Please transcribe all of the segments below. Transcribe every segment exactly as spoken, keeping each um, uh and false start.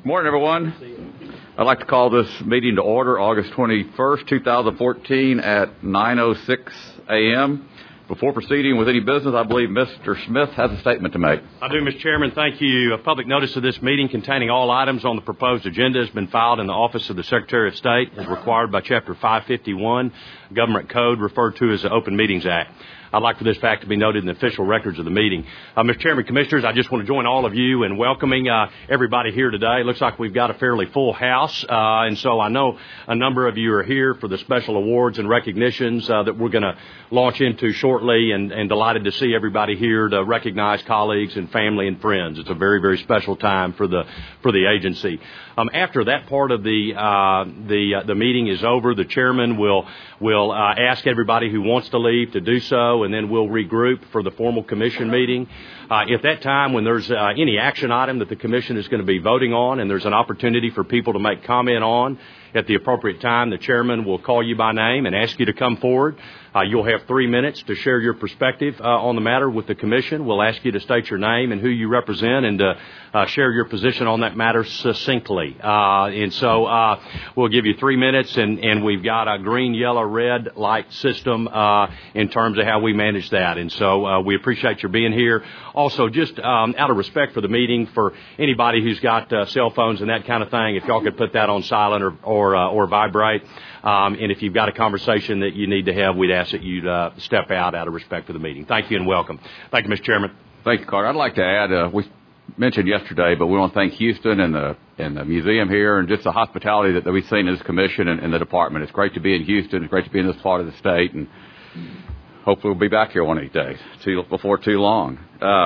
Morning, everyone. I'd like to call this meeting to order August twenty-first, two thousand fourteen at nine oh six a.m. Before proceeding with any business, I believe Mister Smith has a statement to make. I do, Mister Chairman. Thank you. A public notice of this meeting containing all items on the proposed agenda has been filed in the Office of the Secretary of State as required by Chapter five fifty-one, Government Code, referred to as the Open Meetings Act. I'd like for this fact to be noted in the official records of the meeting. Uh, Mister Chairman, Commissioners, I just want to join all of you in welcoming uh, everybody here today. It looks like we've got a fairly full house, uh, and so I know a number of you are here for the special awards and recognitions uh, that we're going to launch into shortly, and, and delighted to see everybody here to recognize colleagues and family and friends. It's a very, very special time for the for the agency. Um, after that part of the uh, the uh, the meeting is over, the chairman will will uh, ask everybody who wants to leave to do so, and then we'll regroup for the formal commission meeting. Uh, at that time, when there's uh, any action item that the commission is going to be voting on, and there's an opportunity for people to make comment on, at the appropriate time, the chairman will call you by name and ask you to come forward. Uh, you'll have three minutes to share your perspective uh, on the matter with the commission. We'll ask you to state your name and who you represent, and to uh, share your position on that matter succinctly. Uh, and so uh, we'll give you three minutes, and, and we've got a green, yellow, red light system uh, in terms of how we manage that. And so uh, we appreciate your being here. Also, just um, out of respect for the meeting, for anybody who's got uh, cell phones and that kind of thing, if y'all could put that on silent or or, uh, or vibrate. Um, and if you've got a conversation that you need to have, we'd ask that you uh, step out out of respect for the meeting. Thank you and welcome. Thank you, Mister Chairman. Thank you, Carter. I'd like to add, uh, we mentioned yesterday, but we want to thank Houston and the and the museum here, and just the hospitality that, that we've seen in this commission and, and the department. It's great to be in Houston. It's great to be in this part of the state, and hopefully we'll be back here one of these days, too, before too long. Uh,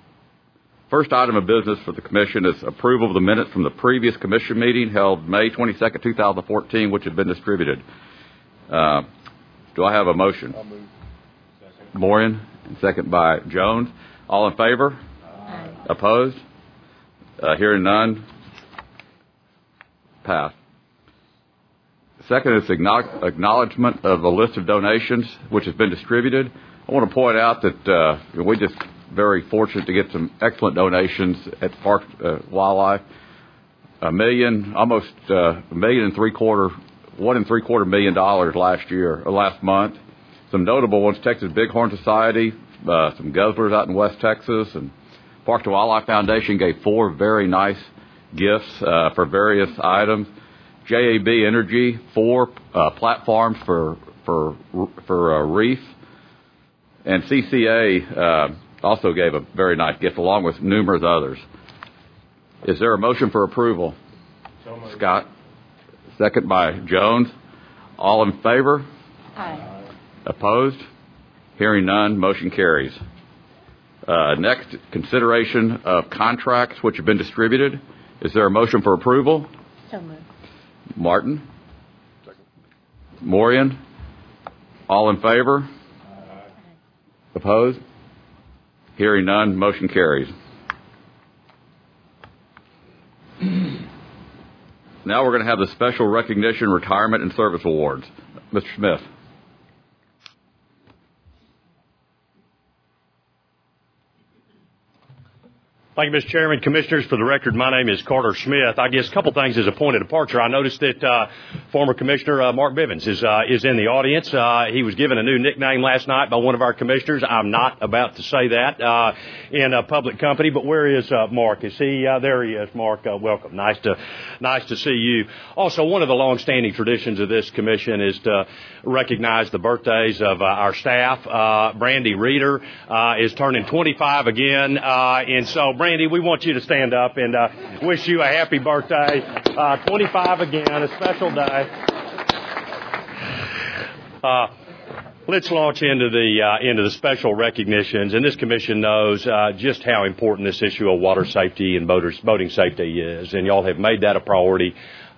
First item of business for the commission is approval of the minutes from the previous commission meeting held May twenty-second, two thousand fourteen, which have been distributed. Uh, do I have a motion? I'll move. Second. Morian, and second by Jones. All in favor? Aye. Opposed? Uh, hearing none. Passed. Second is acknowledgement of a list of donations which has been distributed. I want to point out that uh, we just very fortunate to get some excellent donations at Park uh, Wildlife. A million, almost uh, a million and three quarter, one and three quarter million dollars last year, or last month. Some notable ones: Texas Bighorn Society, uh, some Guzzlers out in West Texas, and Park and Wildlife Foundation gave four very nice gifts uh, for various items. J A B Energy, four uh, platforms for for for uh, reef, and C C A. Uh, also gave a very nice gift, along with numerous others. Is there a motion for approval? So moved. Scott. Second by Jones. All in favor? Aye. Opposed? Hearing none, motion carries. Uh, next, consideration of contracts which have been distributed. Is there a motion for approval? So moved. Martin. Second. Morian. All in favor? Aye. Opposed? Hearing none, motion carries. Now we're going to have the Special Recognition, Retirement, and Service Awards. Mister Smith. Thank you, Mister Chairman. Commissioners, for the record, my name is Carter Smith. I guess a couple things as a point of departure. I noticed that uh, former Commissioner uh, Mark Bivens is uh, is in the audience. Uh, he was given a new nickname last night by one of our commissioners. I'm not about to say that uh, in a public company, but where is uh, Mark? Is he? Uh, there he is, Mark. Uh, welcome. Nice to nice to see you. Also, one of the long-standing traditions of this commission is to recognize the birthdays of uh, our staff. Uh, Brandy Reeder uh, is turning twenty-five again, uh, and so Brandy, we want you to stand up and uh, wish you a happy birthday. Uh, twenty-five again, a special day. Uh, let's launch into the uh, into the special recognitions. And this commission knows uh, just how important this issue of water safety and boaters, boating safety is. And y'all have made that a priority.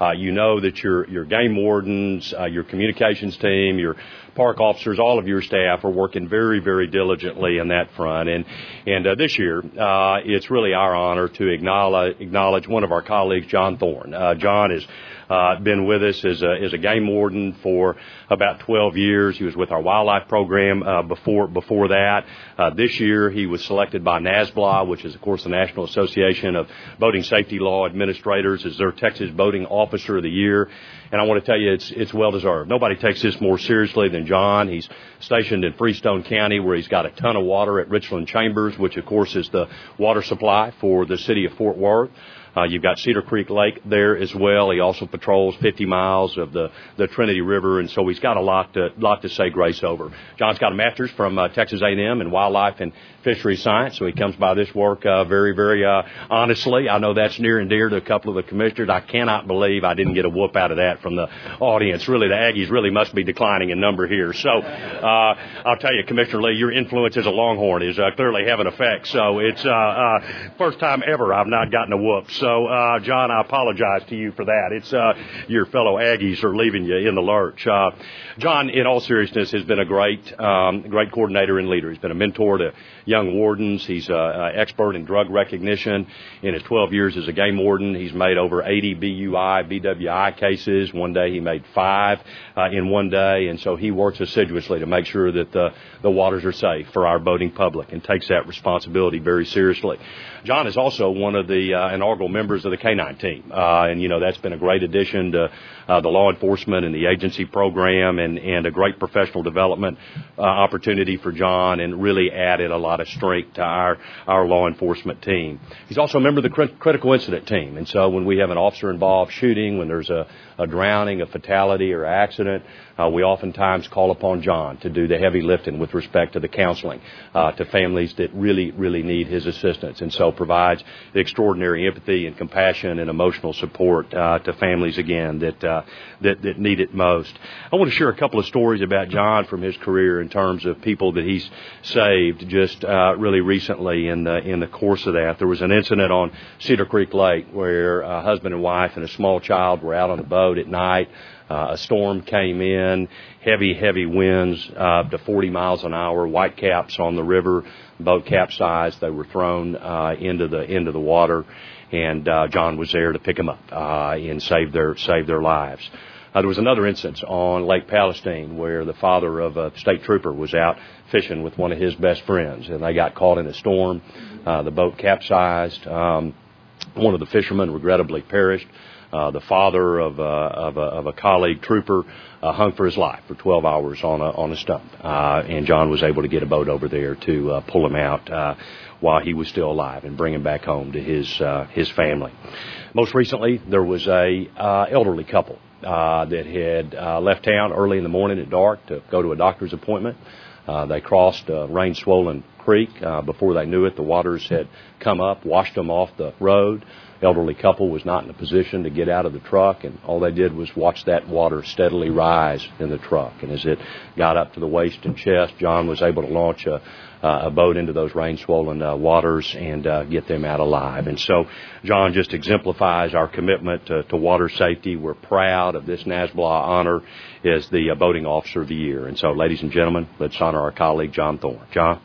Uh, you know that your your game wardens, uh, your communications team, your park officers, all of your staff are working very, very diligently in that front. And and uh, this year, uh, it's really our honor to acknowledge acknowledge one of our colleagues, John Thorne. Uh, John has uh, been with us as a as a game warden for about twelve years. He was with our wildlife program uh, before before that. Uh, this year, he was selected by NASBLA, which is, of course, the National Association of Boating Safety Law Administrators, as their Texas Boating Officer of the Year. And I want to tell you, it's it's well deserved. Nobody takes this more seriously than John. He's stationed in Freestone County, where he's got a ton of water at Richland Chambers, which, of course, is the water supply for the city of Fort Worth. Uh, you've got Cedar Creek Lake there as well. He also patrols fifty miles of the, the Trinity River, and so he's got a lot to, lot to say grace over. John's got a master's from uh, Texas A and M in wildlife and fisheries science, so he comes by this work uh, very, very uh, honestly. I know that's near and dear to a couple of the commissioners. I cannot believe I didn't get a whoop out of that from the audience. Really, the Aggies really must be declining in number here. So uh, I'll tell you, Commissioner Lee, your influence as a Longhorn is uh, clearly having an effect. So it's uh, uh, first time ever I've not gotten a whoop. So, uh, John, I apologize to you for that. It's uh, your fellow Aggies are leaving you in the lurch. Uh, John, in all seriousness, has been a great, um, great coordinator and leader. He's been a mentor to young wardens. He's an uh, expert in drug recognition. In his twelve years as a game warden, he's made over eighty B U I, B W I cases. One day he made five uh, in one day, and so he works assiduously to make sure that the, the waters are safe for our boating public and takes that responsibility very seriously. John is also one of the uh, inaugural members of the K nine team, uh, and, you know, that's been a great addition to uh, the law enforcement and the agency program, and, and a great professional development uh, opportunity for John, and really added a lot of strength to our, our law enforcement team. He's also a member of the crit- critical incident team, and so when we have an officer-involved shooting, when there's a, a drowning, a fatality, or accident, uh, we oftentimes call upon John to do the heavy lifting with respect to the counseling uh, to families that really, really need his assistance, and so provides the extraordinary empathy and compassion and emotional support uh, to families, again, that, uh, that that need it most. I want to share a couple of stories about John from his career in terms of people that he's saved just uh, really recently in the, in the course of that. There was an incident on Cedar Creek Lake where a husband and wife and a small child were out on the boat at night. Uh, a storm came in, heavy, heavy winds, uh, up to forty miles an hour, white caps on the river, boat capsized. They were thrown uh, into the into the water, and uh, John was there to pick them up uh, and save their save their lives. Uh, there was another instance on Lake Palestine where the father of a state trooper was out fishing with one of his best friends, and they got caught in a storm. Uh, the boat capsized. Um, one of the fishermen regrettably perished. Uh, the father of, uh, of, a, of a colleague trooper uh, hung for his life for twelve hours on a, on a stump, uh, and John was able to get a boat over there to uh, pull him out uh, while he was still alive and bring him back home to his uh, his family. Most recently, there was a uh, elderly couple uh, that had uh, left town early in the morning at dark to go to a doctor's appointment. Uh, they crossed a rain-swollen creek. Uh, before they knew it, the waters had come up, washed them off the road. Elderly couple was not in a position to get out of the truck, and all they did was watch that water steadily rise in the truck. And as it got up to the waist and chest, John was able to launch a, uh, a boat into those rain-swollen uh, waters and uh, get them out alive. And so John just exemplifies our commitment to, to water safety. We're proud of this NASBLA honor as the uh, Boating Officer of the Year. And so, ladies and gentlemen, let's honor our colleague, John Thorne. John?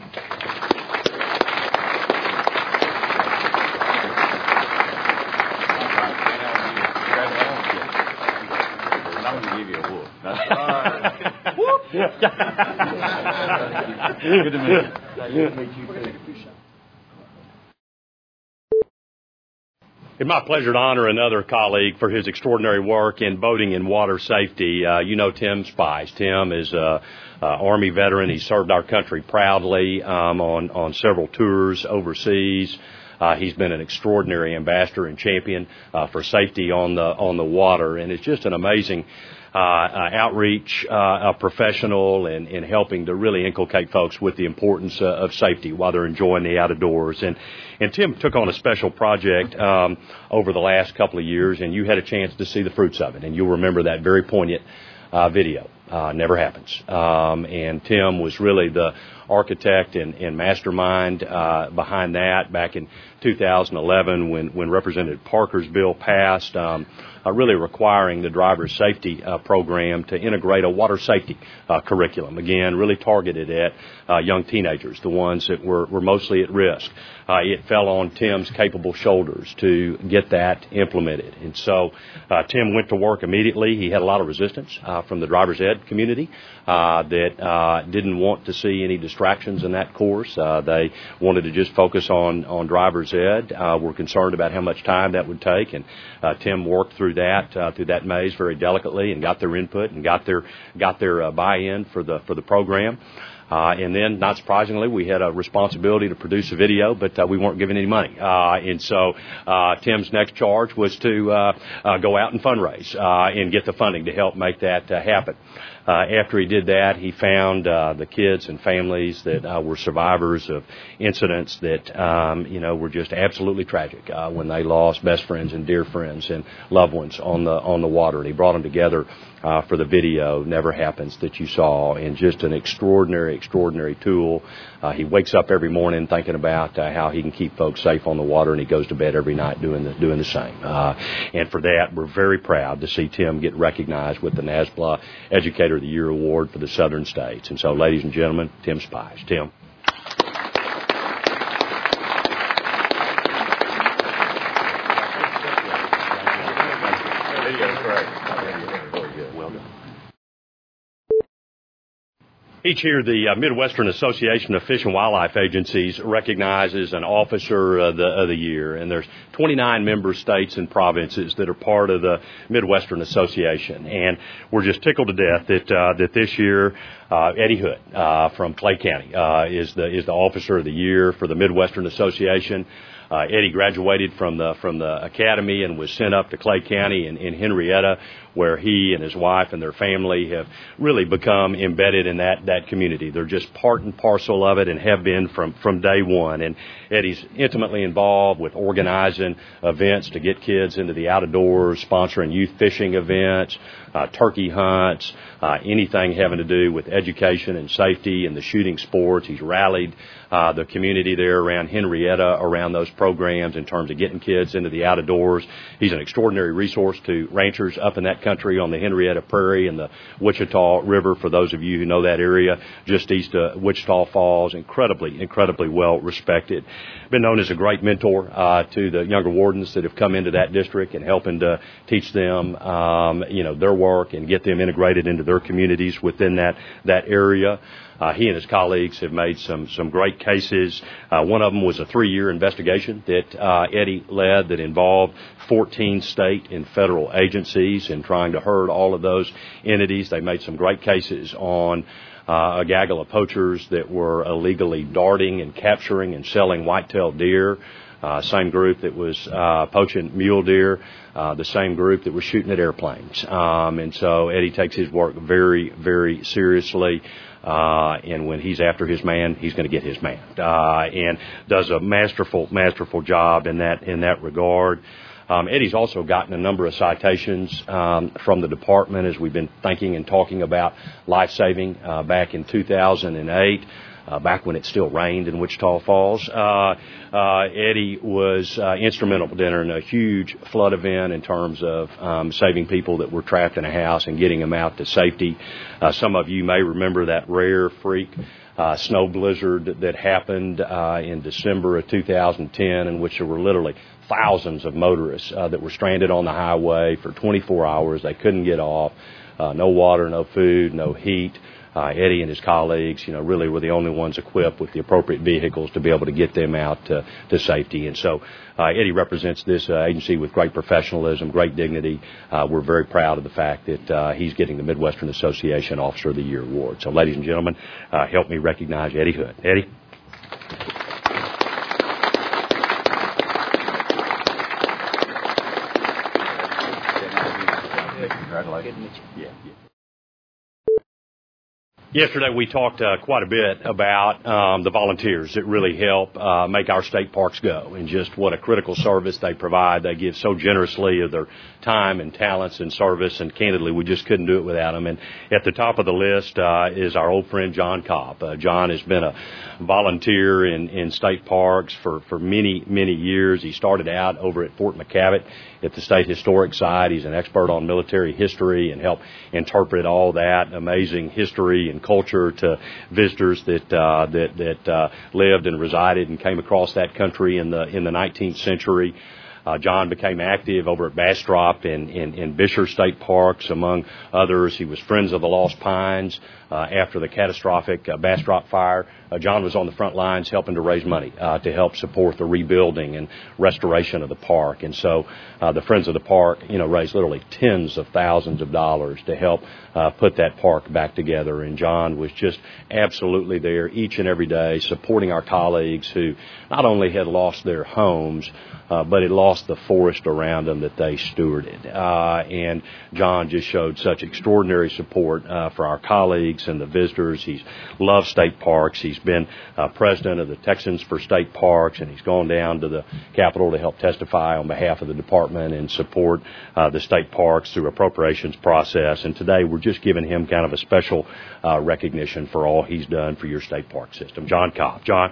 Good to meet you. Good to meet you, too. It's my pleasure to honor another colleague for his extraordinary work in boating and water safety. Uh, you know Tim Spice. Tim is a, a Army veteran. He served our country proudly um, on, on several tours overseas. Uh, he's been an extraordinary ambassador and champion uh, for safety on the on the water, and it's just an amazing uh, uh, outreach, uh, a professional, and in helping to really inculcate folks with the importance uh, of safety while they're enjoying the outdoors. And and Tim took on a special project um, over the last couple of years, and you had a chance to see the fruits of it, and you'll remember that very poignant uh, video Uh, never happens. Um, and Tim was really the architect and, and mastermind uh, behind that back in two thousand eleven when, when Representative Parker's bill passed, um, uh, really requiring the driver's safety uh, program to integrate a water safety uh, curriculum. Again, really targeted at uh, young teenagers, the ones that were, were mostly at risk. Uh, it fell on Tim's capable shoulders to get that implemented. And so uh, Tim went to work immediately. He had a lot of resistance uh, from the driver's ed community uh, that uh, didn't want to see any distractions in that course. Uh, they wanted to just focus on, on driver's ed. Uh, were concerned about how much time that would take. And uh, Tim worked through that, uh, through that maze very delicately and got their input and got their, got their uh, buy-in for the, for the program. Uh, and then, not surprisingly, we had a responsibility to produce a video, but uh, we weren't given any money. Uh, and so uh, Tim's next charge was to uh, uh, go out and fundraise uh, and get the funding to help make that uh, happen. Uh, after he did that, he found uh, the kids and families that uh, were survivors of incidents that, um, you know, were just absolutely tragic uh, when they lost best friends and dear friends and loved ones on the on the water. And he brought them together uh, for the video, Never Happens, that you saw, and just an extraordinary, extraordinary tool. Uh, he wakes up every morning thinking about uh, how he can keep folks safe on the water, and he goes to bed every night doing the doing the same. Uh, and for that, we're very proud to see Tim get recognized with the NASBLA Educator of the Year Award for the Southern States. And so, ladies and gentlemen, Tim Spies. Tim. Each year, the uh, Midwestern Association of Fish and Wildlife Agencies recognizes an officer of the, of the year, and there's twenty-nine member states and provinces that are part of the Midwestern Association. And we're just tickled to death that uh, that this year uh, Eddie Hood uh, from Clay County uh, is the is the officer of the year for the Midwestern Association. Uh, Eddie graduated from the from the academy and was sent up to Clay County in, in Henrietta, where he and his wife and their family have really become embedded in that that community. They're just part and parcel of it and have been from from day one. And Eddie's intimately involved with organizing events to get kids into the outdoors, sponsoring youth fishing events, uh, turkey hunts, uh, anything having to do with education and safety and the shooting sports. He's rallied uh, the community there around Henrietta around those programs in terms of getting kids into the outdoors. He's an extraordinary resource to ranchers up in that country on the Henrietta Prairie and the Wichita River, for those of you who know that area, just east of Wichita Falls. Incredibly, incredibly well respected. Been known as a great mentor uh, to the younger wardens that have come into that district and helping to teach them, um, you know, their work and get them integrated into their communities within that, that area. Uh, he and his colleagues have made some some great cases. Uh, one of them was a three-year investigation that uh, Eddie led that involved fourteen state and federal agencies in trying to herd all of those entities. They made some great cases on uh, a gaggle of poachers that were illegally darting and capturing and selling white-tailed deer. Uh, same group that was uh, poaching mule deer, uh, the same group that was shooting at airplanes. Um, and so Eddie takes his work very, very seriously. Uh, and when he's after his man, he's going to get his man, uh, and does a masterful, masterful job in that, in that regard. Um, Eddie's also gotten a number of citations, um, from the department as we've been thinking and talking about life-saving, uh, back in two thousand eight. Uh, back when it still rained in Wichita Falls. Uh, uh, Eddie was uh, instrumental during a huge flood event in terms of um, saving people that were trapped in a house and getting them out to safety. Uh, some of you may remember that rare freak uh, snow blizzard that, that happened uh, in December of two thousand ten, in which there were literally thousands of motorists uh, that were stranded on the highway for twenty-four hours. They couldn't get off. Uh, no water, no food, no heat. Uh, Eddie and his colleagues, you know, really were the only ones equipped with the appropriate vehicles to be able to get them out to, to safety. And so uh, Eddie represents this uh, agency with great professionalism, great dignity. Uh, we're very proud of the fact that uh, he's getting the Midwestern Association Officer of the Year Award. So, ladies and gentlemen, uh, help me recognize Eddie Hood. Eddie? Congratulations. Yeah, yeah. Yesterday we talked uh, quite a bit about um, the volunteers that really help uh, make our state parks go, and just what a critical service they provide. They give so generously of their time and talents and service, and candidly we just couldn't do it without them. And at the top of the list uh, is our old friend John Cobb. Uh, John has been a volunteer in, in state parks for, for many, many years. He started out over at Fort McCavitt at the State Historic Site. He's an expert on military history and helped interpret all that amazing history and culture to visitors that uh, that that uh, lived and resided and came across that country in the in the nineteenth century. Uh, John became active over at Bastrop and in, in, in Bisher State Parks, among others. He was Friends of the Lost Pines uh, after the catastrophic uh, Bastrop fire. Uh, John was on the front lines helping to raise money uh, to help support the rebuilding and restoration of the park. And so uh, the Friends of the Park, you know, raised literally tens of thousands of dollars to help uh, put that park back together. And John was just absolutely there each and every day, supporting our colleagues who not only had lost their homes, uh, but had lost the forest around them that they stewarded. Uh, and John just showed such extraordinary support uh, for our colleagues and the visitors. He's loved state parks. He's been uh, president of the Texans for State Parks, and he's gone down to the Capitol to help testify on behalf of the department and support uh, the state parks through appropriations process. And today we're just giving him kind of a special uh, recognition for all he's done for your state park system. John Cobb. John.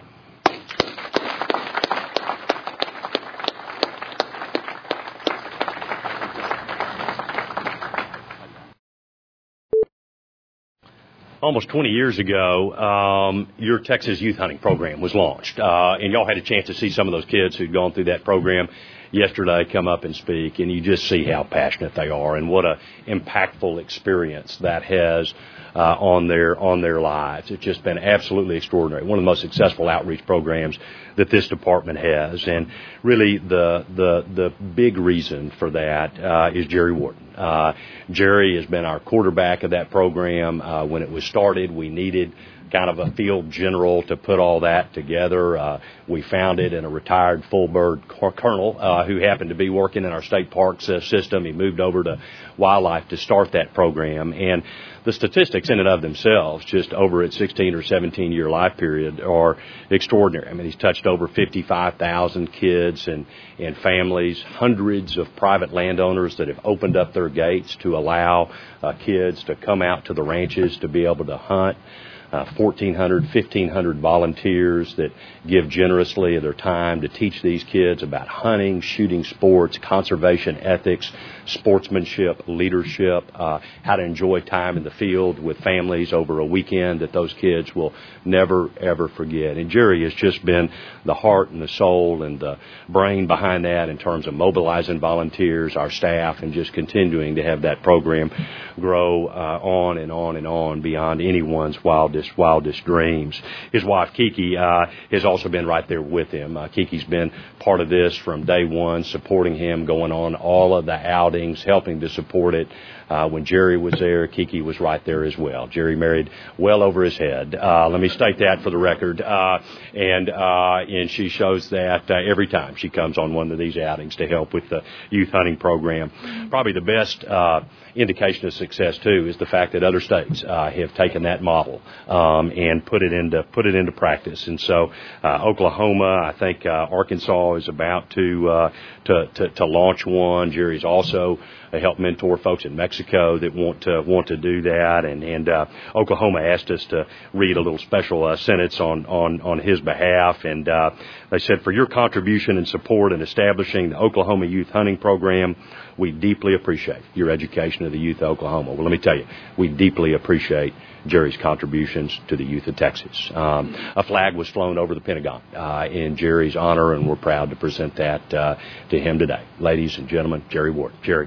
Almost twenty years ago, um, your Texas Youth Hunting Program was launched, uh, and y'all had a chance to see some of those kids who'd gone through that program yesterday come up and speak, and you just see how passionate they are and what a impactful experience that has uh, on their on their lives. It's just been absolutely extraordinary. One of the most successful outreach programs that this department has, and really the the the big reason for that uh, is Jerry Wharton. Uh, Jerry has been our quarterback of that program. Uh, when it was started, we needed kind of a field general to put all that together. Uh, we found it in a retired full bird colonel uh, who happened to be working in our state parks uh, system. He moved over to wildlife to start that program. And the statistics in and of themselves, just over its sixteen or seventeen year life period, are extraordinary. I mean, he's touched over fifty-five thousand kids and, and families, hundreds of private landowners that have opened up their gates to allow uh, kids to come out to the ranches to be able to hunt. Uh, fourteen hundred, fifteen hundred volunteers that give generously of their time to teach these kids about hunting, shooting sports, conservation ethics, sportsmanship, leadership, uh, how to enjoy time in the field with families over a weekend that those kids will never, ever forget. And Jerry has just been the heart and the soul and the brain behind that in terms of mobilizing volunteers, our staff, and just continuing to have that program grow uh, on and on and on beyond anyone's wildest wildest dreams. His wife, Kiki, uh, has also been right there with him. Uh, Kiki's been part of this from day one, supporting him, going on all of the outings, helping to support it. Uh, when Jerry was there, Kiki was right there as well. Jerry married well over his head. Uh, let me state that for the record. Uh, and uh, and she shows that uh, every time she comes on one of these outings to help with the youth hunting program. Probably the best uh, indication of success, too, is the fact that other states uh, have taken that model um, and put it into put it into practice. And so uh, Oklahoma, I think uh, Arkansas is about to, uh, to to to launch one. Jerry's also uh, helped mentor folks in Mexico that want to want to do that, and and uh, Oklahoma asked us to read a little special uh, sentence on on on his behalf, and uh, they said, for your contribution and support in establishing the Oklahoma Youth Hunting Program, we deeply appreciate your education of the youth of Oklahoma. Well, let me tell you, we deeply appreciate Jerry's contributions to the youth of Texas. Um, a flag was flown over the Pentagon uh, in Jerry's honor, and we're proud to present that uh, to him today. Ladies and gentlemen, Jerry Wharton. Jerry.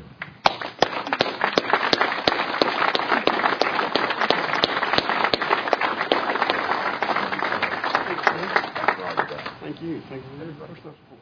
Thank you. Thank you very much.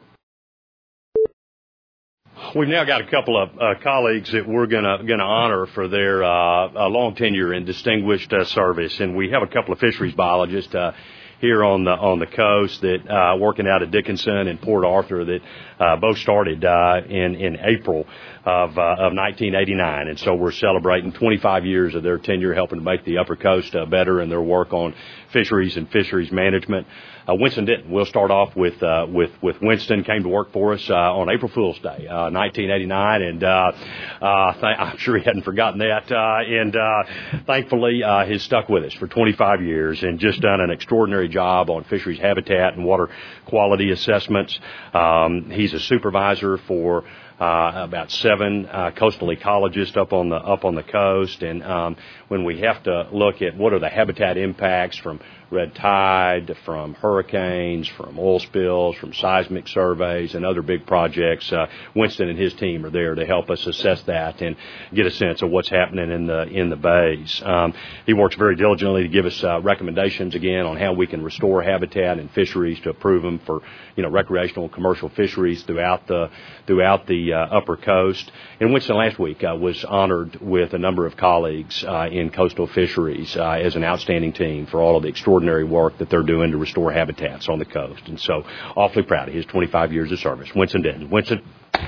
We've now got a couple of uh, colleagues that we're gonna gonna honor for their uh, uh, long tenure and distinguished uh, service, and we have a couple of fisheries biologists uh, here on the on the coast that uh, working out of Dickinson and Port Arthur that uh, both started uh, in in April of uh, of nineteen eighty-nine, and so we're celebrating twenty-five years of their tenure helping to make the Upper Coast uh, better in their work on fisheries and fisheries management. Uh, Winston Denton. We'll start off with uh, with with Winston. Came to work for us uh, on April Fool's Day, uh, nineteen eighty-nine, and uh, uh, th- I'm sure he hadn't forgotten that. Uh, and uh, thankfully, uh, he's stuck with us for twenty-five years and just done an extraordinary job on fisheries habitat and water quality assessments. Um, he's a supervisor for Uh, about seven uh, coastal ecologists up on the up on the coast, and um, when we have to look at what are the habitat impacts from red tide, from hurricanes, from oil spills, from seismic surveys, and other big projects, uh, Winston and his team are there to help us assess that and get a sense of what's happening in the in the bays. Um, he works very diligently to give us uh, recommendations again on how we can restore habitat and fisheries to approve them for you know recreational and commercial fisheries throughout the throughout the uh, Upper Coast. And Winston last week uh, was honored with a number of colleagues uh, in coastal fisheries uh, as an outstanding team for all of the extraordinary work that they're doing to restore habitats on the coast. And so awfully proud of his twenty-five years of service. Winston Denton. Winston.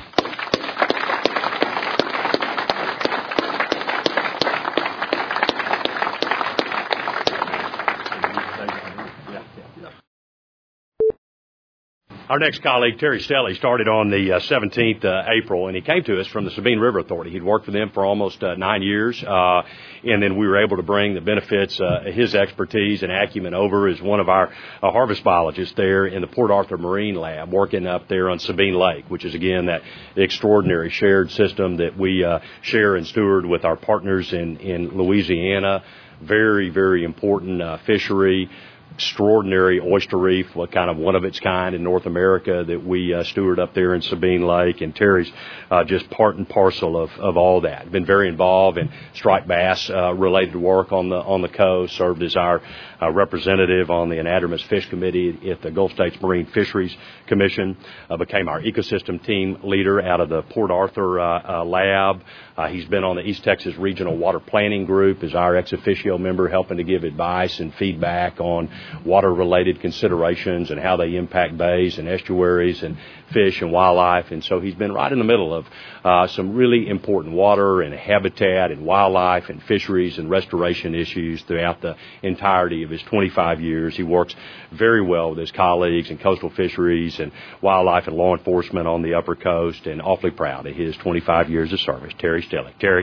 Our next colleague, Terry Stelly, started on the uh, seventeenth of April, and he came to us from the Sabine River Authority. He'd worked for them for almost uh, nine years, uh, and then we were able to bring the benefits, uh, his expertise and acumen over as one of our uh, harvest biologists there in the Port Arthur Marine Lab, working up there on Sabine Lake, which is, again, that extraordinary shared system that we uh, share and steward with our partners in, in Louisiana. Very, very important uh, fishery. Extraordinary oyster reef, what kind of one of its kind in North America that we uh, steward up there in Sabine Lake, and Terry's uh, just part and parcel of, of all that. Been very involved in striped bass uh, related work on the on the coast. Served as our uh, representative on the Anadromous Fish Committee at the Gulf States Marine Fisheries Commission. Uh, became our ecosystem team leader out of the Port Arthur uh, uh, lab. Uh, he's been on the East Texas Regional Water Planning Group as our ex officio member, helping to give advice and feedback on water-related considerations and how they impact bays and estuaries and fish and wildlife. And so he's been right in the middle of uh, some really important water and habitat and wildlife and fisheries and restoration issues throughout the entirety of his twenty-five years. He works very well with his colleagues in coastal fisheries and wildlife and law enforcement on the Upper Coast, and awfully proud of his twenty-five years of service. Terry Stelly. Terry.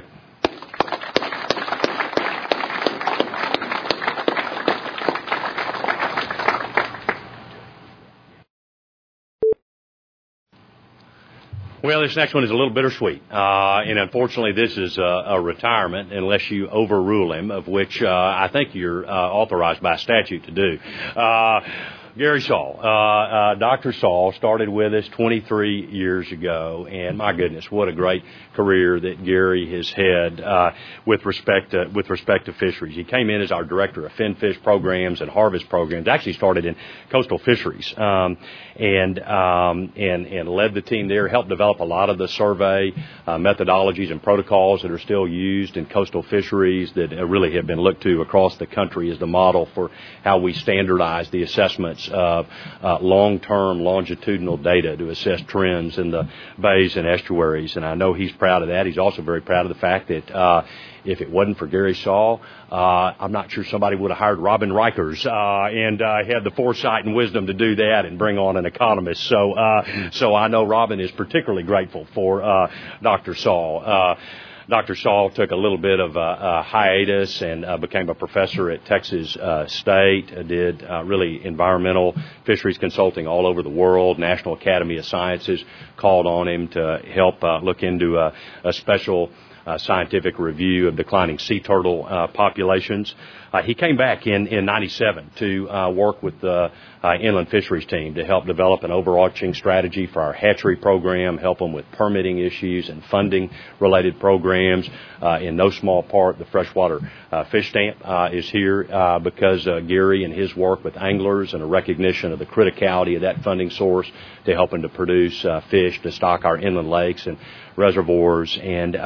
Well, this next one is a little bittersweet, uh, and unfortunately this is a, a retirement unless you overrule him, of which uh, I think you're uh, authorized by statute to do. Uh, Gary Saul. Uh, uh, Doctor Saul started with us twenty-three years ago, and my goodness, what a great career that Gary has had uh, with respect to with respect to fisheries. He came in as our director of fin fish programs and harvest programs. Actually started in coastal fisheries, um, and um, and and led the team there. Helped develop a lot of the survey uh, methodologies and protocols that are still used in coastal fisheries that uh, really have been looked to across the country as the model for how we standardize the assessments of uh, long-term longitudinal data to assess trends in the bays and estuaries. And I know he's proud of that. He's also very proud of the fact that uh, if it wasn't for Gary Saul, uh, I'm not sure somebody would have hired Robin Rikers uh, and uh, had the foresight and wisdom to do that and bring on an economist. So, uh, so I know Robin is particularly grateful for uh, Doctor Saul. Uh, Doctor Saul took a little bit of a, a hiatus and uh, became a professor at Texas uh, State, uh, did uh, really environmental fisheries consulting all over the world. National Academy of Sciences called on him to help uh, look into a, a special uh, scientific review of declining sea turtle uh, populations. Uh, he came back in, in ninety-seven to uh, work with the uh, inland fisheries team to help develop an overarching strategy for our hatchery program, help them with permitting issues and funding related programs. Uh, in no small part, the freshwater uh, fish stamp uh, is here uh, because uh, Gary and his work with anglers and a recognition of the criticality of that funding source to helping to produce uh, fish to stock our inland lakes and reservoirs. And uh,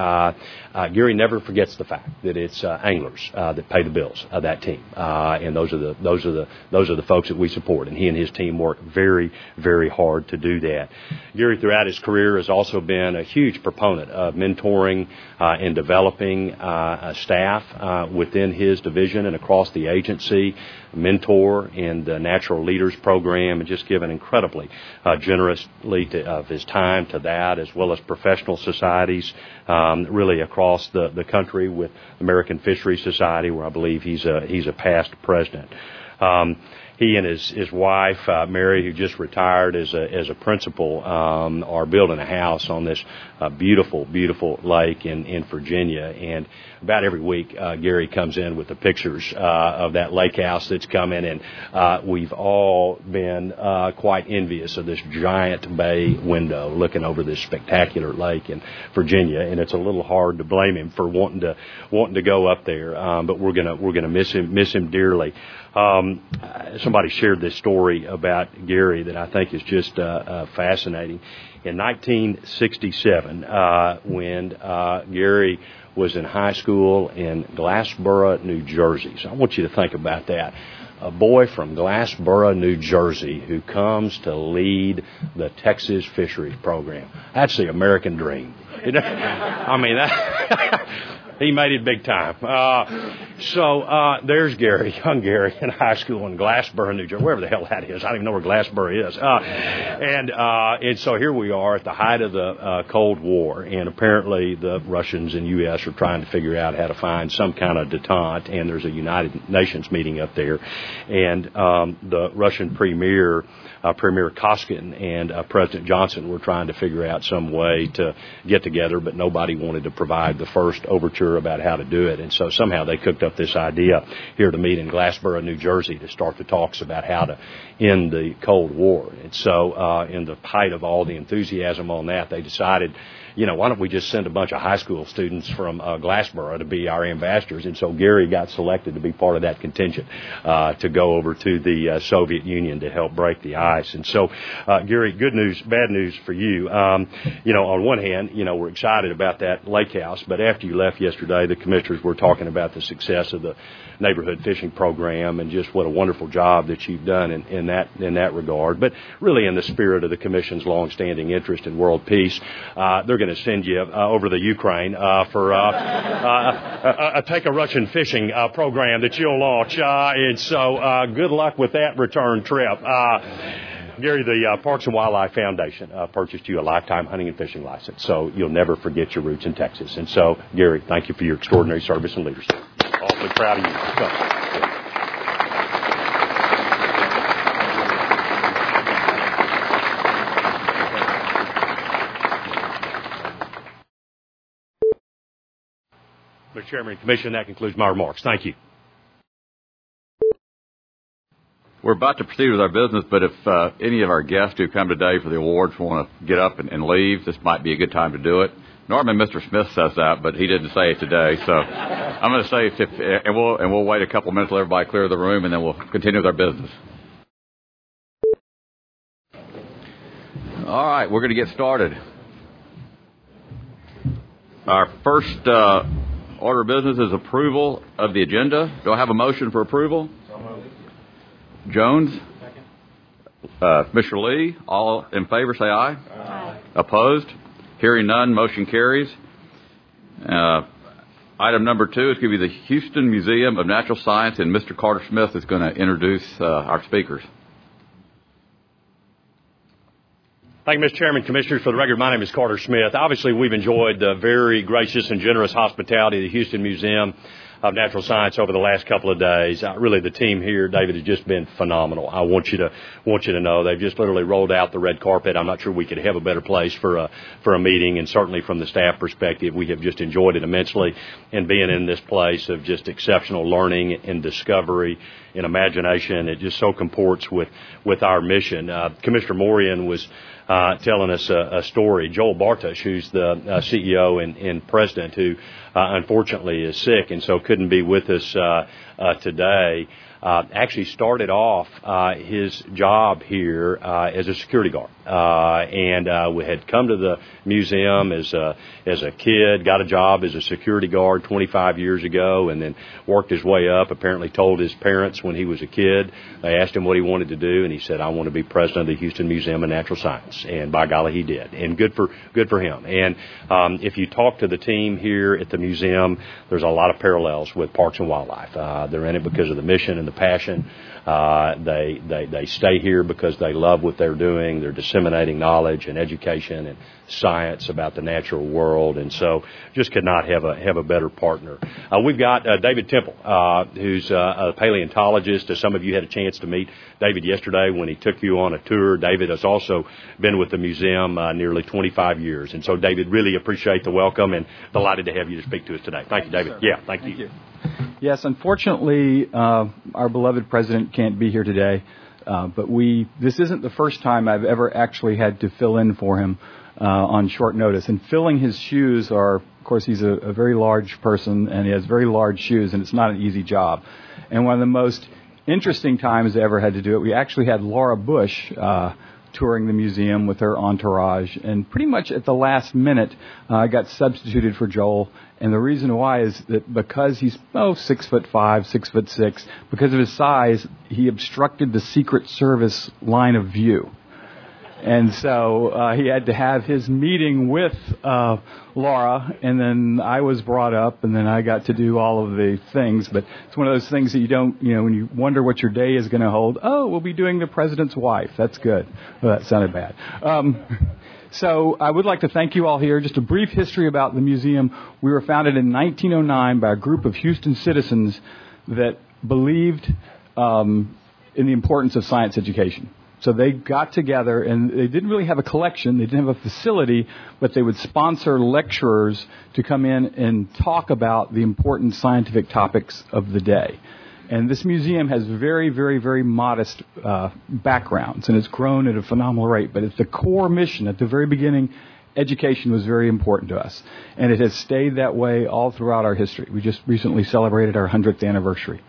uh, Gary never forgets the fact that it's uh, anglers uh, that pay the bills of that team, uh, and those are the those are the those are the folks that we support. And he and his team work very, very hard to do that. Gary, throughout his career, has also been a huge proponent of mentoring uh, and developing uh, a staff uh, within his division and across the agency. Mentor in the Natural Leaders Program, and just given incredibly uh, generously to, of his time to that, as well as professional societies um, really across the, the country with American Fisheries Society, where I believe he's a he's a past president. Um, He and his his wife, uh, Mary, who just retired as a as a principal, um, are building a house on this uh, beautiful, beautiful lake in in Virginia. And about every week, uh, Gary comes in with the pictures uh, of that lake house that's coming, and uh, we've all been uh, quite envious of this giant bay window looking over this spectacular lake in Virginia. And it's a little hard to blame him for wanting to wanting to go up there, um, but we're gonna we're gonna miss him miss him dearly. Um, somebody shared this story about Gary that I think is just uh, uh, fascinating. In nineteen sixty-seven, uh, when uh, Gary was in high school in Glassboro, New Jersey. So I want you to think about that. A boy from Glassboro, New Jersey, who comes to lead the Texas Fisheries Program. That's the American dream. You know? I mean, that... He made it big time. Uh, so uh, there's Gary, young Gary, in high school in Glassboro, New Jersey, wherever the hell that is. I don't even know where Glassboro is. Uh, and uh, and so here we are at the height of the uh, Cold War, and apparently the Russians and U S are trying to figure out how to find some kind of detente, and there's a United Nations meeting up there. And um, the Russian premier, uh, Premier Koskin, and uh, President Johnson were trying to figure out some way to get together, but nobody wanted to provide the first overture about how to do it. And so somehow they cooked up this idea here to meet in Glassboro, New Jersey, to start the talks about how to end the Cold War. And so uh, in the height of all the enthusiasm on that, they decided, you know, why don't we just send a bunch of high school students from uh, Glassboro to be our ambassadors? And so Gary got selected to be part of that contingent uh, to go over to the uh, Soviet Union to help break the ice. And so, uh, Gary, good news, bad news for you. Um, you know, on one hand, you know, we're excited about that lake house, but after you left yesterday, the commissioners were talking about the success of the neighborhood fishing program and just what a wonderful job that you've done in, in that in that regard. But really, in the spirit of the commission's longstanding interest in world peace, uh, they're going to send you uh, over the Ukraine uh, for uh, uh, a, a take a Russian fishing uh, program that you'll launch. Uh, and so, uh, good luck with that return trip. Uh, Gary, the uh, Parks and Wildlife Foundation uh, purchased you a lifetime hunting and fishing license, so you'll never forget your roots in Texas. And so, Gary, thank you for your extraordinary service and leadership. Awfully proud of you. So, Mister Chairman and Commission, that concludes my remarks. Thank you. We're about to proceed with our business, but if uh, any of our guests who come today for the awards want to get up and, and leave, this might be a good time to do it. Normally, Mister Smith says that, but he didn't say it today, so I'm going to say if, if and we'll and we'll wait a couple minutes, let everybody clear the room, and then we'll continue with our business. All right, we're going to get started. Our first uh, order of business is approval of the agenda. Do I have a motion for approval? Jones? Second. Uh, Mister Lee, all in favor, say aye. Aye. Opposed? Hearing none, motion carries. Uh, item number two is going to be the Houston Museum of Natural Science, and Mister Carter Smith is going to introduce uh, our speakers. Thank you, Mister Chairman, Commissioners. For the record, my name is Carter Smith. Obviously, we've enjoyed the very gracious and generous hospitality of the Houston Museum of Natural Science over the last couple of days. Uh, really, the team here, David, has just been phenomenal. I want you to want you to know they've just literally rolled out the red carpet. I'm not sure we could have a better place for a for a meeting, and certainly from the staff perspective, we have just enjoyed it immensely. And being in this place of just exceptional learning and discovery and imagination, it just so comports with with our mission. Uh, Commissioner Morian was Uh, telling us a, a story. Joel Bartush, who's the uh, C E O and, and president, who uh, unfortunately is sick and so couldn't be with us uh, uh, today. uh, actually started off uh, his job here uh, as a security guard, uh, and uh, we had come to the museum as a, as a kid, got a job as a security guard twenty-five years ago, and then worked his way up. Apparently told his parents when he was a kid, they asked him what he wanted to do, and he said, I want to be president of the Houston Museum of Natural Science. And by golly, he did. And good for good for him. And um, if you talk to the team here at the museum, there's a lot of parallels with Parks and Wildlife. Uh, they're in it because of the mission and the passion. Uh, they, they, they stay here because they love what they're doing. They're disseminating knowledge and education and science about the natural world. And so just could not have a, have a better partner. Uh, we've got uh, David Temple, uh, who's uh, a paleontologist. Uh, some of you had a chance to meet David yesterday when he took you on a tour. David has also been with the museum uh, nearly twenty-five years. And so, David, really appreciate the welcome and delighted to have you to speak to us today. Thank, thank you, David. You, yeah, thank, thank you. you. Yes, unfortunately, uh, our beloved president can't be here today, uh, but we this isn't the first time I've ever actually had to fill in for him uh, on short notice. And filling his shoes are, of course, he's a, a very large person, and he has very large shoes, and it's not an easy job. And one of the most interesting times I ever had to do it, we actually had Laura Bush uh, touring the museum with her entourage, and pretty much at the last minute, uh, I got substituted for Joel. And the reason why is that because he's, oh, six foot five, six foot six, because of his size, he obstructed the Secret Service line of view. And so uh, he had to have his meeting with uh, Laura, and then I was brought up, and then I got to do all of the things. But it's one of those things that you don't, you know, when you wonder what your day is going to hold, oh, we'll be doing the president's wife. That's good. Well, that sounded bad. Um, so I would like to thank you all here. Just a brief history about the museum. We were founded in nineteen oh nine by a group of Houston citizens that believed um, in the importance of science education. So they got together, and they didn't really have a collection. They didn't have a facility, but they would sponsor lecturers to come in and talk about the important scientific topics of the day. And this museum has very, very, very modest uh, backgrounds, and it's grown at a phenomenal rate. But at the core mission, at the very beginning, education was very important to us. And it has stayed that way all throughout our history. We just recently celebrated our hundredth anniversary.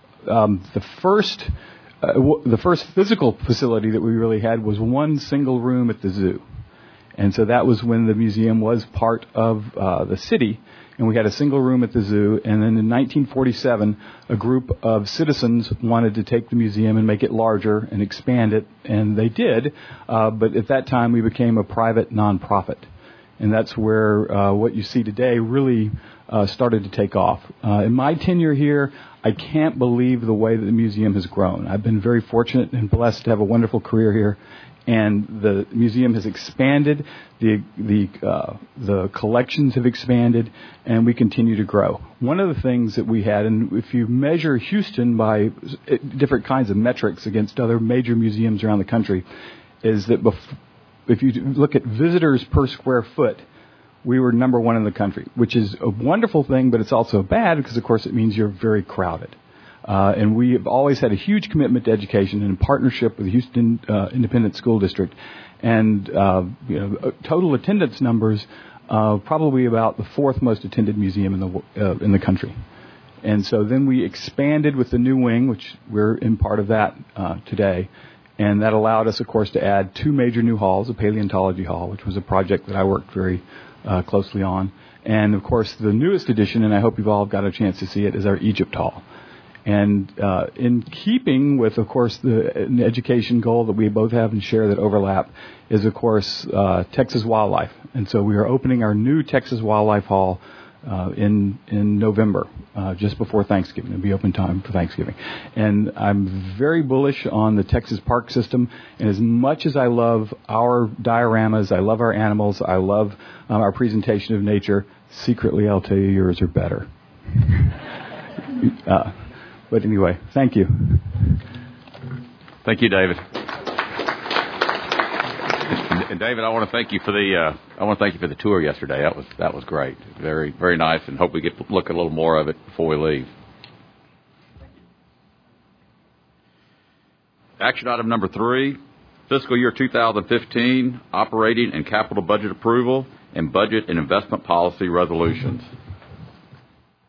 Um, the first... Uh, w- the first physical facility that we really had was one single room at the zoo. And so that was when the museum was part of uh, the city, and we had a single room at the zoo. And then in nineteen forty-seven, a group of citizens wanted to take the museum and make it larger and expand it, and they did. Uh, but at that time, we became a private nonprofit. And that's where uh, what you see today really uh, started to take off. Uh, in my tenure here, I can't believe the way that the museum has grown. I've been very fortunate and blessed to have a wonderful career here, and the museum has expanded, the the uh, the collections have expanded, and we continue to grow. One of the things that we had, and if you measure Houston by different kinds of metrics against other major museums around the country, is that bef- if you look at visitors per square foot, we were number one in the country, which is a wonderful thing, but it's also bad because, of course, it means you're very crowded. Uh, and we have always had a huge commitment to education in partnership with the Houston uh, Independent School District. And uh, you know, total attendance numbers, uh, probably about the fourth most attended museum in the uh, in the country. And so then we expanded with the new wing, which we're in part of that uh, today. And that allowed us, of course, to add two major new halls, a paleontology hall, which was a project that I worked very uh, closely on. And, of course, the newest addition, and I hope you've all got a chance to see it, is our Egypt hall. And uh, in keeping with, of course, the an education goal that we both have and share that overlap is, of course, uh, Texas Wildlife. And so we are opening our new Texas Wildlife Hall uh, in in November, uh, just before Thanksgiving. It'll be open time for Thanksgiving. And I'm very bullish on the Texas park system. And as much as I love our dioramas, I love our animals, I love um, our presentation of nature, secretly I'll tell you yours are better. uh, But anyway, thank you. Thank you, David. And, and David, I want to thank you for the uh, I want to thank you for the tour yesterday. That was that was great, very very nice, and hope we get to look at a little more of it before we leave. Action item number three: fiscal year two thousand fifteen operating and capital budget approval and budget and investment policy resolutions.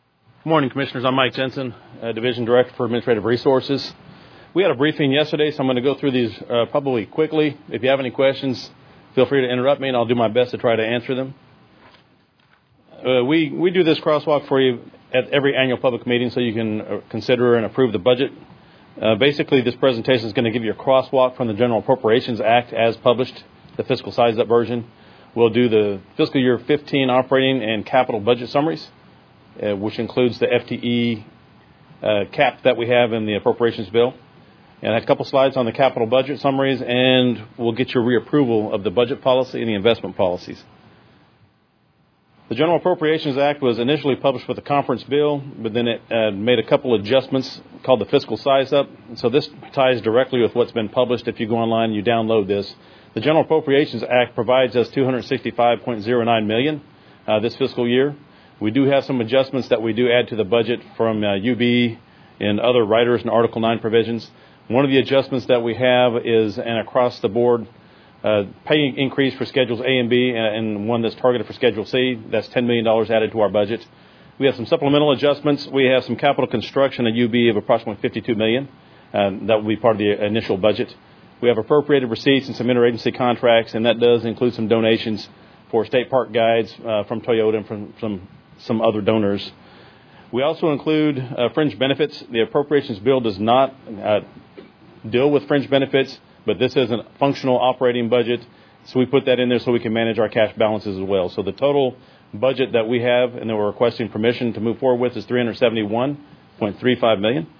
Good morning, Commissioners. I'm Mike Jensen, uh, Division Director for Administrative Resources. We had a briefing yesterday, so I'm going to go through these uh, probably quickly. If you have any questions, feel free to interrupt me, and I'll do my best to try to answer them. Uh, we, we do this crosswalk for you at every annual public meeting so you can uh, consider and approve the budget. Uh, basically, this presentation is going to give you a crosswalk from the General Appropriations Act as published, the fiscal size-up version. We'll do the fiscal year fifteen operating and capital budget summaries, uh, which includes the F T E uh, cap that we have in the appropriations bill. And a couple slides on the capital budget summaries, and we'll get your reapproval of the budget policy and the investment policies. The General Appropriations Act was initially published with a conference bill, but then it uh, made a couple adjustments called the fiscal size-up. So this ties directly with what's been published. If you go online and you download this, the General Appropriations Act provides us two hundred sixty-five point zero nine million dollars uh, this fiscal year. We do have some adjustments that we do add to the budget from uh, U B and other riders and Article nine provisions. One of the adjustments that we have is an across-the-board uh, pay increase for Schedules A and B, and, and one that's targeted for Schedule C. That's ten million dollars added to our budget. We have some supplemental adjustments. We have some capital construction at U B of approximately fifty-two million dollars. Uh, that will be part of the initial budget. We have appropriated receipts and some interagency contracts, and that does include some donations for state park guides uh, from Toyota and from, from some other donors. We also include uh, fringe benefits. The appropriations bill does not uh, deal with fringe benefits, but this is a functional operating budget, so we put that in there so we can manage our cash balances as well. So the total budget that we have and that we're requesting permission to move forward with is three hundred seventy-one point three five million dollars.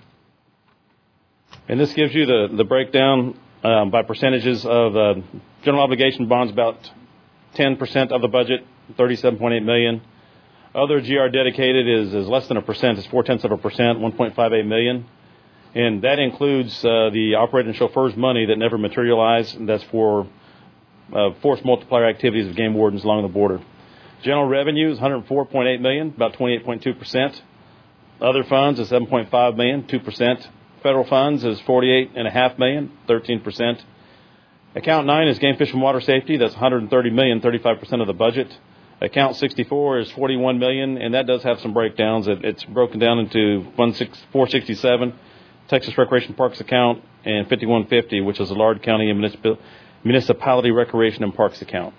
And this gives you the, the breakdown um, by percentages of uh, general obligation bonds, about ten percent of the budget, thirty-seven point eight million dollars. Other G R dedicated is, is less than a percent, it's four-tenths of a percent, one point five eight million dollars. And that includes uh, the operator and chauffeur's money that never materialized. And that's for uh, force multiplier activities of game wardens along the border. General revenue is one hundred four point eight million dollars, about twenty-eight point two percent. Other funds is seven point five million dollars, two percent. Federal funds is forty-eight point five million dollars, thirteen percent. Account nine is game, fish, and water safety. That's one hundred thirty million dollars, thirty-five percent of the budget. Account sixty-four is forty-one million dollars, and that does have some breakdowns. It, it's broken down into four sixty-seven, Texas Recreation Parks account, and fifty-one fifty, which is a Lard County and Municipal, Municipality Recreation and Parks account.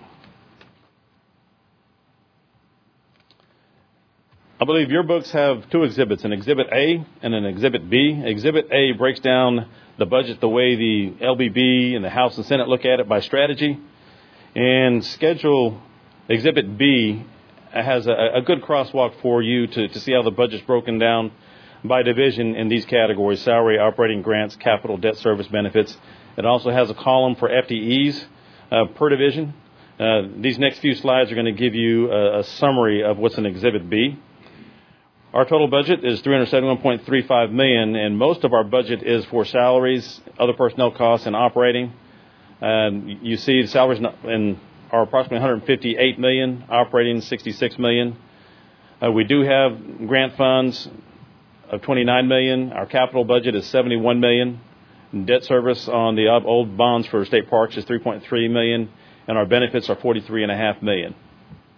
I believe your books have two exhibits, an Exhibit A and an Exhibit B. Exhibit A breaks down the budget the way the L B B and the House and Senate look at it by strategy. And Schedule Exhibit B has a, a good crosswalk for you to, to see how the budget's broken down by division in these categories: salary, operating grants, capital, debt service benefits. It also has a column for F T Es uh, per division. Uh, these next few slides are going to give you a, a summary of what's in Exhibit B. Our total budget is three hundred seventy-one point three five million dollars, and most of our budget is for salaries, other personnel costs, and operating. Um, you see the salaries in, are approximately one hundred fifty-eight million dollars, operating sixty-six million dollars. Uh, we do have grant funds of twenty-nine million dollars. Our capital budget is seventy-one million dollars. Debt service on the old bonds for state parks is three point three million dollars, and our benefits are forty-three point five million dollars.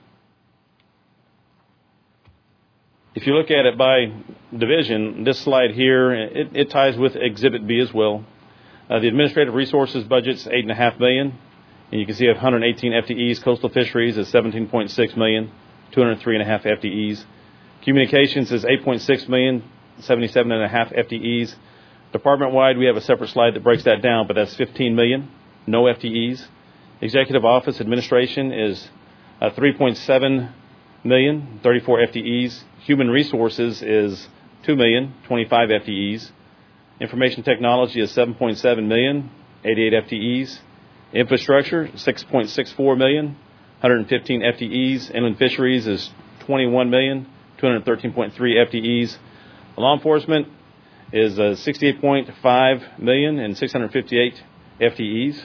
If you look at it by division, this slide here, it, it ties with Exhibit B as well. Uh, the administrative resources budget is eight point five million dollars, and you can see one hundred eighteen F T Es. Coastal fisheries is seventeen point six million dollars, two hundred three point five F T Es. Communications is eight point six million dollars, seventy-seven point five F T Es. Department-wide, we have a separate slide that breaks that down, but that's fifteen million dollars, no F T Es. Executive Office Administration is uh, three point seven million dollars, thirty-four F T Es. Human Resources is two million dollars, twenty-five F T Es. Information Technology is seven point seven million dollars, eighty-eight F T Es. Infrastructure, six point six four million dollars, one hundred fifteen F T Es. Inland Fisheries is twenty-one million dollars, two hundred thirteen point three F T Es. Law Enforcement is uh, sixty-eight point five million dollars and six hundred fifty-eight F T Es.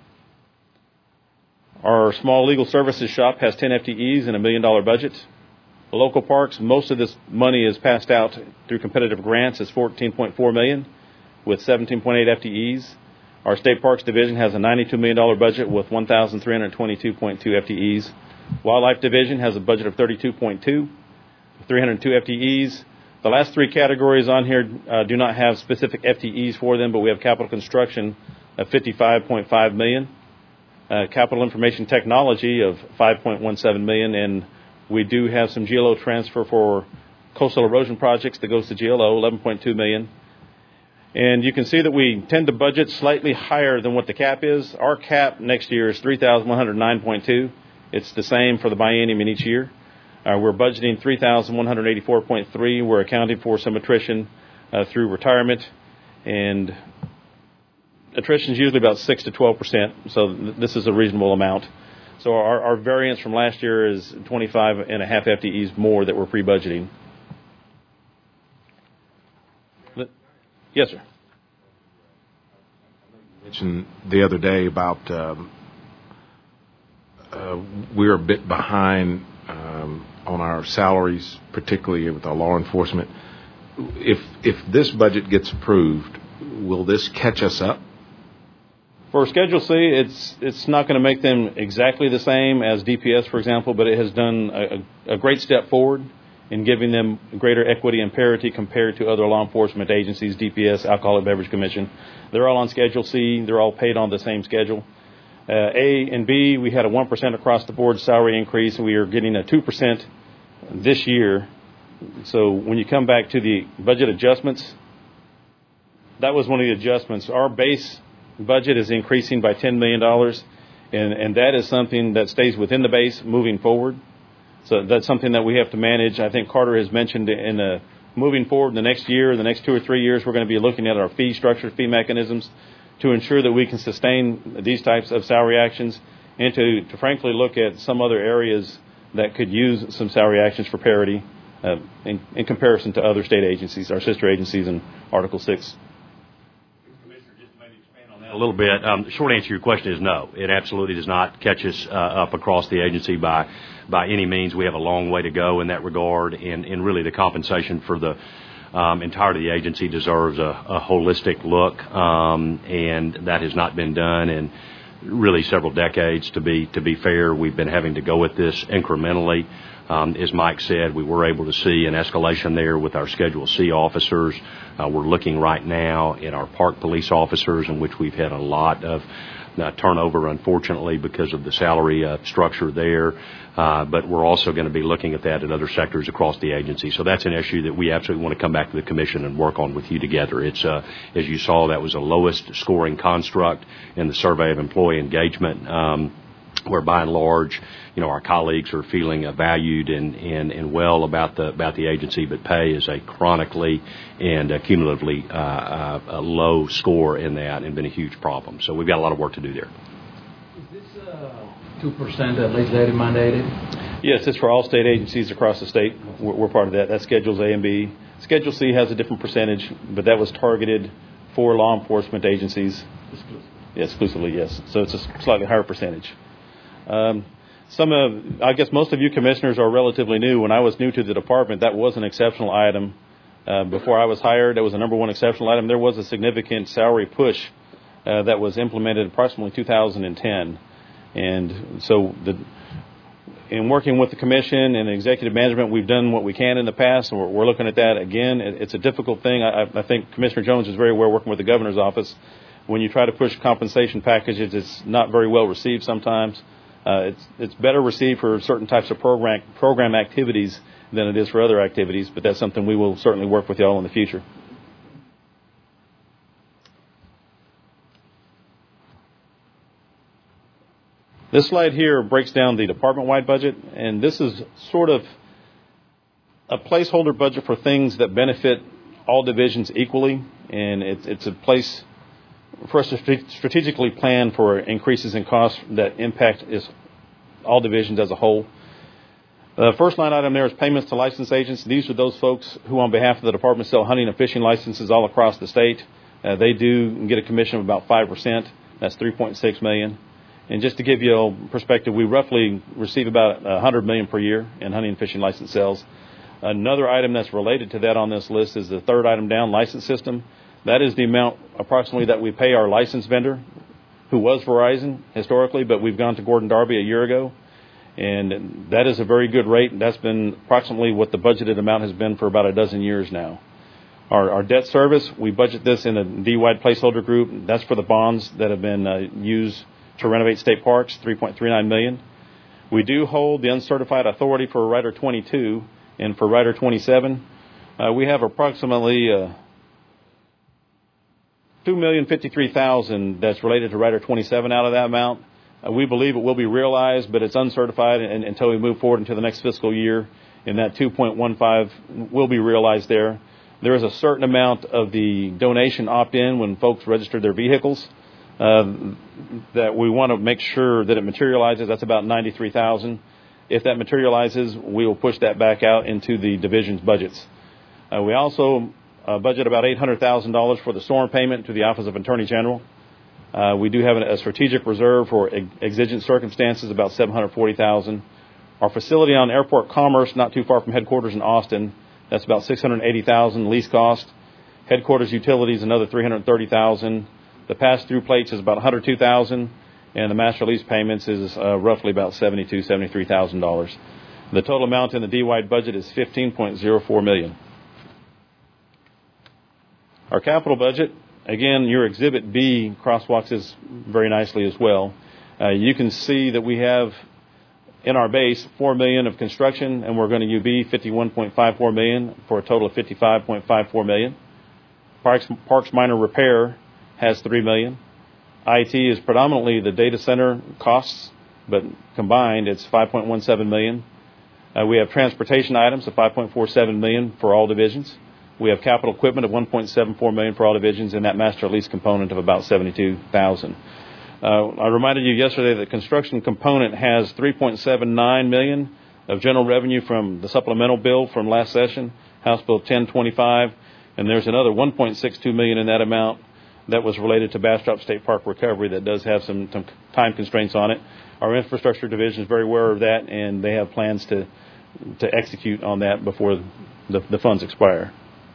Our small legal services shop has ten F T Es and a million dollar budget. The local parks, most of this money is passed out through competitive grants, is fourteen point four million dollars with seventeen point eight F T Es. Our state parks division has a ninety-two million dollars budget with one thousand three hundred twenty-two point two F T Es. Wildlife division has a budget of thirty-two point two. three hundred two F T Es. The last three categories on here uh, do not have specific F T Es for them, but we have capital construction of fifty-five point five million dollars, uh, capital information technology of five point one seven million dollars, and we do have some G L O transfer for coastal erosion projects that goes to G L O, eleven point two million dollars. And you can see that we tend to budget slightly higher than what the cap is. Our cap next year is three thousand one hundred nine point two. It's the same for the biennium in each year. Uh, we're budgeting three thousand one hundred eighty-four point three. We're accounting for some attrition uh, through retirement, and attrition is usually about six to twelve percent, so th- this is a reasonable amount. So our, our variance from last year is twenty-five and a half F T Es more that we're pre-budgeting. Yes, sir. You mentioned the other day about um, uh, we're a bit behind um, on our salaries, particularly with our law enforcement. If if this budget gets approved, will this catch us up? For Schedule C, it's it's not going to make them exactly the same as D P S, for example, but it has done a, a great step forward in giving them greater equity and parity compared to other law enforcement agencies, D P S, Alcoholic Beverage Commission. They're all on Schedule C. They're all paid on the same schedule. Uh, A and B, we had a one percent across the board salary increase, and we are getting a two percent this year. So when you come back to the budget adjustments, that was one of the adjustments. Our base budget is increasing by ten million dollars, and, and that is something that stays within the base moving forward. So that's something that we have to manage. I think Carter has mentioned in the moving forward in the next year, the next two or three years, we're going to be looking at our fee structure, fee mechanisms to ensure that we can sustain these types of salary actions, and to, to frankly look at some other areas that could use some salary actions for parity uh, in, in comparison to other state agencies, our sister agencies in Article six. A little bit. Um, the short answer to your question is no. It absolutely does not catch us uh, up across the agency by by any means. We have a long way to go in that regard, and, and really the compensation for the um, entirety of the agency deserves a, a holistic look, um, and that has not been done in really several decades. To be to be fair, we've been having to go at this incrementally. Um, as Mike said, we were able to see an escalation there with our Schedule C officers. Uh, we're looking right now at our park police officers, in which we've had a lot of uh, turnover, unfortunately, because of the salary uh, structure there. Uh, but we're also going to be looking at that in other sectors across the agency. So that's an issue that we absolutely want to come back to the commission and work on with you together. It's, uh, as you saw, that was the lowest scoring construct in the survey of employee engagement, um, where by and large, you know, our colleagues are feeling uh, valued and, and, and well about the about the agency, but pay is a chronically and uh, cumulatively uh, uh, a low score in that, and been a huge problem. So we've got a lot of work to do there. Is this uh, two percent uh, legislative mandated? Yes, it's for all state agencies across the state. We're, we're part of that. That's Schedules A and B. Schedule C has a different percentage, but that was targeted for law enforcement agencies. Exclusively. Yeah, exclusively, yes. So it's a slightly higher percentage. Um, some of, I guess most of you commissioners are relatively new. When I was new to the department, that was an exceptional item. Uh, before I was hired, that was the number one exceptional item. There was a significant salary push uh, that was implemented approximately two thousand ten. And so the, in working with the commission and executive management, we've done what we can in the past, and we're, we're looking at that again. It, it's a difficult thing. I, I think Commissioner Jones is very aware, working with the governor's office. When you try to push compensation packages, it's not very well received sometimes. Uh, it's it's better received for certain types of program program activities than it is for other activities, but that's something we will certainly work with y'all in the future. This slide here breaks down the department-wide budget, and this is sort of a placeholder budget for things that benefit all divisions equally, and it's it's a place for us to strategically plan for increases in costs that impact is all divisions as a whole. The first line item there is payments to license agents. These are those folks who, on behalf of the department, sell hunting and fishing licenses all across the state. Uh, they do get a commission of about five percent. That's three point six million dollars. And just to give you a perspective, we roughly receive about one hundred million dollars per year in hunting and fishing license sales. Another item that's related to that on this list is the third item down, license system. That is the amount approximately that we pay our license vendor, who was Verizon historically, but we've gone to Gordon Darby a year ago. And that is a very good rate. That's been approximately what the budgeted amount has been for about a dozen years now. Our, our debt service, we budget this in a D-wide placeholder group. That's for the bonds that have been uh, used to renovate state parks, three point three nine million dollars. We do hold the uncertified authority for Rider twenty-two, and for Rider twenty-seven, uh, we have approximately uh, two million fifty-three thousand dollars that's related to Rider twenty-seven out of that amount. Uh, we believe it will be realized, but it's uncertified and, until we move forward into the next fiscal year, and that two point one five will be realized there. There is a certain amount of the donation opt-in when folks register their vehicles uh, that we want to make sure that it materializes. That's about ninety-three thousand dollars. If that materializes, we will push that back out into the division's budgets. Uh, we also uh, budget about eight hundred thousand dollars for the storm payment to the Office of Attorney General. Uh, we do have a strategic reserve for ex- exigent circumstances, about seven hundred forty thousand dollars. Our facility on Airport Commerce, not too far from headquarters in Austin, that's about six hundred eighty thousand dollars lease cost. Headquarters utilities, another three hundred thirty thousand dollars. The pass-through plates is about one hundred two thousand dollars, and the master lease payments is uh, roughly about seventy-two thousand dollars, seventy-three thousand dollars. The total amount in the D-wide budget is fifteen point zero four million dollars. Our capital budget, again, your Exhibit B crosswalks this very nicely as well. Uh, you can see that we have in our base four million dollars of construction, and we're going to U B fifty-one point five four million dollars for a total of fifty-five point five four million dollars. Parks, Parks Minor Repair has three million dollars. I T is predominantly the data center costs, but combined it's five point one seven million dollars. Uh, we have transportation items of five point four seven million dollars for all divisions. We have capital equipment of one point seven four million dollars for all divisions, and that master lease component of about seventy-two thousand dollars. Uh, I reminded you yesterday that the construction component has three point seven nine million dollars of general revenue from the supplemental bill from last session, House Bill ten twenty-five, and there's another one point six two million dollars in that amount that was related to Bastrop State Park recovery that does have some, some time constraints on it. Our infrastructure division is very aware of that, and they have plans to to execute on that before the, the funds expire.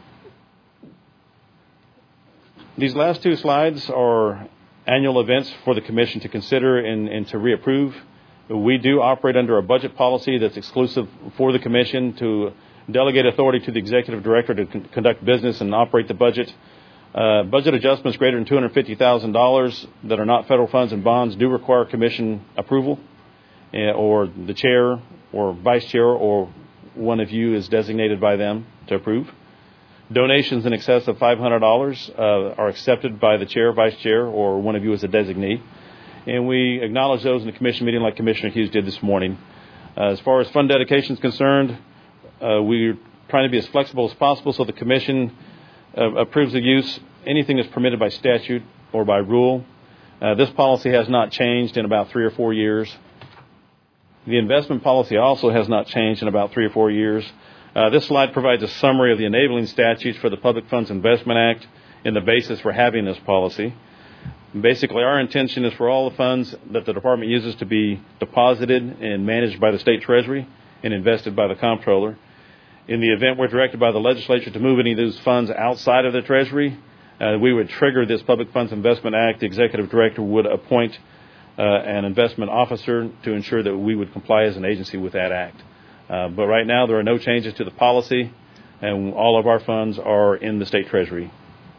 These last two slides are annual events for the Commission to consider and, and to reapprove. We do operate under a budget policy that's exclusive for the Commission to delegate authority to the Executive Director to con- conduct business and operate the budget. Uh, budget adjustments greater than two hundred fifty thousand dollars that are not federal funds and bonds do require Commission approval, uh, or the Chair or Vice Chair or one of you is designated by them to approve. Donations in excess of five hundred dollars uh, are accepted by the Chair, Vice Chair, or one of you as a designee. And we acknowledge those in the Commission meeting like Commissioner Hughes did this morning. Uh, as far as fund dedication is concerned, uh, we're trying to be as flexible as possible so the Commission uh, approves the use. Anything is permitted by statute or by rule. Uh, this policy has not changed in about three or four years. The investment policy also has not changed in about three or four years. Uh, this slide provides a summary of the enabling statutes for the Public Funds Investment Act and the basis for having this policy. Basically, our intention is for all the funds that the Department uses to be deposited and managed by the State Treasury and invested by the Comptroller. In the event we're directed by the legislature to move any of those funds outside of the Treasury, uh, we would trigger this Public Funds Investment Act. The Executive Director would appoint uh, an investment officer to ensure that we would comply as an agency with that act. Uh, but right now, there are no changes to the policy, and all of our funds are in the State Treasury.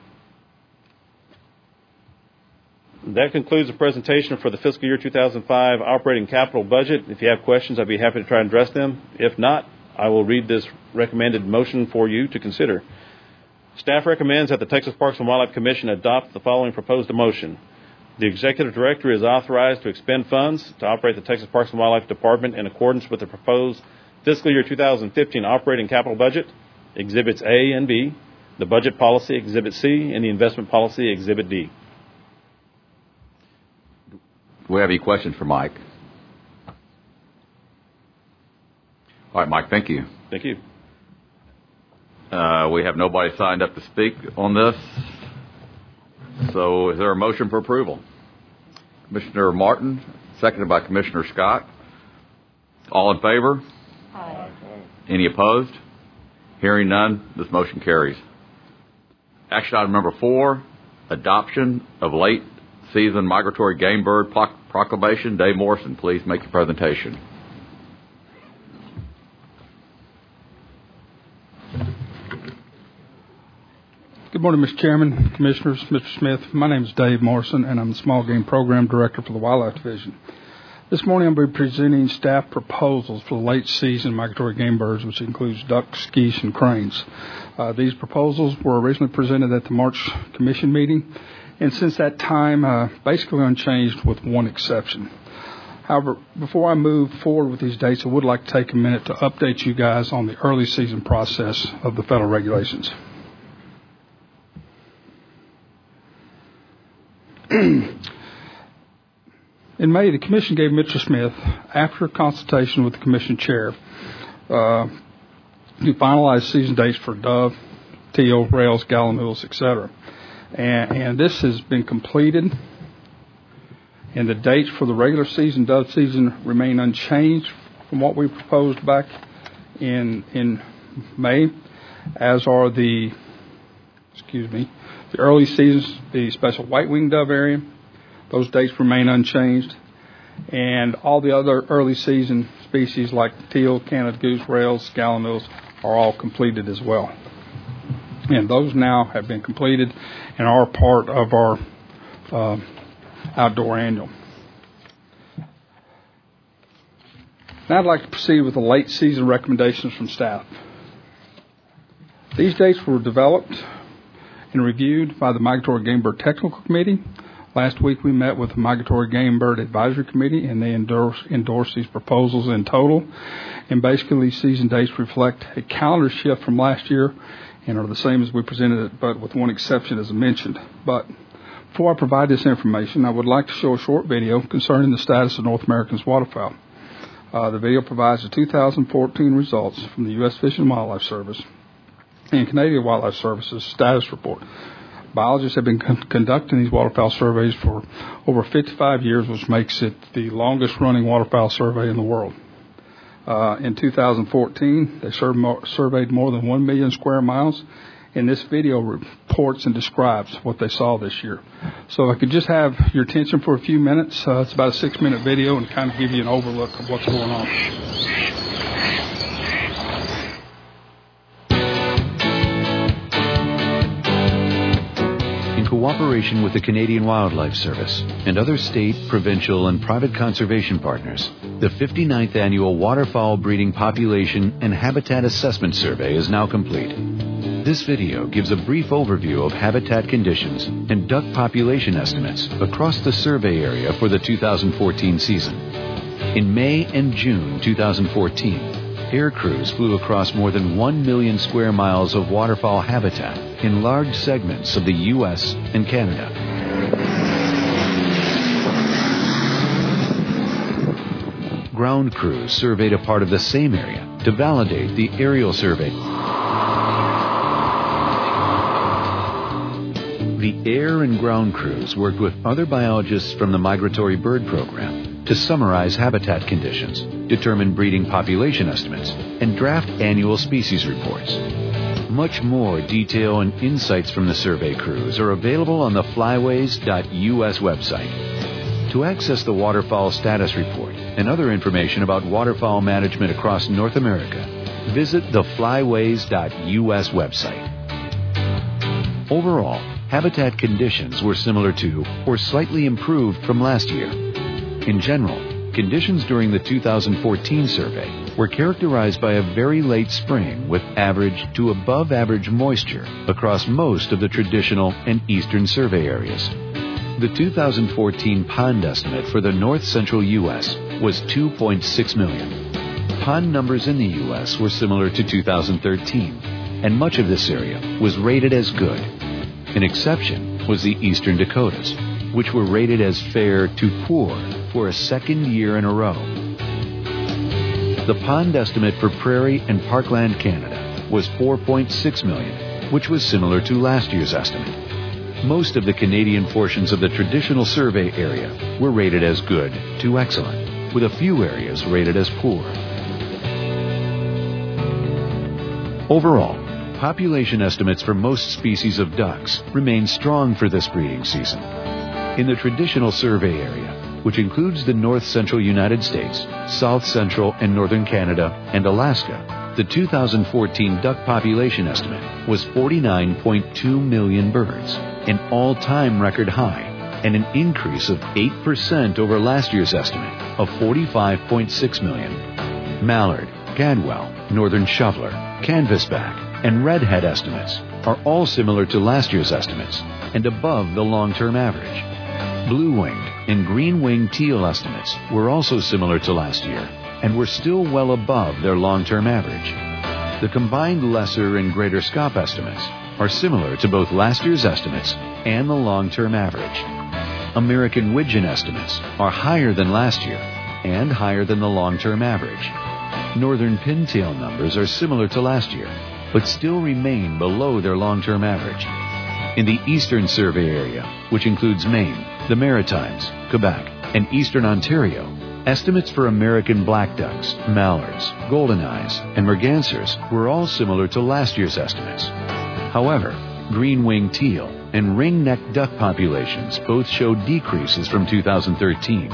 That concludes the presentation for the fiscal year two thousand five operating capital budget. If you have questions, I'd be happy to try and address them. If not, I will read this recommended motion for you to consider. Staff recommends that the Texas Parks and Wildlife Commission adopt the following proposed motion. The Executive Director is authorized to expend funds to operate the Texas Parks and Wildlife Department in accordance with the proposed fiscal year two thousand fifteen operating capital budget, Exhibits A and B, the budget policy, Exhibit C, and the investment policy, Exhibit D. Do we have any questions for Mike? All right, Mike, thank you. Thank you. Uh, we have nobody signed up to speak on this. So is there a motion for approval? Commissioner Martin, seconded by Commissioner Scott. All in favor? Aye. Any opposed? Hearing none, this motion carries. Action item number four, adoption of late season migratory game bird proclamation. Dave Morrison, please make your presentation. Good morning, Mister Chairman, Commissioners, Mister Smith. My name is Dave Morrison, and I'm the Small Game Program Director for the Wildlife Division. This morning I'll be presenting staff proposals for the late season migratory game birds, which includes ducks, geese, and cranes. Uh, these proposals were originally presented at the March Commission meeting, and since that time, uh, basically unchanged with one exception. However, before I move forward with these dates, I would like to take a minute to update you guys on the early season process of the federal regulations. In May, the Commission gave Mister Smith, after consultation with the Commission Chair, uh, to finalize season dates for dove, teal, rails, gallinules, et cetera. And, and this has been completed, and the dates for the regular season dove season remain unchanged from what we proposed back in in May, as are the, excuse me, the early seasons, the special white-winged dove area. Those dates remain unchanged. And all the other early season species like teal, Canada goose, rails, gallinules are all completed as well. And those now have been completed and are part of our uh, outdoor annual. Now I'd like to proceed with the late season recommendations from staff. These dates were developed and reviewed by the Migratory Game Bird Technical Committee. Last week we met with the Migratory Game Bird Advisory Committee, and they endorsed, endorsed these proposals in total. And basically these season dates reflect a calendar shift from last year and are the same as we presented it, but with one exception as I mentioned. But before I provide this information, I would like to show a short video concerning the status of North America's waterfowl. Uh, the video provides the two thousand fourteen results from the U S Fish and Wildlife Service and Canadian Wildlife Service's status report. Biologists have been con- conducting these waterfowl surveys for over fifty-five years, which makes it the longest running waterfowl survey in the world. Uh, in two thousand fourteen, they sur- more, surveyed more than one million square miles, and this video reports and describes what they saw this year. So if I could just have your attention for a few minutes. Uh, it's about a six-minute video and kind of give you an overlook of what's going on. In cooperation with the Canadian Wildlife Service and other state, provincial, and private conservation partners, the fifty-ninth Annual Waterfowl Breeding Population and Habitat Assessment Survey is now complete. This video gives a brief overview of habitat conditions and duck population estimates across the survey area for the two thousand fourteen season. In May and June two thousand fourteen, air crews flew across more than one million square miles of waterfowl habitat in large segments of the U S and Canada. Ground crews surveyed a part of the same area to validate the aerial survey. The air and ground crews worked with other biologists from the Migratory Bird Program to summarize habitat conditions, determine breeding population estimates, and draft annual species reports. Much more detail and insights from the survey crews are available on the flyways dot U S website. To access the waterfowl status report and other information about waterfowl management across North America, visit the flyways dot U S website. Overall, habitat conditions were similar to or slightly improved from last year. In general, conditions during the two thousand fourteen survey were characterized by a very late spring with average to above average moisture across most of the traditional and eastern survey areas. The two thousand fourteen pond estimate for the north central U S was two point six million. Pond numbers in the U S were similar to two thousand thirteen, and much of this area was rated as good. An exception was the eastern Dakotas, which were rated as fair to poor for a second year in a row. The pond estimate for prairie and parkland Canada was four point six million, which was similar to last year's estimate. Most of the Canadian portions of the traditional survey area were rated as good to excellent, with a few areas rated as poor. Overall, population estimates for most species of ducks remain strong for this breeding season. In the traditional survey area, which includes the north central United States, south central and northern Canada, and Alaska, The two thousand fourteen duck population estimate was forty-nine point two million birds, an all-time record high, and an increase of eight percent over last year's estimate of forty-five point six million. Mallard, gadwall, northern shoveler, canvasback, and redhead estimates are all similar to last year's estimates and above the long-term average. Blue-winged and green-winged teal estimates were also similar to last year and were still well above their long-term average. The combined lesser and greater scaup estimates are similar to both last year's estimates and the long-term average. American widgeon estimates are higher than last year and higher than the long-term average. Northern pintail numbers are similar to last year, but still remain below their long-term average. In the Eastern Survey area, which includes Maine, the Maritimes, Quebec, and Eastern Ontario, estimates for American black ducks, mallards, goldeneyes, and mergansers were all similar to last year's estimates. However, green-winged teal and ring-necked duck populations both showed decreases from two thousand thirteen.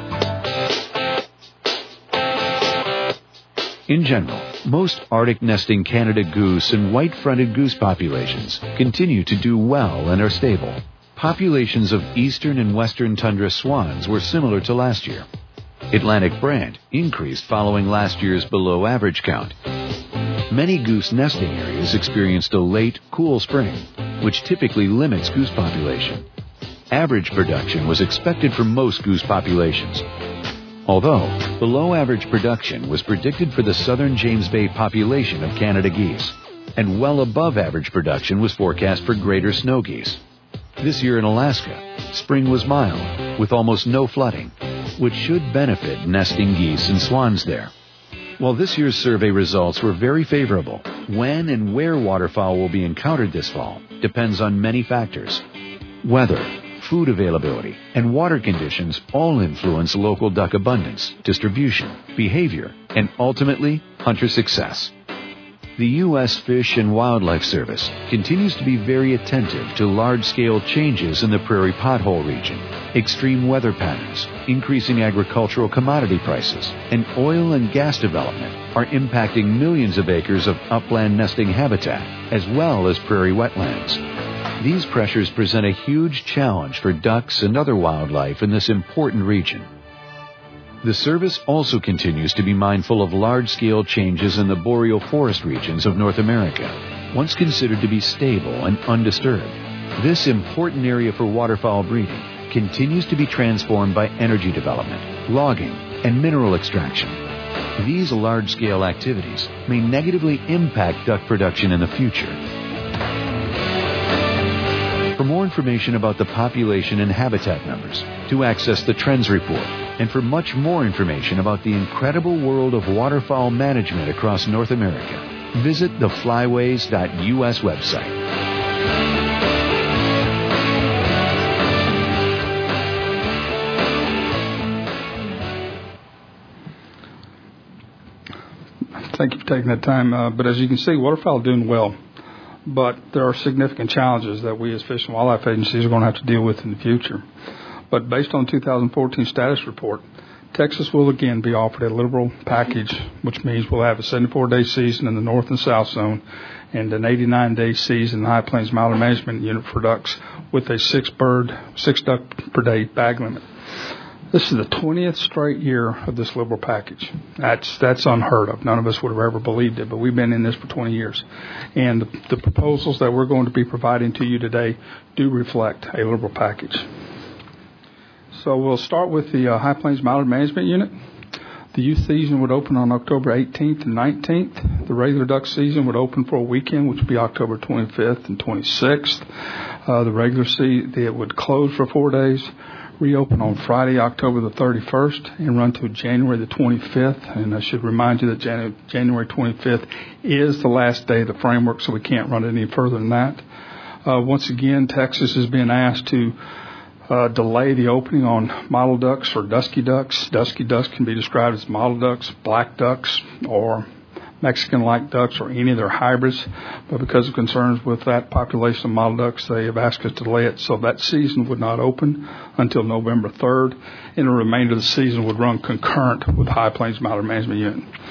In general, most Arctic nesting Canada goose and white-fronted goose populations continue to do well and are stable. Populations of eastern and western tundra swans were similar to last year. Atlantic brant increased following last year's below-average count. Many goose nesting areas experienced a late, cool spring, which typically limits goose population. Average production was expected for most goose populations. Although below-average production was predicted for the southern James Bay population of Canada geese, and well above average production was forecast for greater snow geese. This year in Alaska, spring was mild, with almost no flooding, which should benefit nesting geese and swans there. While this year's survey results were very favorable, when and where waterfowl will be encountered this fall depends on many factors. Weather, food availability, and water conditions all influence local duck abundance, distribution, behavior, and ultimately, hunter success. The U S Fish and Wildlife Service continues to be very attentive to large-scale changes in the prairie pothole region. Extreme weather patterns, increasing agricultural commodity prices, and oil and gas development are impacting millions of acres of upland nesting habitat, as well as prairie wetlands. These pressures present a huge challenge for ducks and other wildlife in this important region. The service also continues to be mindful of large-scale changes in the boreal forest regions of North America, once considered to be stable and undisturbed. This important area for waterfowl breeding continues to be transformed by energy development, logging, and mineral extraction. These large-scale activities may negatively impact duck production in the future. For more information about the population and habitat numbers, to access the Trends Report, and for much more information about the incredible world of waterfowl management across North America, visit the flyways dot U S website. Thank you for taking that time. Uh, but as you can see, waterfowl are doing well. But there are significant challenges that we as Fish and Wildlife agencies are going to have to deal with in the future. But based on the two thousand fourteen status report, Texas will again be offered a liberal package, which means we'll have a seventy-four day season in the north and south zone and an eighty-nine day season in the High Plains Mallard Management Unit for ducks with a six bird, six duck per day bag limit. This is the twentieth straight year of this liberal package. That's that's unheard of. None of us would have ever believed it, but we've been in this for twenty years. And the, the proposals that we're going to be providing to you today do reflect a liberal package. So we'll start with the uh, High Plains Mallard Management Unit. The youth season would open on October eighteenth and nineteenth. The regular duck season would open for a weekend, which would be October twenty-fifth and twenty-sixth. Uh, the regular season, it would close for four days, reopen on Friday, October the thirty-first, and run to January the twenty-fifth. And I should remind you that Jan- January twenty-fifth is the last day of the framework, so we can't run it any further than that. Uh, once again, Texas is being asked to Uh, delay the opening on mottled ducks or dusky ducks. Dusky ducks can be described as mottled ducks, black ducks, or Mexican-like ducks, or any of their hybrids. But because of concerns with that population of mottled ducks, they have asked us to delay it. So that season would not open until November third, and the remainder of the season would run concurrent with High Plains Mallard Management Unit.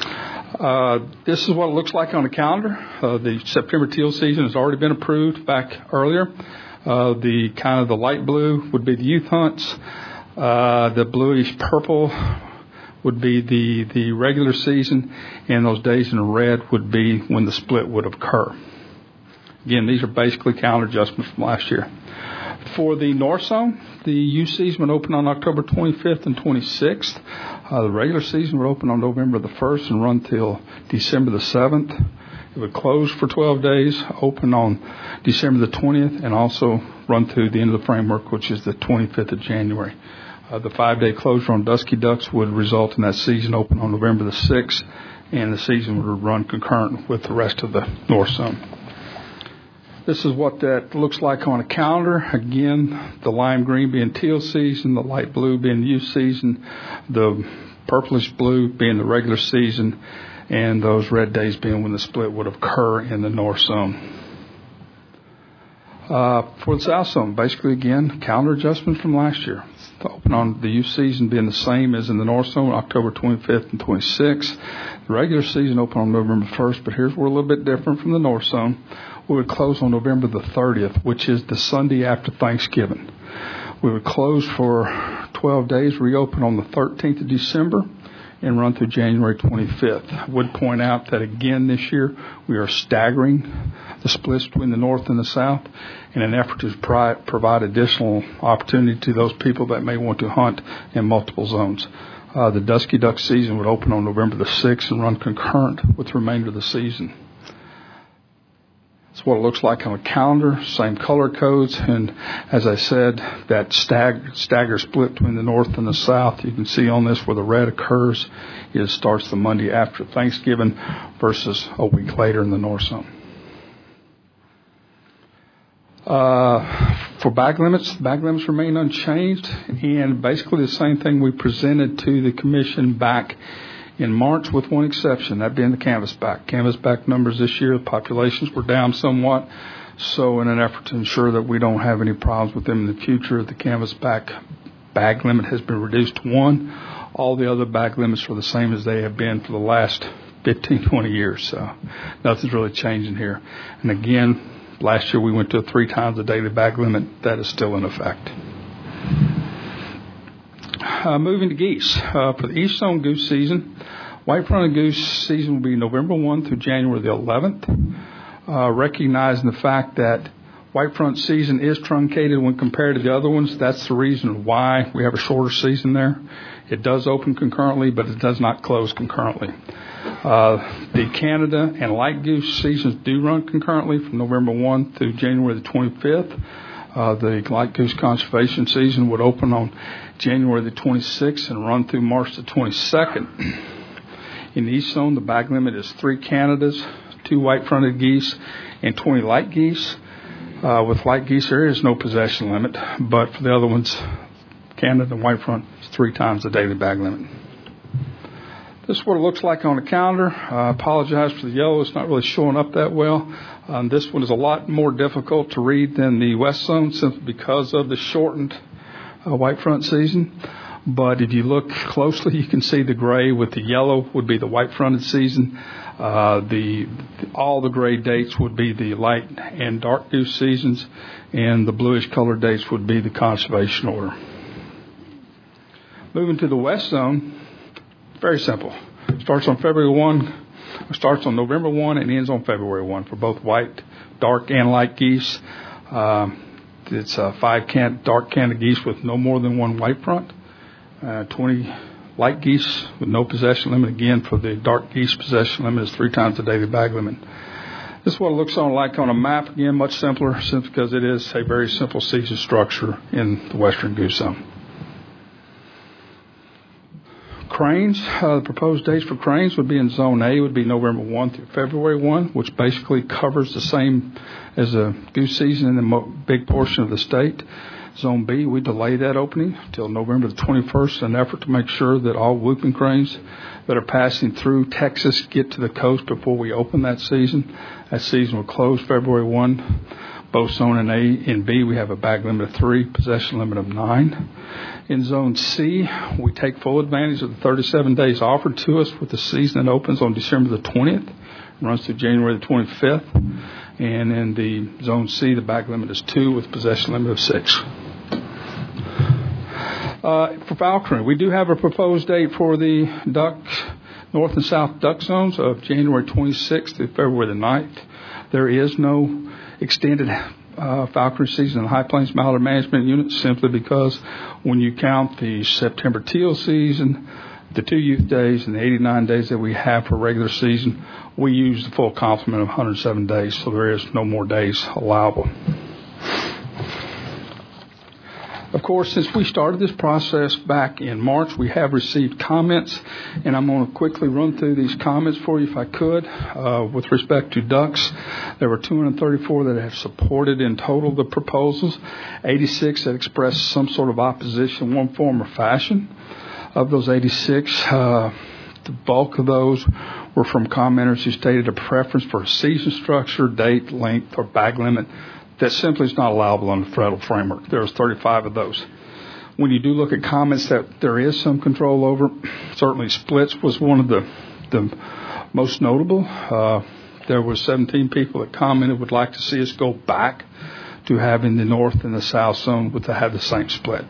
Uh, this is what it looks like on the calendar. Uh, the September teal season has already been approved back earlier. Uh, the kind of the light blue would be the youth hunts. Uh, the bluish purple would be the, the regular season, and those days in red would be when the split would occur. Again, these are basically calendar adjustments from last year. For the North Zone, the youth season would open on October twenty-fifth and twenty-sixth. Uh, the regular season would open on November the first and run till December the seventh. It would close for twelve days, open on December the twentieth, and also run through the end of the framework, which is the twenty-fifth of January. Uh, the five-day closure on Dusky Ducks would result in that season open on November the sixth, and the season would run concurrent with the rest of the North Zone. This is what that looks like on a calendar. Again, the lime green being teal season, the light blue being youth season, the purplish blue being the regular season, and those red days being when the split would occur in the North Zone. Uh, for the South Zone, basically, again, calendar adjustment from last year. The open on the youth season being the same as in the North Zone, October twenty-fifth and twenty-sixth. The regular season open on November first, but here's where we're a little bit different from the North Zone. We would close on November the thirtieth, which is the Sunday after Thanksgiving. We would close for twelve days, reopen on the thirteenth of December, and run through January twenty-fifth. I would point out that again this year we are staggering the splits between the North and the South in an effort to pri- provide additional opportunity to those people that may want to hunt in multiple zones. Uh, the Dusky Duck season would open on November the sixth and run concurrent with the remainder of the season. That's what it looks like on a calendar, same color codes, and as I said, that stag, stagger split between the North and the South, you can see on this where the red occurs, it starts the Monday after Thanksgiving versus a week later in the North Zone. Uh, for bag limits, bag limits remain unchanged, and basically the same thing we presented to the Commission back in March, with one exception, that being the canvasback. Canvasback numbers this year, the populations were down somewhat. So in an effort to ensure that we don't have any problems with them in the future, the canvasback bag limit has been reduced to one. All the other bag limits are the same as they have been for the last fifteen, twenty years. So nothing's really changing here. And again, last year we went to a three times a daily bag limit. That is still in effect. Uh, moving to geese. Uh, for the East Zone goose season, white-fronted goose season will be November first through January the eleventh. Uh, recognizing the fact that white-front season is truncated when compared to the other ones, that's the reason why we have a shorter season there. It does open concurrently, but it does not close concurrently. Uh, the Canada and light goose seasons do run concurrently from November first through January the twenty-fifth. Uh, the light goose conservation season would open on January the twenty-sixth and run through March the twenty-second. In the East Zone, the bag limit is three Canadas, two white-fronted geese, and twenty light geese. Uh, with light geese, there is no possession limit, but for the other ones, Canada and white-front, it's three times the daily bag limit. This is what it looks like on the calendar. I uh, apologize for the yellow. It's not really showing up that well. Um, this one is a lot more difficult to read than the West Zone simply because of the shortened uh, white front season. But if you look closely, you can see the gray with the yellow would be the white fronted season. Uh, the all the gray dates would be the light and dark goose seasons, and the bluish colored dates would be the conservation order. Moving to the West Zone, very simple. Starts on February first, starts on November first, and ends on February first for both white, dark, and light geese. Uh, it's uh, five can- dark Canada geese with no more than one white front. Uh, twenty light geese with no possession limit. Again, for the dark geese, possession limit is three times the daily bag limit. This is what it looks on like on a map. Again, much simpler, simply because it is a very simple season structure in the Western Goose Zone. Cranes, uh, the proposed dates for cranes would be in Zone A, would be November first through February first, which basically covers the same as the goose season in the mo- big portion of the state. Zone B, we delay that opening until November the twenty-first in an effort to make sure that all whooping cranes that are passing through Texas get to the coast before we open that season. That season will close February first. Both Zone A and B, we have a bag limit of three, possession limit of nine. In Zone C, we take full advantage of the thirty-seven days offered to us with the season that opens on December the twentieth, runs through January the twenty-fifth. And in the Zone C, the bag limit is two with possession limit of six. Uh, for falconry, we do have a proposed date for the duck, north and south duck zones of January twenty-sixth through February the ninth. There is no extended uh, falconry season in the High Plains Mallard Management Unit simply because when you count the September teal season, the two youth days, and the eighty-nine days that we have for regular season, we use the full complement of one hundred seven days, so there is no more days allowable. Of course, since we started this process back in March, we have received comments, and I'm going to quickly run through these comments for you if I could. Uh, with respect to ducks, there were two hundred thirty-four that have supported in total the proposals, eighty-six that expressed some sort of opposition in one form or fashion. Of those eighty-six, uh, the bulk of those were from commenters who stated a preference for a season structure, date, length, or bag limit that simply is not allowable under the federal framework. There was thirty-five of those. When you do look at comments that there is some control over, certainly splits was one of the, the most notable. Uh, there were seventeen people that commented would like to see us go back to having the north and the south zone with to have the same split.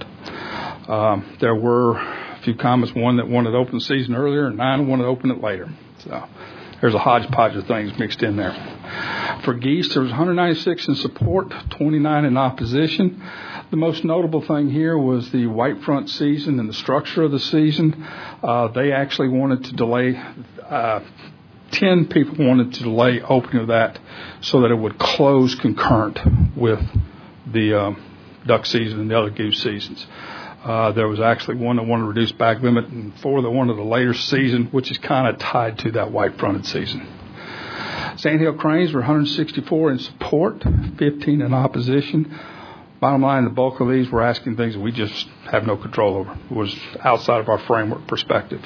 Um, there were a few comments, one that wanted to open the season earlier and nine wanted to open it later. So there's a hodgepodge of things mixed in there. For geese, there was one hundred ninety-six in support, twenty-nine in opposition. The most notable thing here was the white front season and the structure of the season. Uh, they actually wanted to delay, uh, ten people wanted to delay opening of that so that it would close concurrent with the um, duck season and the other goose seasons. Uh, there was actually one that wanted to reduce bag limit and four that wanted a later season, which is kind of tied to that white-fronted season. Sandhill cranes were one hundred sixty-four in support, fifteen in opposition. Bottom line, the bulk of these were asking things that we just have no control over. It was outside of our framework perspective.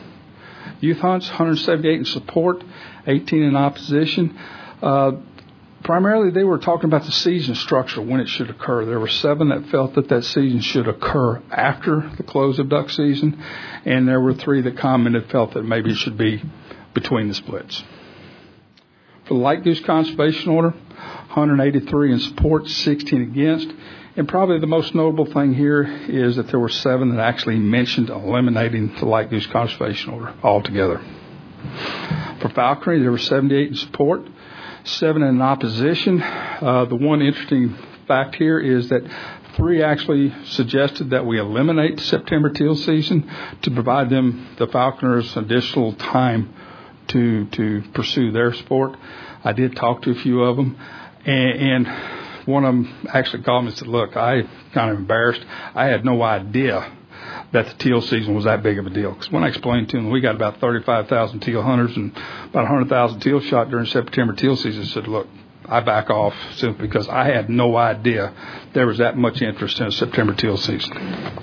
Youth hunts, one hundred seventy-eight in support, eighteen in opposition. Uh, Primarily, they were talking about the season structure, when it should occur. There were seven that felt that that season should occur after the close of duck season, and there were three that commented felt that maybe it should be between the splits. For the light goose conservation order, one hundred eighty-three in support, sixteen against, and probably the most notable thing here is that there were seven that actually mentioned eliminating the light goose conservation order altogether. For falconry, there were seventy-eight in support, seven in opposition. Uh, the one interesting fact here is that three actually suggested that we eliminate the September teal season to provide them, the falconers, additional time to to pursue their sport. I did talk to a few of them, and, and one of them actually called me and said, look, I kind of embarrassed. I had no idea that the teal season was that big of a deal. Because when I explained to them, we got about thirty-five thousand teal hunters and about one hundred thousand teal shot during September teal season, I said, look, I back off simply because I had no idea there was that much interest in a September teal season.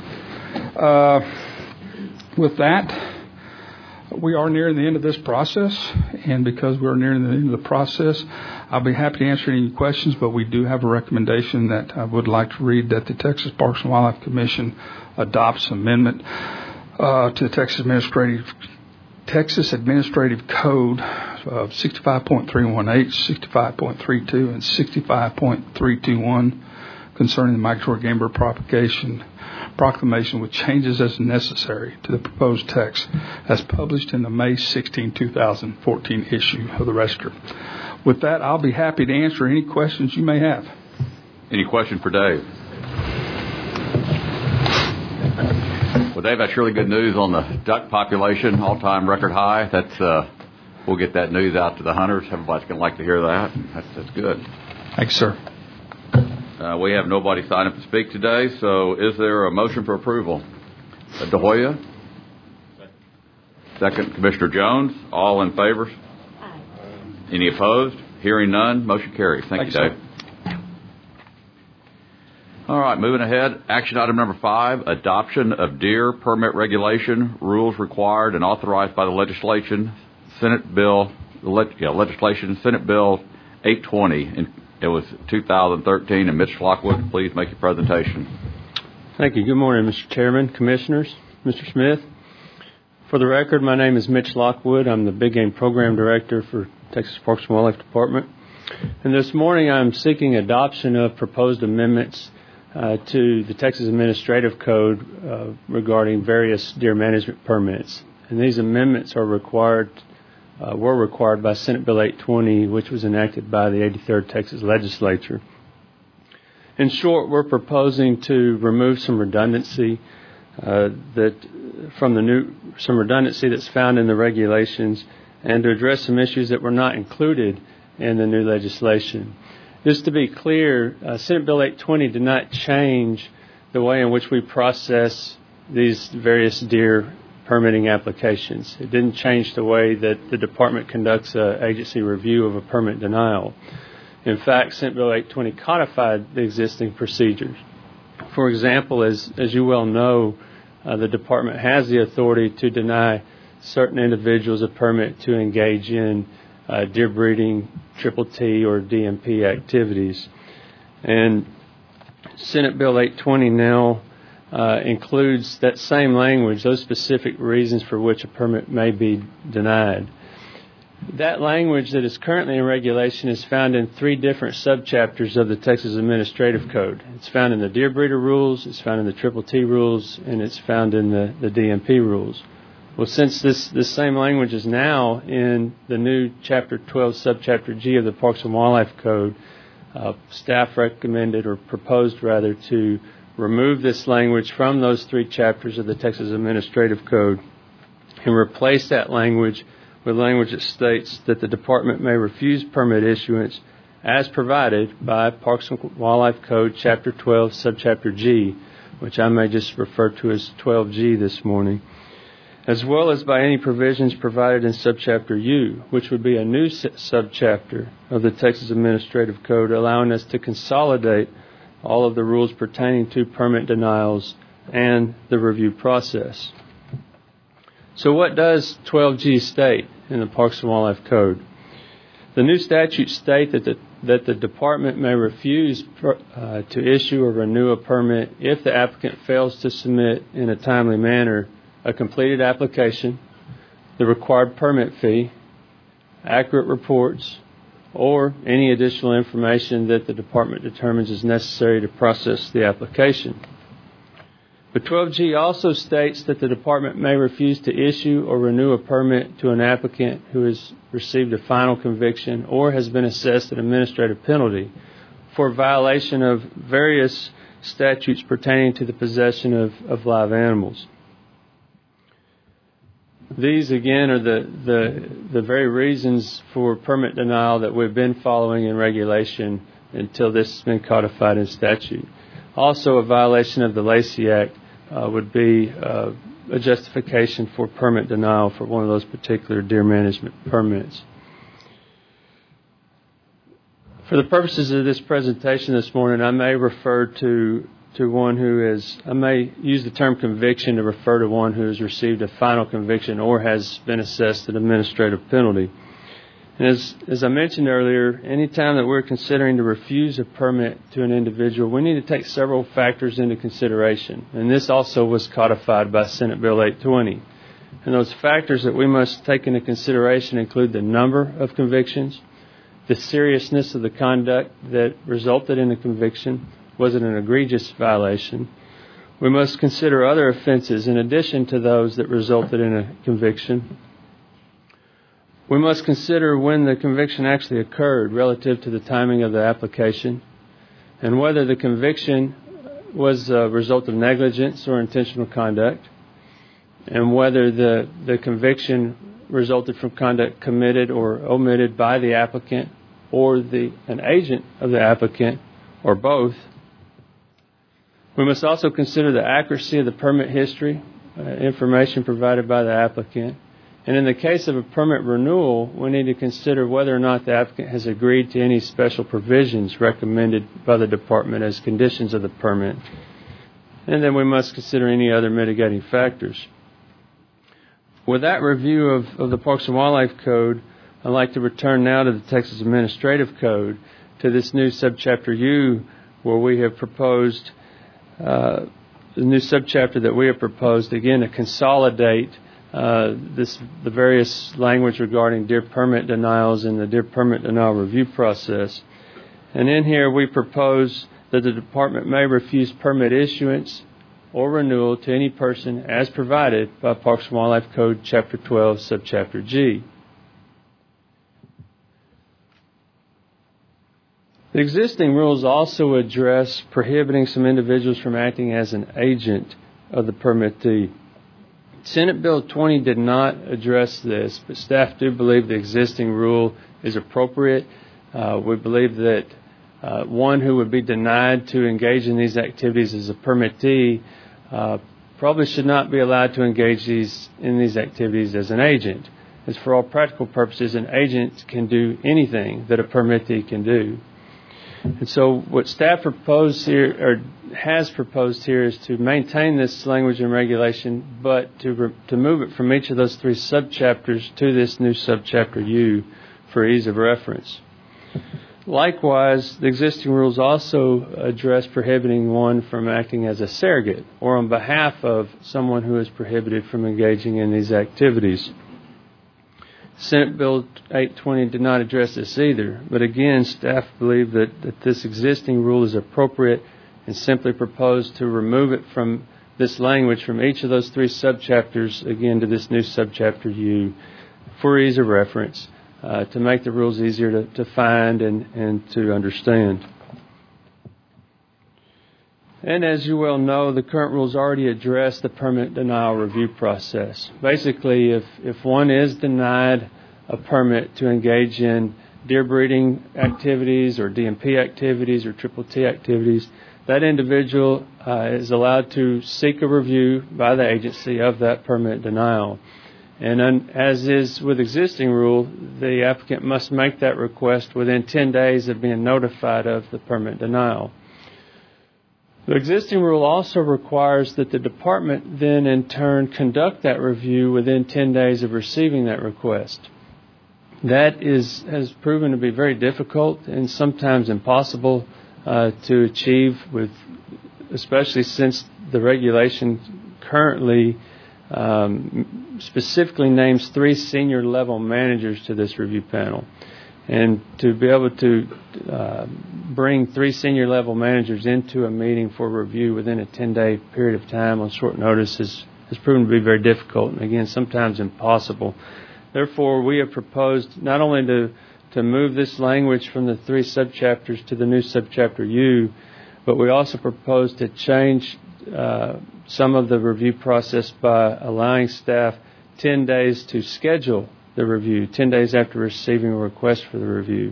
Uh, with that, we are nearing the end of this process, and because we're nearing the end of the process, I'll be happy to answer any questions, but we do have a recommendation that I would like to read, that the Texas Parks and Wildlife Commission adopts amendment uh, to the Texas Administrative Texas Administrative Code of sixty-five point three one eight, sixty-five point three two, and sixty-five point three two one concerning the migratory game bird propagation proclamation with changes as necessary to the proposed text as published in the May sixteenth, twenty fourteen issue of the Register. With that, I'll be happy to answer any questions you may have. Any question for Dave? Well, Dave, that's really good news on the duck population, all-time record high. That's uh, we'll get that news out to the hunters. Everybody's going to like to hear that. That's, that's good. Thanks, sir. Uh, we have nobody signed up to speak today, so is there a motion for approval? Uh, De Hoya? Second, Commissioner Jones. All in favor? Aye. Any opposed? Hearing none, motion carries. Thank Thanks, you, Dave. Sir. All right, moving ahead. Action item number five, adoption of deer permit regulation, rules required and authorized by the legislation, Senate Bill, yeah, legislation, Senate Bill eight twenty, in It was two thousand thirteen, and Mitch Lockwood, please make your presentation. Thank you. Good morning, Mister Chairman, Commissioners, Mister Smith. For the record, my name is Mitch Lockwood. I'm the Big Game Program Director for Texas Parks and Wildlife Department. And this morning I'm seeking adoption of proposed amendments uh, to the Texas Administrative Code uh, regarding various deer management permits. And these amendments are required, uh, were required by Senate Bill eight twenty, which was enacted by the eighty-third Texas Legislature. In short, we're proposing to remove some redundancy uh, that from the new some redundancy that's found in the regulations, and to address some issues that were not included in the new legislation. Just to be clear, uh, Senate Bill eight twenty did not change the way in which we process these various deer permitting applications. It didn't change the way that the department conducts an agency review of a permit denial. In fact, Senate Bill eight twenty codified the existing procedures. For example, as, as you well know, uh, the department has the authority to deny certain individuals a permit to engage in uh, deer breeding, triple T, or D M P activities. And Senate Bill eight twenty now uh, includes that same language, those specific reasons for which a permit may be denied. That language that is currently in regulation is found in three different subchapters of the Texas Administrative Code. It's found in the deer breeder rules, it's found in the triple T rules, and it's found in the, the D M P rules. Well, since this, this same language is now in the new Chapter twelve, Subchapter G of the Parks and Wildlife Code, uh, staff recommended, or proposed rather, to remove this language from those three chapters of the Texas Administrative Code and replace that language with language that states that the department may refuse permit issuance as provided by Parks and Wildlife Code Chapter twelve, Subchapter G, which I may just refer to as twelve G this morning, as well as by any provisions provided in Subchapter U, which would be a new subchapter of the Texas Administrative Code, allowing us to consolidate all of the rules pertaining to permit denials and the review process. So what does twelve G state in the Parks and Wildlife Code? The new statutes state that the, that the department may refuse uh, to issue or renew a permit if the applicant fails to submit in a timely manner a completed application, the required permit fee, accurate reports, or any additional information that the department determines is necessary to process the application. But twelve G also states that the department may refuse to issue or renew a permit to an applicant who has received a final conviction or has been assessed an administrative penalty for violation of various statutes pertaining to the possession of, of live animals. These, again, are the, the, the very reasons for permit denial that we've been following in regulation until this has been codified in statute. Also, a violation of the Lacey Act uh, would be uh, a justification for permit denial for one of those particular deer management permits. For the purposes of this presentation this morning, I may refer to to one who is, I may use the term conviction to refer to one who has received a final conviction or has been assessed an administrative penalty. And as, as I mentioned earlier, any time that we're considering to refuse a permit to an individual, we need to take several factors into consideration. And this also was codified by Senate Bill eight twenty. And those factors that we must take into consideration include the number of convictions, the seriousness of the conduct that resulted in the conviction. Was it an egregious violation? We must consider other offenses in addition to those that resulted in a conviction. We must consider when the conviction actually occurred relative to the timing of the application, and whether the conviction was a result of negligence or intentional conduct, and whether the, the conviction resulted from conduct committed or omitted by the applicant or the an agent of the applicant, or both. We must also consider the accuracy of the permit history, uh, information provided by the applicant. And in the case of a permit renewal, we need to consider whether or not the applicant has agreed to any special provisions recommended by the department as conditions of the permit. And then we must consider any other mitigating factors. With that review of, of the Parks and Wildlife Code, I'd like to return now to the Texas Administrative Code to this new subchapter U, where we have proposed uh, the new subchapter that we have proposed, again, to consolidate uh, this the various language regarding deer permit denials and the deer permit denial review process. And in here, we propose that the Department may refuse permit issuance or renewal to any person as provided by Parks and Wildlife Code, Chapter twelve, Subchapter G. The existing rules also address prohibiting some individuals from acting as an agent of the permittee. Senate Bill twenty did not address this, but staff do believe the existing rule is appropriate. Uh, we believe that uh, one who would be denied to engage in these activities as a permittee uh, probably should not be allowed to engage these in these activities as an agent, as for all practical purposes, an agent can do anything that a permittee can do. And so what staff proposed here, or has proposed here, is to maintain this language and regulation, but to re- to move it from each of those three subchapters to this new subchapter U for ease of reference. Likewise, the existing rules also address prohibiting one from acting as a surrogate or on behalf of someone who is prohibited from engaging in these activities. Senate Bill eight twenty did not address this either, but again, staff believe that, that this existing rule is appropriate and simply propose to remove it from this language from each of those three subchapters, again, to this new subchapter U for ease of reference, uh, to make the rules easier to, to find and, and to understand. And as you well know, the current rules already address the permit denial review process. Basically, if, if one is denied a permit to engage in deer breeding activities or D M P activities or Triple T activities, that individual uh, is allowed to seek a review by the agency of that permit denial. And un, as is with existing rule, the applicant must make that request within ten days of being notified of the permit denial. The existing rule also requires that the department then in turn conduct that review within ten days of receiving that request. That is has proven to be very difficult and sometimes impossible uh, to achieve, with, especially since the regulation currently um, specifically names three senior level managers to this review panel. And to be able to uh, bring three senior level managers into a meeting for review within a ten-day period of time on short notice has, has proven to be very difficult and, again, sometimes impossible. Therefore, we have proposed not only to, to move this language from the three subchapters to the new subchapter U, but we also propose to change uh, some of the review process by allowing staff ten days to schedule the review, ten days after receiving a request for the review.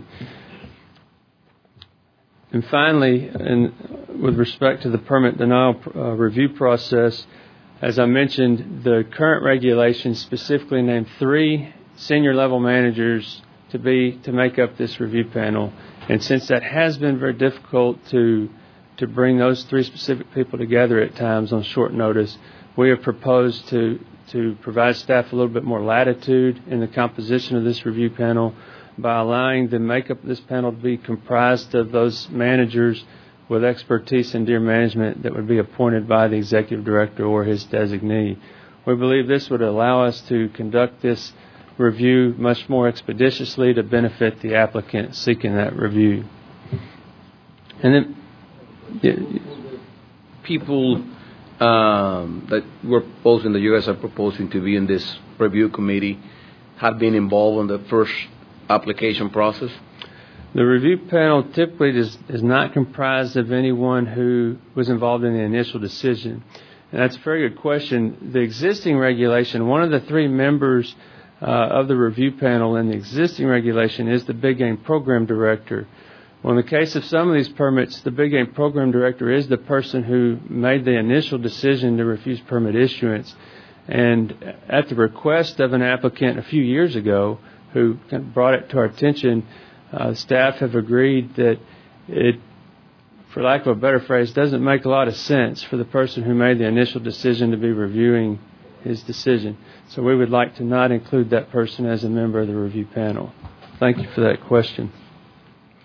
And finally, and with respect to the permit denial uh, review process, as I mentioned, the current regulations specifically name three senior level managers to be to make up this review panel. And since that has been very difficult to to bring those three specific people together at times on short notice, we have proposed to to provide staff a little bit more latitude in the composition of this review panel by allowing the makeup of this panel to be comprised of those managers with expertise in deer management that would be appointed by the executive director or his designee. We believe this would allow us to conduct this review much more expeditiously to benefit the applicant seeking that review. And then, yeah, people um, that were proposing, the U S are proposing to be in this review committee, have been involved in the first application process? The review panel typically is, is not comprised of anyone who was involved in the initial decision. And that's a very good question. The existing regulation, one of the three members uh, of the review panel in the existing regulation is the Big Game Program Director. Well, in the case of some of these permits, the Big Game Program Director is the person who made the initial decision to refuse permit issuance. And at the request of an applicant a few years ago who kind of brought it to our attention, uh, staff have agreed that it, for lack of a better phrase, doesn't make a lot of sense for the person who made the initial decision to be reviewing his decision. So we would like to not include that person as a member of the review panel. Thank you for that question.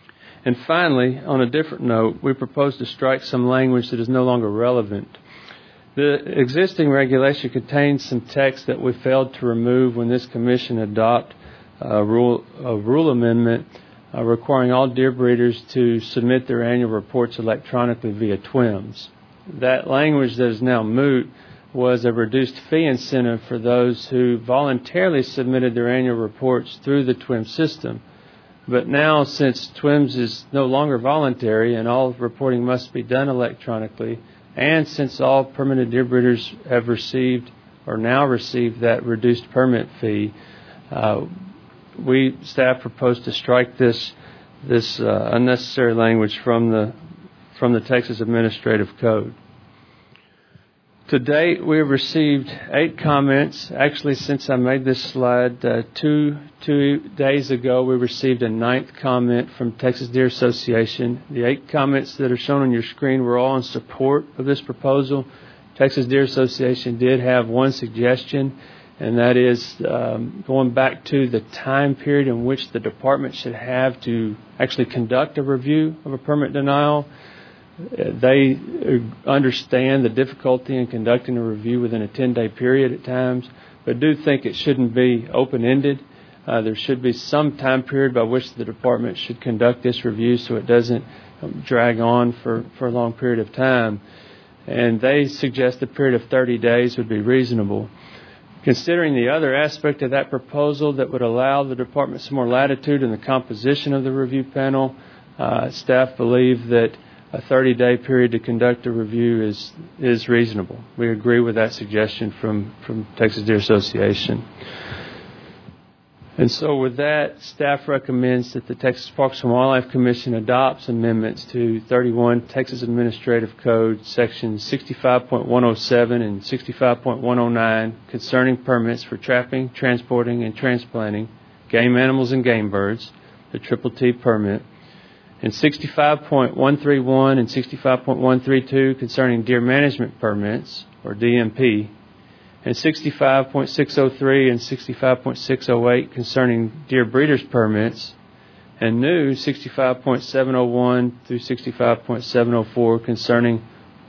And finally, on a different note, we propose to strike some language that is no longer relevant. The existing regulation contains some text that we failed to remove when this commission adopted a rule, a rule amendment uh, requiring all deer breeders to submit their annual reports electronically via T W I M S. That language that is now moot was a reduced fee incentive for those who voluntarily submitted their annual reports through the T W I M S system. But now, since T W I M S is no longer voluntary and all reporting must be done electronically, and since all permitted deer breeders have received or now receive that reduced permit fee, uh, we, staff, propose to strike this this uh, unnecessary language from the from the Texas Administrative Code. To date, we have received eight comments. Actually, since I made this slide, uh, two two days ago, we received a ninth comment from Texas Deer Association. The eight comments that are shown on your screen were all in support of this proposal. Texas Deer Association did have one suggestion, and that is um, going back to the time period in which the department should have to actually conduct a review of a permit denial. They understand the difficulty in conducting a review within a ten-day period at times, but do think it shouldn't be open-ended. Uh, there should be some time period by which the department should conduct this review so it doesn't um, drag on for, for a long period of time. And they suggest a period of thirty days would be reasonable. Considering the other aspect of that proposal that would allow the department some more latitude in the composition of the review panel, uh, staff believe that a thirty-day period to conduct a review is is reasonable. We agree with that suggestion from, from Texas Deer Association. And so with that, staff recommends that the Texas Parks and Wildlife Commission adopts amendments to thirty-one Texas Administrative Code sections sixty-five point one oh seven and sixty-five point one oh nine concerning permits for trapping, transporting, and transplanting game animals and game birds, the Triple T permit, and sixty-five point one thirty-one and sixty-five point one thirty-two concerning deer management permits, or D M P, and sixty-five point six oh three and sixty-five point six oh eight concerning deer breeders permits, and new sixty-five point seven oh one through sixty-five point seven oh four concerning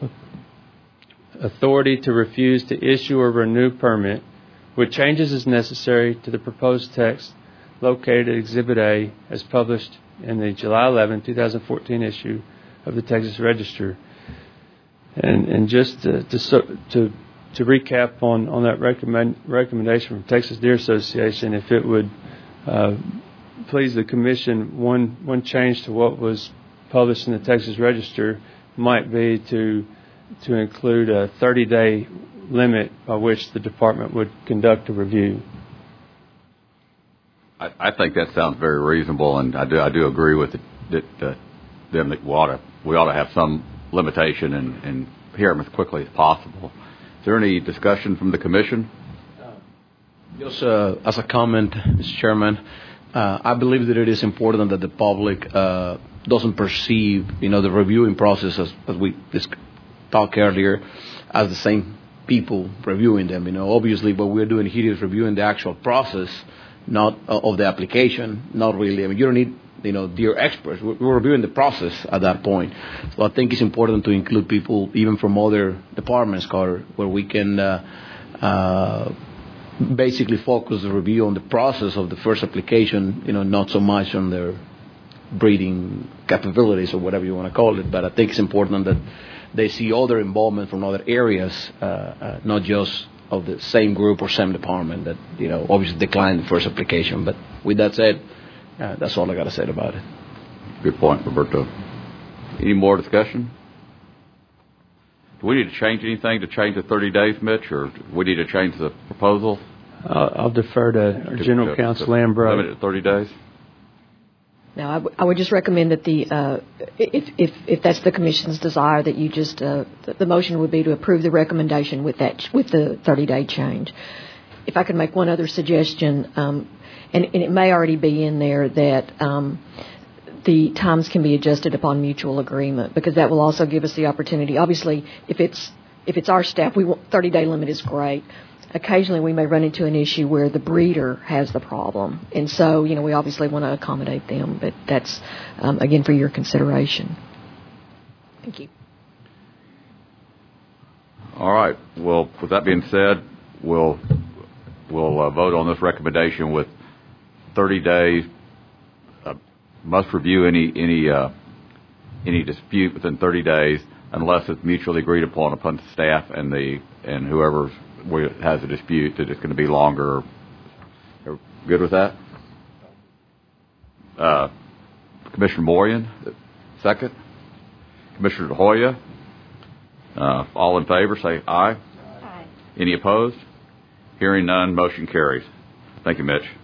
authority to refuse to issue or renew permit, with changes as necessary to the proposed text located at Exhibit A as published in the July eleventh, twenty fourteen issue of the Texas Register. And and just to to, to, to recap on, on that recommend, recommendation from Texas Deer Association, if it would uh, please the Commission, one one change to what was published in the Texas Register might be to to include a thirty-day limit by which the department would conduct a review. I, I think that sounds very reasonable, and I do I do agree with it, that uh, them that we ought to we ought to have some limitation and, and hear them as quickly as possible. Is there any discussion from the Commission? Uh, just uh, as a comment, Mister Chairman, uh, I believe that it is important that the public uh, doesn't perceive, you know, the reviewing process as, as we talked earlier, as the same people reviewing them. You know, obviously, what we're doing here is reviewing the actual process, not uh, of the application. Not really. I mean, you don't need, you know, deer experts. We're, we're reviewing the process at that point. So I think it's important to include people even from other departments, Carter, where we can uh, uh, basically focus the review on the process of the first application, you know, not so much on their breeding capabilities or whatever you want to call it. But I think it's important that they see other involvement from other areas, uh, uh, not just of the same group or same department that, you know, obviously declined the first application. But with that said, uh, that's all I got to say about it. Good point, Roberto. Any more discussion? Do we need to change anything to change the thirty days, Mitch, or do we need to change the proposal? I'll, I'll defer to our General Counsel Lambrou. Limit it to thirty days? No, I, w- I would just recommend that the uh, if, if if that's the Commission's desire, that you just uh, the, the motion would be to approve the recommendation with that with the thirty-day change. If I could make one other suggestion, um, and, and it may already be in there, that um, the times can be adjusted upon mutual agreement, because that will also give us the opportunity. Obviously, if it's if it's our staff, we want thirty-day limit is great. occasionally we may run into an issue where the breeder has the problem. And so, you know, we obviously want to accommodate them, but that's, um, again, for your consideration. Thank you. All right. Well, with that being said, we'll we'll uh, vote on this recommendation with thirty days. Uh, must review any any uh, any dispute within thirty days, unless it's mutually agreed upon upon the staff and the and whoever has a dispute that it's going to be longer. Are good with that? Uh, Commissioner Morian, second. Commissioner DeHoya. Uh, all in favor, say aye. Aye. Any opposed? Hearing none, motion carries. Thank you, Mitch.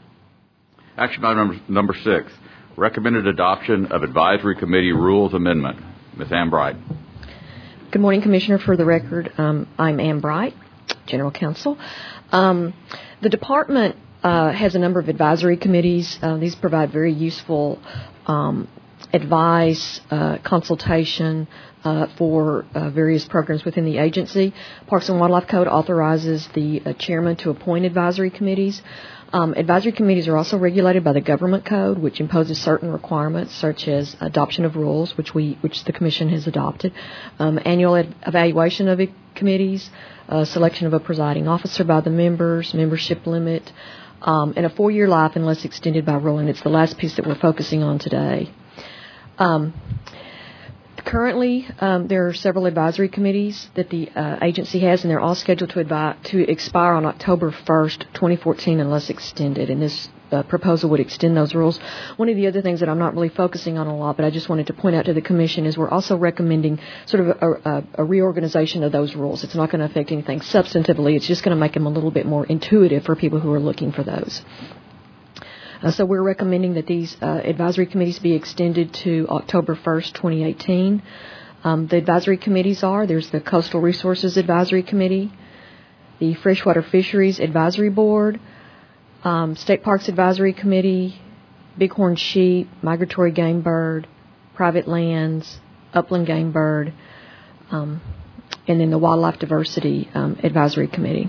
Action item number, number six, recommended adoption of Advisory Committee Rules Amendment. Miz Ann Bright. Good morning, Commissioner. For the record, um, I'm Ann Bright, General Counsel. Um, the department uh, has a number of advisory committees. Uh, these provide very useful um, advice, uh, consultation, Uh, for uh, various programs within the agency. Parks and Wildlife Code authorizes the uh, chairman to appoint advisory committees. Um, advisory committees are also regulated by the Government Code, which imposes certain requirements, such as adoption of rules, which we, which the Commission has adopted, um, annual ed- evaluation of committees, uh, selection of a presiding officer by the members, membership limit, um, and a four-year life unless extended by rule. And it's the last piece that we're focusing on today. Um, Currently, um, there are several advisory committees that the uh, agency has, and they're all scheduled to, advi- to expire on October first, twenty fourteen, unless extended. And this uh, proposal would extend those rules. One of the other things that I'm not really focusing on a lot, but I just wanted to point out to the Commission, is we're also recommending sort of a, a, a reorganization of those rules. It's not going to affect anything substantively. It's just going to make them a little bit more intuitive for people who are looking for those. Uh, so we're recommending that these uh, advisory committees be extended to October first, twenty eighteen. Um, the advisory committees are, there's the Coastal Resources Advisory Committee, the Freshwater Fisheries Advisory Board, um, State Parks Advisory Committee, Bighorn Sheep, Migratory Game Bird, Private Lands, Upland Game Bird, um, and then the Wildlife Diversity um, Advisory Committee.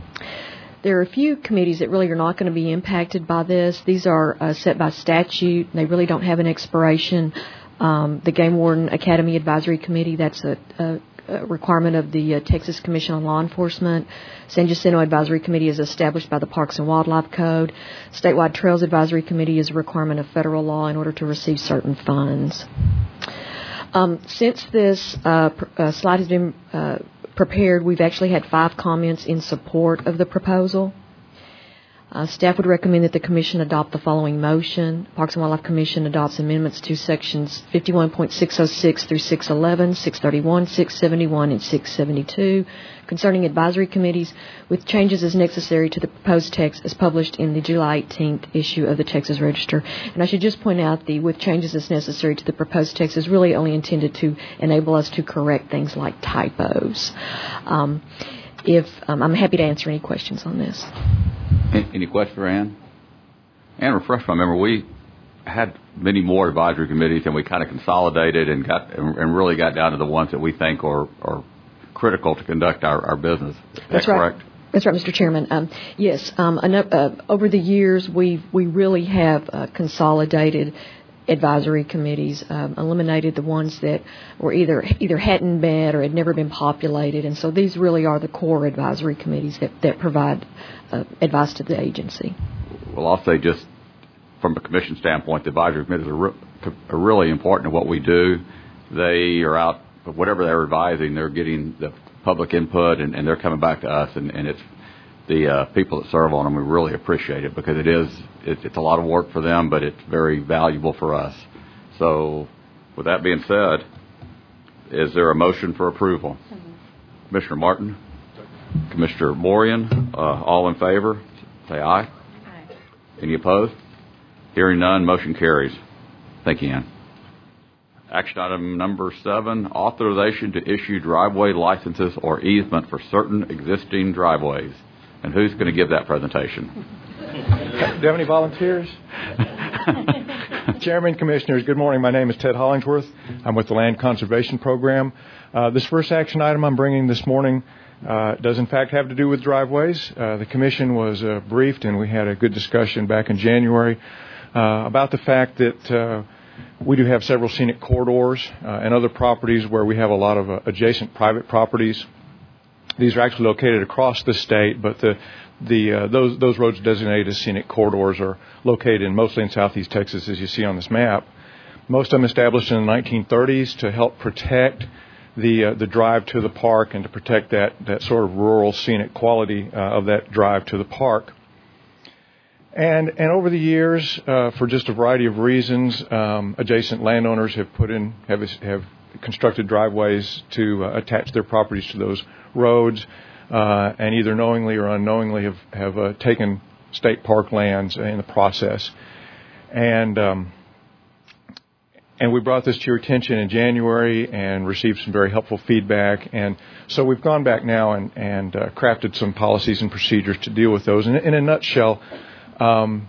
There are a few committees that really are not going to be impacted by this. These are uh, set by statute. They really don't have an expiration. Um, the Game Warden Academy Advisory Committee, that's a, a, a requirement of the uh, Texas Commission on Law Enforcement. San Jacinto Advisory Committee is established by the Parks and Wildlife Code. Statewide Trails Advisory Committee is a requirement of federal law in order to receive certain funds. Um, since this uh, pr- uh, slide has been uh, prepared, we've actually had five comments in support of the proposal. Uh, staff would recommend that the Commission adopt the following motion. Parks and Wildlife Commission adopts amendments to sections fifty-one point six oh six through six eleven, six thirty-one, six seventy-one, and six seventy-two concerning advisory committees, with changes as necessary to the proposed text as published in the July eighteenth issue of the Texas Register. And I should just point out the with changes as necessary to the proposed text is really only intended to enable us to correct things like typos. Um, if um, I'm happy to answer any questions on this. Any questions for Ann? Ann, refresh my memory. We had many more advisory committees, and we kind of consolidated and got and really got down to the ones that we think are, are critical to conduct our, our business. Is That's that right. correct? That's right, Mister Chairman. Um, yes, um, enough, uh, over the years, we we really have uh, consolidated advisory committees, um, eliminated the ones that were either either hadn't met or had never been populated, and so these really are the core advisory committees that, that provide uh, advice to the agency. Well, I'll say just from a commission standpoint, the advisory committees are, re- are really important to what we do. They are out, whatever they're advising, they're getting the public input, and, and they're coming back to us, and, and it's the uh, people that serve on them. We really appreciate it because it is it, it's a lot of work for them, but it's very valuable for us. So, with that being said, is there a motion for approval? Mm-hmm. Commissioner Martin, Commissioner Morian, uh, all in favor, say aye. Aye. Any opposed? Hearing none, motion carries. Thank you, Ann. Action item number seven, authorization to issue driveway licenses or easement for certain existing driveways. And who's going to give that presentation? Do you have any volunteers? Chairman, Commissioners, good morning. My name is Ted Hollingsworth. I'm with the Land Conservation Program. Uh, this first action item I'm bringing this morning uh, does in fact have to do with driveways. Uh, the commission was uh, briefed, and we had a good discussion back in January uh, about the fact that uh, we do have several scenic corridors uh, and other properties where we have a lot of uh, adjacent private properties. These are actually located across the state, but the the uh, those those roads designated as scenic corridors are located in mostly in southeast Texas, as you see on this map. Most of them established in the nineteen thirties to help protect the uh, the drive to the park and to protect that that sort of rural scenic quality uh, of that drive to the park. And and over the years, uh, for just a variety of reasons, um, adjacent landowners have put in have have constructed driveways to uh, attach their properties to those roads, uh, and either knowingly or unknowingly have have uh, taken state park lands in the process. And um, and we brought this to your attention in January and received some very helpful feedback. And so we've gone back now and and uh, crafted some policies and procedures to deal with those. And in a nutshell, Um,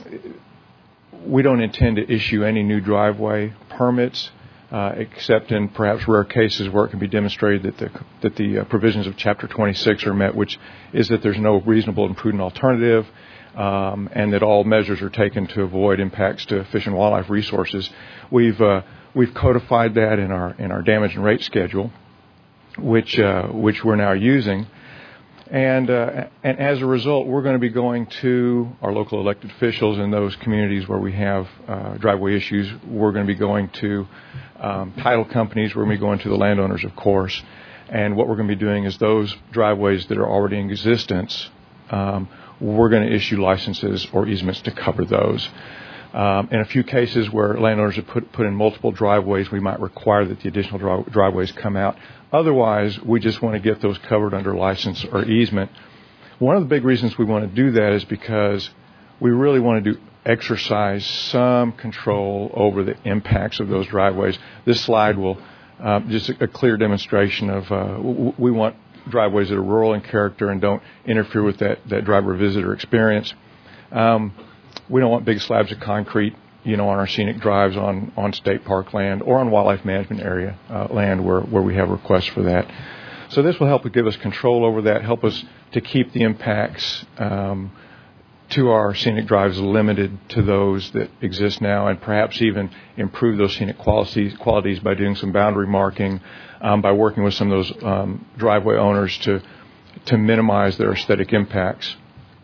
we don't intend to issue any new driveway permits, uh, except in perhaps rare cases where it can be demonstrated that the that the uh, provisions of Chapter twenty-six are met, which is that there's no reasonable and prudent alternative, um, and that all measures are taken to avoid impacts to fish and wildlife resources. We've uh, we've codified that in our in our damage and rate schedule, which uh, which we're now using. And uh, and as a result, we're going to be going to our local elected officials in those communities where we have uh, driveway issues. We're going to be going to um, title companies. We're going to be going to the landowners, of course. And what we're going to be doing is those driveways that are already in existence, um, we're going to issue licenses or easements to cover those. Um, in a few cases where landowners have put, put in multiple driveways, we might require that the additional dri- driveways come out. Otherwise, we just want to get those covered under license or easement. One of the big reasons we want to do that is because we really want to do exercise some control over the impacts of those driveways. This slide will uh, just a, a clear demonstration of uh, w- we want driveways that are rural in character and don't interfere with that, that driver-visitor experience. Um, We don't want big slabs of concrete, you know, on our scenic drives on, on state park land or on wildlife management area uh, land where, where we have requests for that. So this will help to give us control over that, help us to keep the impacts um, to our scenic drives limited to those that exist now, and perhaps even improve those scenic qualities, qualities by doing some boundary marking, um, by working with some of those um, driveway owners to to minimize their aesthetic impacts.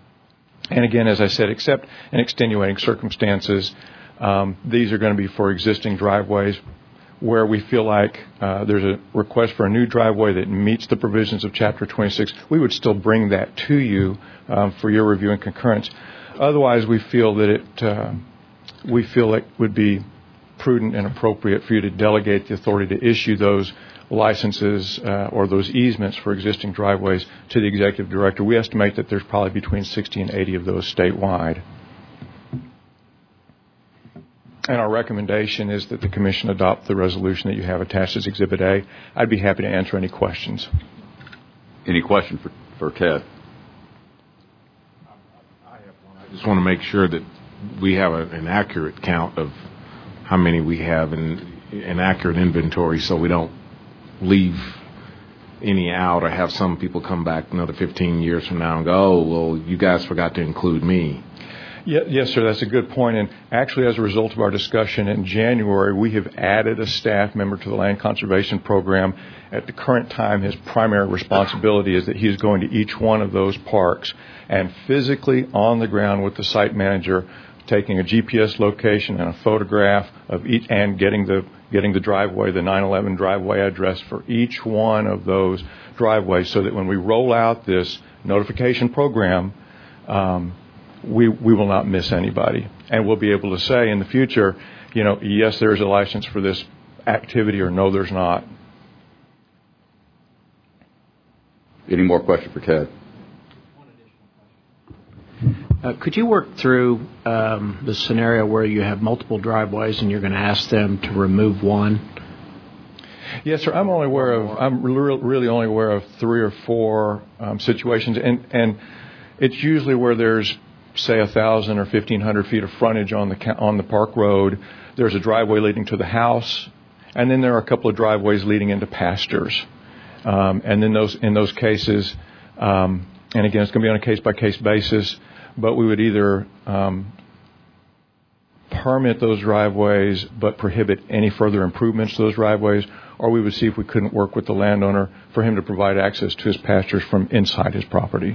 And again, as I said, except in extenuating circumstances, um, these are going to be for existing driveways where we feel like uh, there's a request for a new driveway that meets the provisions of Chapter twenty-six. We would still bring that to you um, for your review and concurrence. Otherwise, we feel that it uh, we feel it would be prudent and appropriate for you to delegate the authority to issue those licenses uh, or those easements for existing driveways to the executive director. We estimate that there's probably between sixty and eighty of those statewide. And our recommendation is that the commission adopt the resolution that you have attached as Exhibit A. I'd be happy to answer any questions. Any question for, for Ted? I just want to make sure that we have a, an accurate count of how many we have and an accurate inventory, so we don't leave any out or have some people come back another fifteen years from now and go, oh, well, you guys forgot to include me. Yeah, yes, sir, that's a good point. And actually, as a result of our discussion in January, we have added a staff member to the Land Conservation Program. At the current time, his primary responsibility is that he is going to each one of those parks and physically on the ground with the site manager, taking a G P S location and a photograph of each and getting the getting the driveway, the nine eleven driveway address for each one of those driveways, so that when we roll out this notification program, um, we we will not miss anybody, and we'll be able to say in the future, you know, yes, there's a license for this activity, or no, there's not. Any more questions for Ted? Uh, could you work through um, the scenario where you have multiple driveways and you're going to ask them to remove one? Yes, sir. I'm only aware of. I'm re- really only aware of three or four um, situations, and and it's usually where there's, say, a thousand or fifteen hundred feet of frontage on the on the park road. There's a driveway leading to the house, and then there are a couple of driveways leading into pastures. Um, and then those in those cases, um, and again, it's going to be on a case-by-case basis, but we would either um, permit those driveways but prohibit any further improvements to those driveways, or we would see if we couldn't work with the landowner for him to provide access to his pastures from inside his property.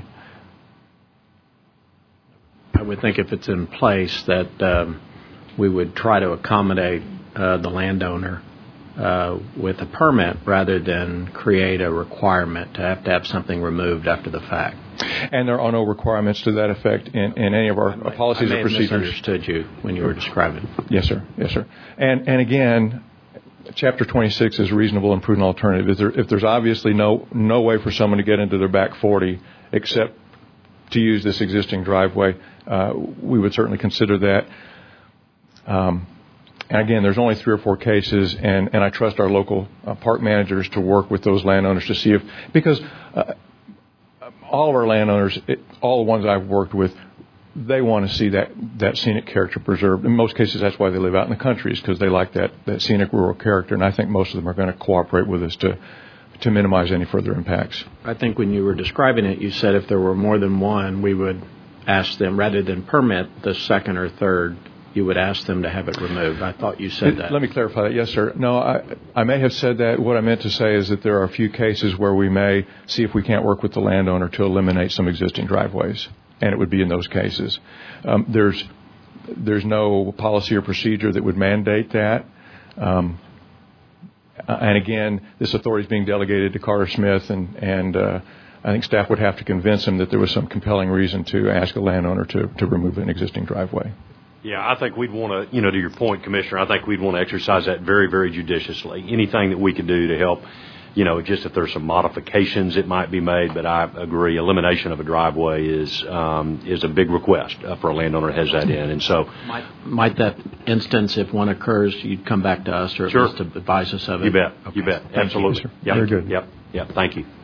I would think if it's in place that um, we would try to accommodate uh, the landowner uh, with a permit rather than create a requirement to have to have something removed after the fact. And there are no requirements to that effect in, in any of our I may, policies I may or procedures. I misunderstood you when you were describing. Yes, sir. Yes, sir. And and again, Chapter twenty-six is a reasonable and prudent alternative. If, there, if there's obviously no no way for someone to get into their back forty except to use this existing driveway, uh, we would certainly consider that. Um, and again, there's only three or four cases, and, and I trust our local uh, park managers to work with those landowners to see if, because uh, all of our landowners, it, all the ones I've worked with, they want to see that, that scenic character preserved. In most cases, that's why they live out in the country, is because they like that, that scenic rural character, and I think most of them are going to cooperate with us to to minimize any further impacts. I think when you were describing it, you said if there were more than one, we would ask them, rather than permit the second or third, you would ask them to have it removed. I thought you said that. Let me clarify that. Yes, sir. No, I, I may have said that. What I meant to say is that there are a few cases where we may see if we can't work with the landowner to eliminate some existing driveways, and it would be in those cases. Um, there's there's no policy or procedure that would mandate that. Um, and again, this authority is being delegated to Carter Smith, and, and uh, I think staff would have to convince him that there was some compelling reason to ask a landowner to, to remove an existing driveway. Yeah, I think we'd want to, you know, to your point, Commissioner, I think we'd want to exercise that very, very judiciously. Anything that we could do to help, you know, just if there's some modifications it might be made, but I agree, elimination of a driveway is um, is a big request uh, for a landowner that has that in. And so, might, might that instance, if one occurs, you'd come back to us or at sure. least to advise us of it? You bet. Okay. You bet. Thank Absolutely. You, yep. Very good. Yep. Yep. Thank you.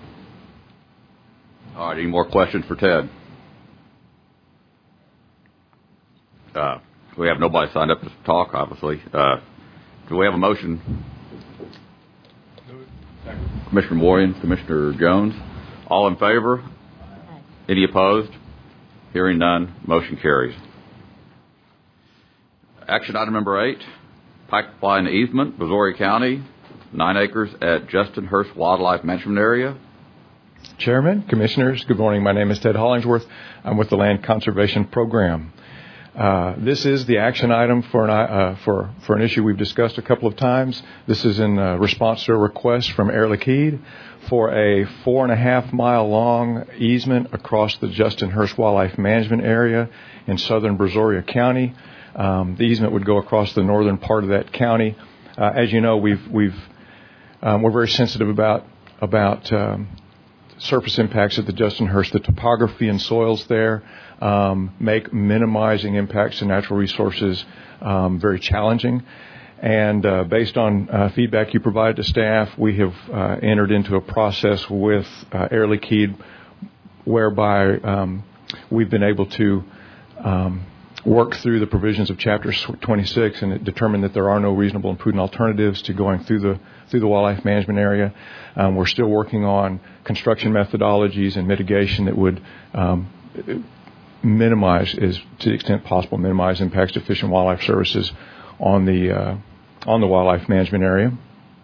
All right. Any more questions for Ted? Uh, we have nobody signed up to talk, obviously. Uh, do we have a motion? Commissioner Warren, Commissioner Jones. All in favor? Any opposed? Hearing none, motion carries. Action item number eight, pipeline easement, Brazoria County, nine acres at Justin Hurst Wildlife Management Area. Chairman, Commissioners, good morning. My name is Ted Hollingsworth. I'm with the Land Conservation Program. Uh, this is the action item for an, uh, for, for an issue we've discussed a couple of times. This is in uh, response to a request from Air Liquide for a four and a half mile long easement across the Justin Hurst Wildlife Management Area in southern Brazoria County. Um, the easement would go across the northern part of that county. Uh, as you know, we've, we've, um, we're very sensitive about, about um, surface impacts at the Justin Hurst. The topography and soils there um, make minimizing impacts to natural resources um, very challenging. And uh, based on uh, feedback you provided to staff, we have uh, entered into a process with uh, Air Liquide whereby um, we've been able to um, work through the provisions of Chapter twenty-six and determine that there are no reasonable and prudent alternatives to going through the through the wildlife management area. Um, we're still working on construction methodologies and mitigation that would um, minimize, is to the extent possible, minimize impacts to Fish and Wildlife Services on the uh, on the wildlife management area.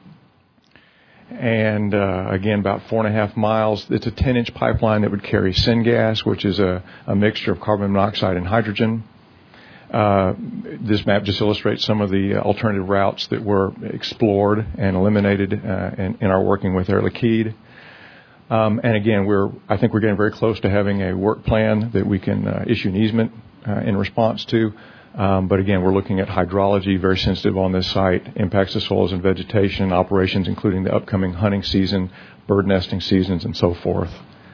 And uh, again, about four and a half miles. It's a ten inch pipeline that would carry syngas, which is a, a mixture of carbon monoxide and hydrogen. Uh, this map just illustrates some of the alternative routes that were explored and eliminated uh, in, in our working with Air Liquide. Um, and again, we're I think we're getting very close to having a work plan that we can uh, issue an easement uh, in response to. Um, but again, we're looking at hydrology, very sensitive on this site, impacts to soils and vegetation, operations including the upcoming hunting season, bird nesting seasons, and so forth.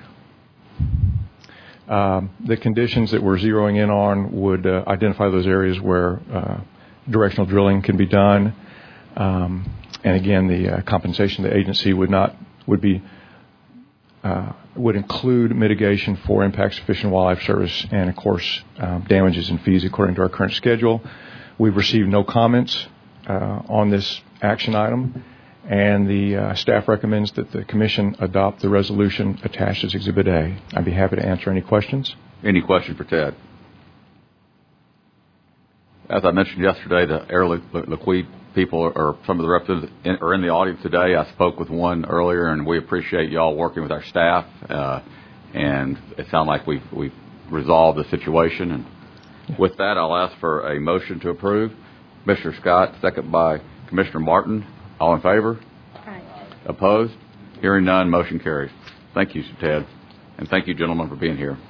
Um, the conditions that we're zeroing in on would uh, identify those areas where uh, directional drilling can be done. Um, and again, the uh, compensation to the agency would not would be uh, would include mitigation for impacts to Fish and Wildlife Service and, of course, um, damages and fees according to our current schedule. We've received no comments uh, on this action item, and the uh, staff recommends that the Commission adopt the resolution attached as Exhibit A. I'd be happy to answer any questions. Any question for Ted? As I mentioned yesterday, the Air Liquide people or some of the representatives in, are in the audience today. I spoke with one earlier, and we appreciate you all working with our staff. Uh, and it sounds like we've, we've resolved the situation. And yeah. With that, I'll ask for a motion to approve. Commissioner Scott, second by Commissioner Martin. All in favor? Aye. Opposed? Hearing none, motion carries. Thank you, Ted. And thank you, gentlemen, for being here.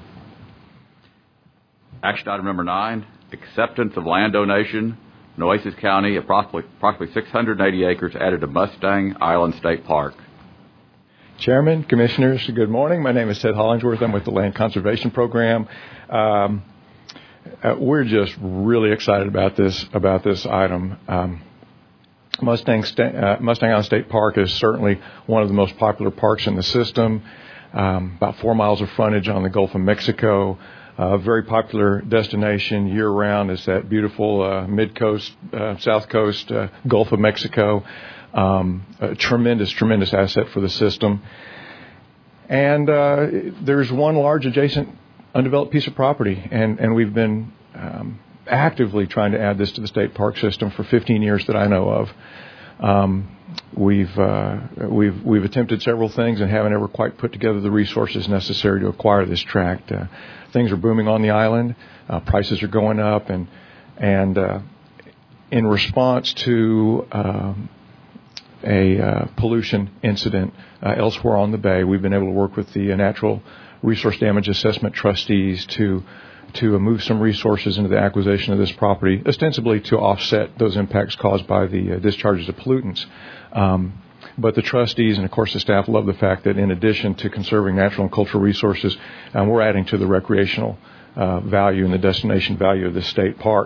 Action item number nine, acceptance of land donation, Nueces County, approximately, approximately six hundred eighty acres added to Mustang Island State Park. Chairman, Commissioners, good morning. My name is Ted Hollingsworth. I'm with the Land Conservation Program. Um, uh, we're just really excited about this about this item. Um, Mustang, uh, Mustang Island State Park is certainly one of the most popular parks in the system. Um, about four miles of frontage on the Gulf of Mexico. A uh, very popular destination year-round is that beautiful uh, mid-coast, uh, south coast uh, Gulf of Mexico. Um, a tremendous, tremendous asset for the system. And uh, there's one large adjacent undeveloped piece of property, and, and we've been um, actively trying to add this to the state park system for fifteen years that I know of. Um, we've uh, we've we've attempted several things and haven't ever quite put together the resources necessary to acquire this tract. Uh, things are booming on the island. Uh, prices are going up, and and uh, in response to um, a uh, pollution incident uh, elsewhere on the bay, we've been able to work with the uh, Natural Resource Damage Assessment trustees to to move some resources into the acquisition of this property, ostensibly to offset those impacts caused by the uh, discharges of pollutants. Um, but the trustees and, of course, the staff love the fact that in addition to conserving natural and cultural resources, um, we're adding to the recreational uh, value and the destination value of this state park.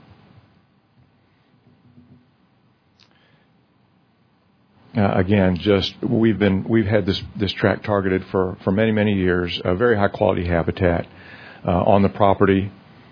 Uh, again, just we've been we've had this this tract targeted for, for many many years. A very high quality habitat uh, on the property.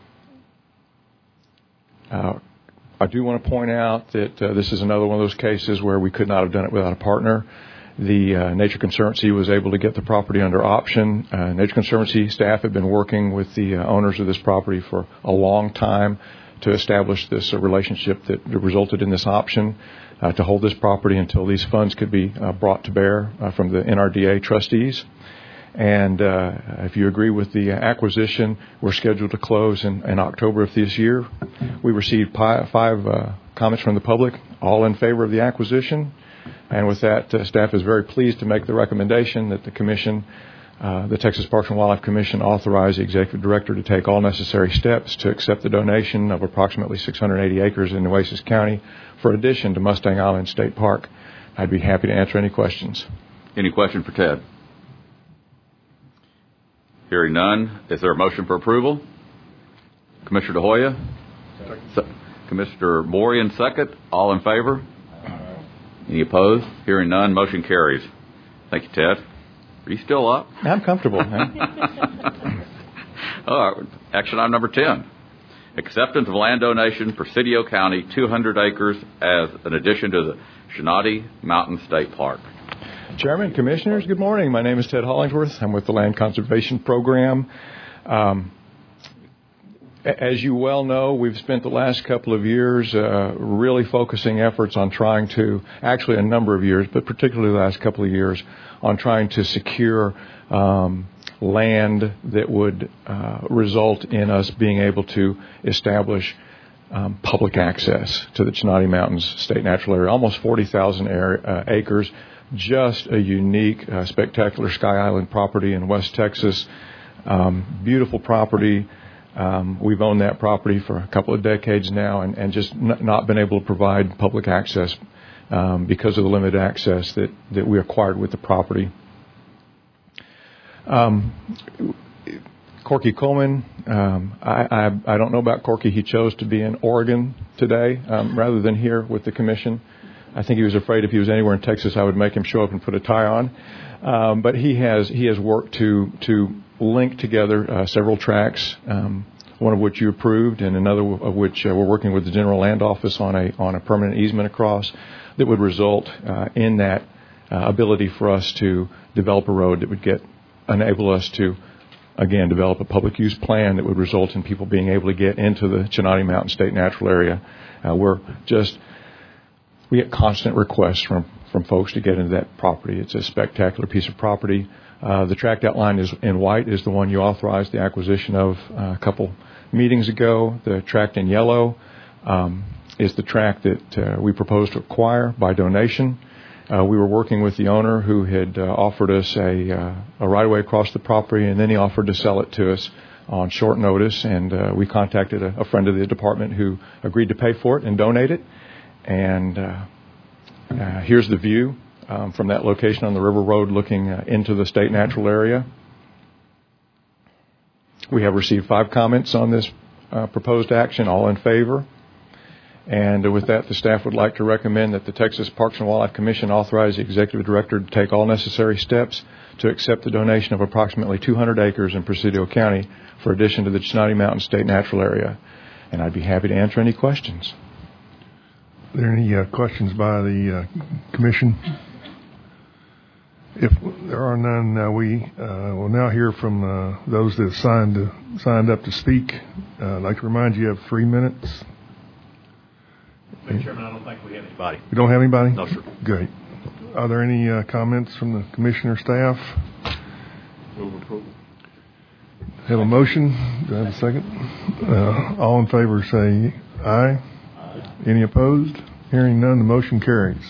Uh, I do want to point out that uh, this is another one of those cases where we could not have done it without a partner. The uh, Nature Conservancy was able to get the property under option. Uh, Nature Conservancy staff have been working with the uh, owners of this property for a long time to establish this uh, relationship that resulted in this option uh, to hold this property until these funds could be uh, brought to bear uh, from the N R D A trustees. And uh, if you agree with the acquisition, we're scheduled to close in, in October of this year. We received pi- five uh, comments from the public, all in favor of the acquisition. And with that, uh, staff is very pleased to make the recommendation that the Commission, uh, the Texas Parks and Wildlife Commission, authorize the Executive Director to take all necessary steps to accept the donation of approximately six hundred eighty acres in Nueces County for addition to Mustang Island State Park. I'd be happy to answer any questions. Any question for Ted? Hearing none, is there a motion for approval? Commissioner DeHoya? Se- Commissioner Morian, second. All in favor? Aye. Any opposed? Hearing none, motion carries. Thank you, Ted. Are you still up? I'm comfortable. All right. Action item number ten. Acceptance of land donation for Presidio County, two hundred acres as an addition to the Shenandoah Mountain State Park. Chairman, Commissioners, good morning. My name is Ted Hollingsworth. I'm with the Land Conservation Program. Um, as you well know, we've spent the last couple of years uh, really focusing efforts on trying to, actually a number of years, but particularly the last couple of years, on trying to secure um, land that would uh, result in us being able to establish um, public access to the Chenandoah Mountains State Natural Area, almost forty thousand area, uh, acres. Just a unique, uh, spectacular Sky Island property in West Texas. Um, beautiful property. Um, we've owned that property for a couple of decades now and, and just n- not been able to provide public access um, because of the limited access that, that we acquired with the property. Um, Corky Coleman, um, I, I, I don't know about Corky. He chose to be in Oregon today um, rather than here with the Commission. I think he was afraid if he was anywhere in Texas, I would make him show up and put a tie on. Um, but he has he has worked to to link together uh, several tracts um, one of which you approved, and another of which uh, we're working with the General Land Office on a on a permanent easement across that would result uh, in that uh, ability for us to develop a road that would get enable us to, again, develop a public use plan that would result in people being able to get into the Chinati Mountain State Natural Area. Uh, we're just, we get constant requests from, from folks to get into that property. It's a spectacular piece of property. Uh, the tract outline is in white is the one you authorized the acquisition of uh, a couple meetings ago. The tract in yellow um, is the tract that uh, we propose to acquire by donation. Uh, we were working with the owner who had uh, offered us a, uh, a right-of-way across the property, and then he offered to sell it to us on short notice, and uh, we contacted a, a friend of the department who agreed to pay for it and donate it. And uh, uh, here's the view um, from that location on the River Road looking uh, into the state natural area. We have received five comments on this uh, proposed action, all in favor. And with that, the staff would like to recommend that the Texas Parks and Wildlife Commission authorize the executive director to take all necessary steps to accept the donation of approximately two hundred acres in Presidio County for addition to the Chinati Mountain State Natural Area. And I'd be happy to answer any questions. Are there any uh, questions by the uh, commission? If there are none, uh, we uh, will now hear from uh, those that have signed, to, signed up to speak. Uh, I'd like to remind you, you have three minutes. Mister Chairman, I don't think we have anybody. You don't have anybody? No, sir. Great. Are there any uh, comments from the commissioner staff? Have a motion? Do I have a second? Uh, all in favor say aye. Aye. Any opposed? Hearing none, the motion carries.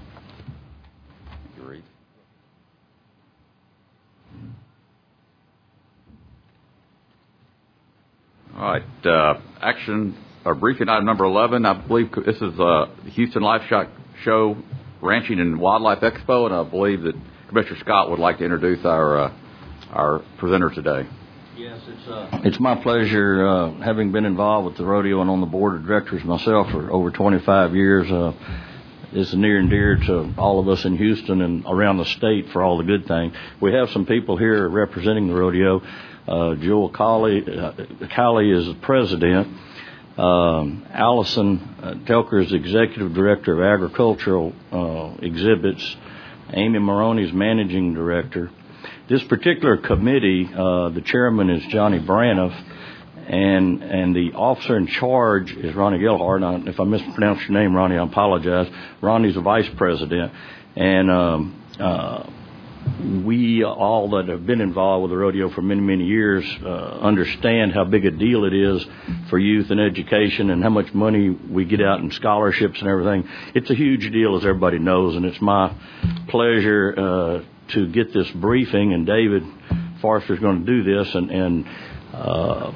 All right. Uh, action or briefing item number eleven. I believe this is uh, the Houston Livestock Show Ranching and Wildlife Expo, and I believe that Commissioner Scott would like to introduce our uh, our presenter today. Yes, it's uh, it's my pleasure, uh, having been involved with the rodeo and on the board of directors myself for over twenty-five years. Uh, it's near and dear to all of us in Houston and around the state for all the good things. We have some people here representing the rodeo. Uh, Joel Colley, uh, Colley is the president. Um, Allison uh, Telker is executive director of agricultural uh, exhibits. Amy Maroney is managing director. This particular committee, uh, the chairman is Johnny Braniff, and and the officer in charge is Ronnie Gilhart. Now, if I mispronounced your name, Ronnie, I apologize. Ronnie's the vice president, and um, uh, we all that have been involved with the rodeo for many, many years uh, understand how big a deal it is for youth and education and how much money we get out in scholarships and everything. It's a huge deal, as everybody knows, and it's my pleasure uh, to get this briefing, and David Forrester is going to do this, and, and uh,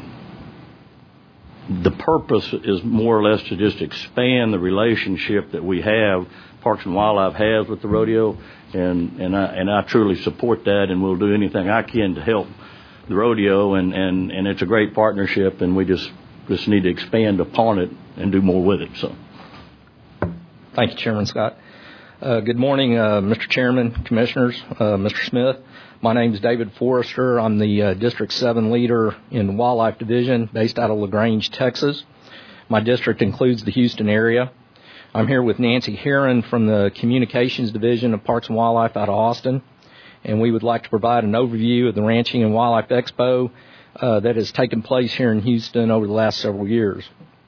the purpose is more or less to just expand the relationship that we have, Parks and Wildlife has with the rodeo, and, and, I, and I truly support that, and we'll do anything I can to help the rodeo, and, and, and it's a great partnership, and we just, just need to expand upon it and do more with it. So, thank you, Chairman Scott. Uh, good morning, uh, Mister Chairman, Commissioners, uh, Mister Smith. My name is David Forrester. I'm the uh, District seven leader in the Wildlife Division based out of LaGrange, Texas. My district includes the Houston area. I'm here with Nancy Heron from the Communications Division of Parks and Wildlife out of Austin, and we would like to provide an overview of the Ranching and Wildlife Expo uh, that has taken place here in Houston over the last several years.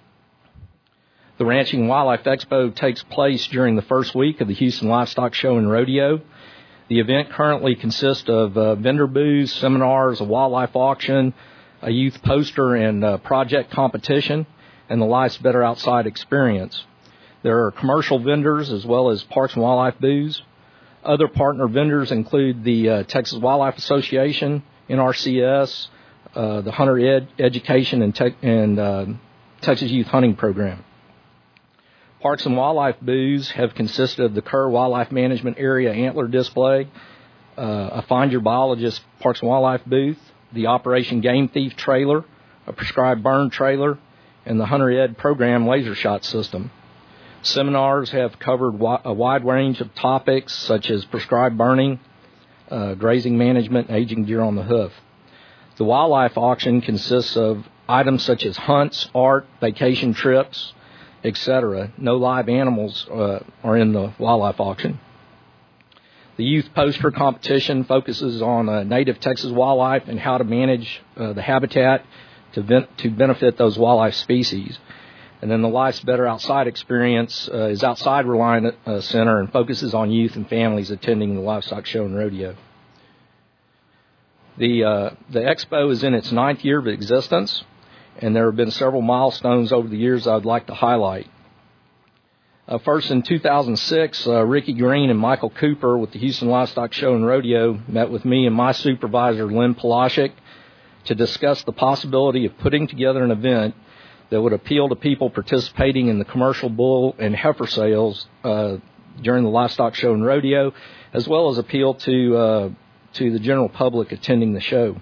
The Ranching and Wildlife Expo takes place during the first week of the Houston Livestock Show and Rodeo. The event currently consists of uh, vendor booths, seminars, a wildlife auction, a youth poster and uh, project competition, and the Life's Better Outside experience. There are commercial vendors as well as Parks and Wildlife booths. Other partner vendors include the uh, Texas Wildlife Association, N R C S, uh, the Hunter Ed Education and, te- and uh, Texas Youth Hunting Program. Parks and Wildlife booths have consisted of the Kerr Wildlife Management Area Antler Display, uh, a Find Your Biologist Parks and Wildlife booth, the Operation Game Thief trailer, a Prescribed Burn trailer, and the Hunter Ed Program laser shot system. Seminars have covered a wide range of topics such as prescribed burning, uh, grazing management, and aging deer on the hoof. The wildlife auction consists of items such as hunts, art, vacation trips, et cetera. No live animals uh, are in the wildlife auction. The youth poster competition focuses on uh, native Texas wildlife and how to manage uh, the habitat to, ben- to benefit those wildlife species. And then the Life's Better Outside experience uh, is outside Reliant uh, Center and focuses on youth and families attending the livestock show and rodeo. The uh, the expo is in its ninth year of existence, and there have been several milestones over the years I would like to highlight. Uh, first, in two thousand six, uh, Ricky Green and Michael Cooper with the Houston Livestock Show and Rodeo met with me and my supervisor, Lynn Polashik, to discuss the possibility of putting together an event that would appeal to people participating in the commercial bull and heifer sales uh, during the Livestock Show and Rodeo, as well as appeal to uh, to the general public attending the show.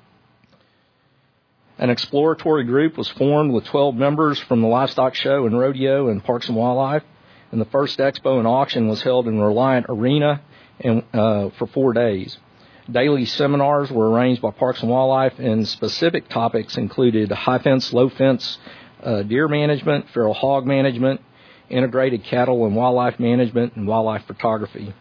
An exploratory group was formed with twelve members from the Livestock Show and Rodeo and Parks and Wildlife, and the first expo and auction was held in Reliant Arena and, uh, for four days. Daily seminars were arranged by Parks and Wildlife, and specific topics included high fence, low fence, uh, deer management, feral hog management, integrated cattle and wildlife management, and wildlife photography.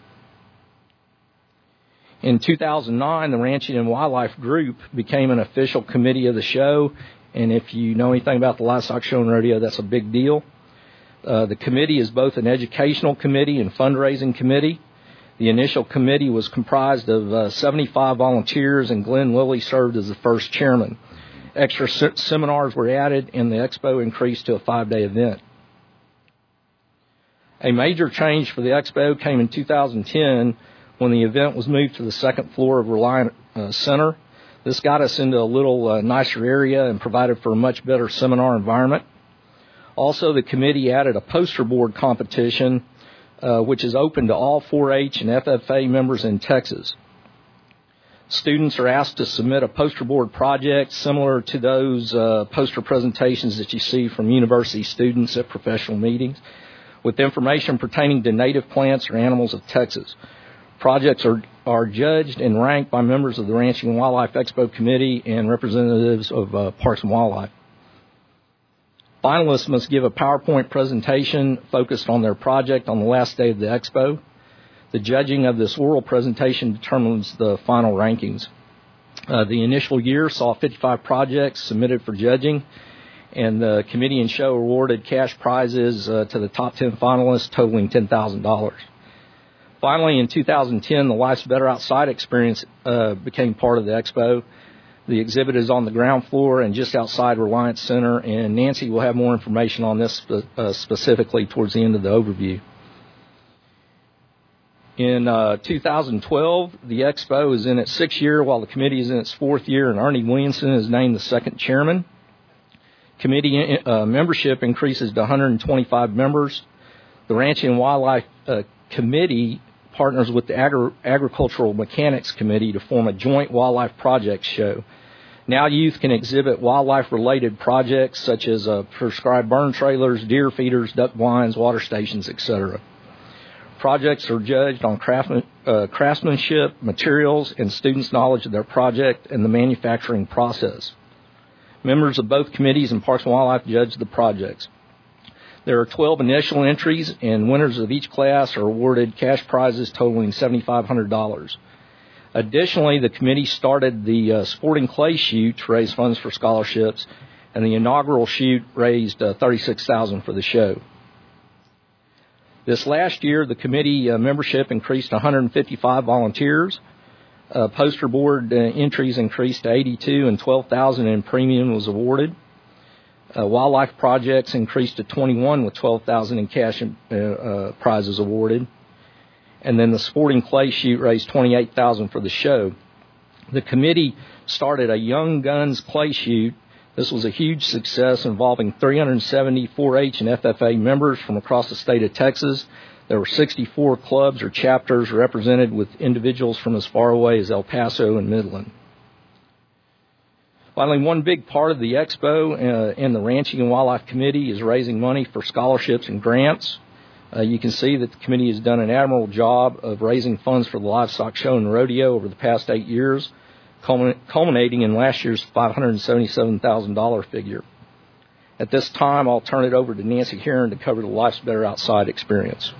In two thousand nine, the Ranching and Wildlife Group became an official committee of the show, and if you know anything about the Livestock Show and Rodeo, that's a big deal. Uh, the committee is both an educational committee and fundraising committee. The initial committee was comprised of uh, seventy-five volunteers, and Glenn Lilly served as the first chairman. Extra se- seminars were added, and the expo increased to a five-day event. A major change for the expo came in two thousand ten when the event was moved to the second floor of Reliant uh, Center. This got us into a little uh, nicer area and provided for a much better seminar environment. Also, the committee added a poster board competition, uh, which is open to all four H and F F A members in Texas. Students are asked to submit a poster board project similar to those uh, poster presentations that you see from university students at professional meetings, with information pertaining to native plants or animals of Texas. Projects are, are judged and ranked by members of the Ranching and Wildlife Expo Committee and representatives of uh, Parks and Wildlife. Finalists must give a PowerPoint presentation focused on their project on the last day of the expo. The judging of this oral presentation determines the final rankings. Uh, the initial year saw fifty-five projects submitted for judging, and the committee and show awarded cash prizes uh, to the top ten finalists totaling ten thousand dollars. Finally, in two thousand ten, the Life's Better Outside experience uh, became part of the expo. The exhibit is on the ground floor and just outside Reliant Center, and Nancy will have more information on this uh, specifically towards the end of the overview. In uh, two thousand twelve, the expo is in its sixth year, while the committee is in its fourth year, and Ernie Williamson is named the second chairman. Committee uh, membership increases to one hundred twenty-five members. The Ranching and Wildlife uh, Committee partners with the Agri- Agricultural Mechanics Committee to form a joint wildlife projects show. Now youth can exhibit wildlife-related projects such as uh, prescribed burn trailers, deer feeders, duck blinds, water stations, et cetera. Projects are judged on craftsman, uh, craftsmanship, materials, and students' knowledge of their project and the manufacturing process. Members of both committees and Parks and Wildlife judge the projects. There are twelve initial entries, and winners of each class are awarded cash prizes totaling seven thousand five hundred dollars. Additionally, the committee started the uh, sporting clay shoot to raise funds for scholarships, and the inaugural shoot raised uh, thirty-six thousand dollars for the show. This last year, the committee uh, membership increased to one hundred fifty-five volunteers. Uh, poster board uh, entries increased to eighty-two, and twelve thousand dollars in premium was awarded. Uh, wildlife projects increased to twenty-one, with twelve thousand dollars in cash uh, uh, prizes awarded. And then the sporting clay shoot raised twenty-eight thousand dollars for the show. The committee started a Young Guns clay shoot. This was a huge success, involving three hundred seventy four H and F F A members from across the state of Texas. There were sixty-four clubs or chapters represented, with individuals from as far away as El Paso and Midland. Finally, one big part of the expo uh, and the Ranching and Wildlife Committee is raising money for scholarships and grants. Uh, you can see that the committee has done an admirable job of raising funds for the Livestock Show and Rodeo over the past eight years. culminating in last year's five hundred seventy-seven thousand dollars figure. At this time, I'll turn it over to Nancy Heron to cover the Life's Better Outside experience.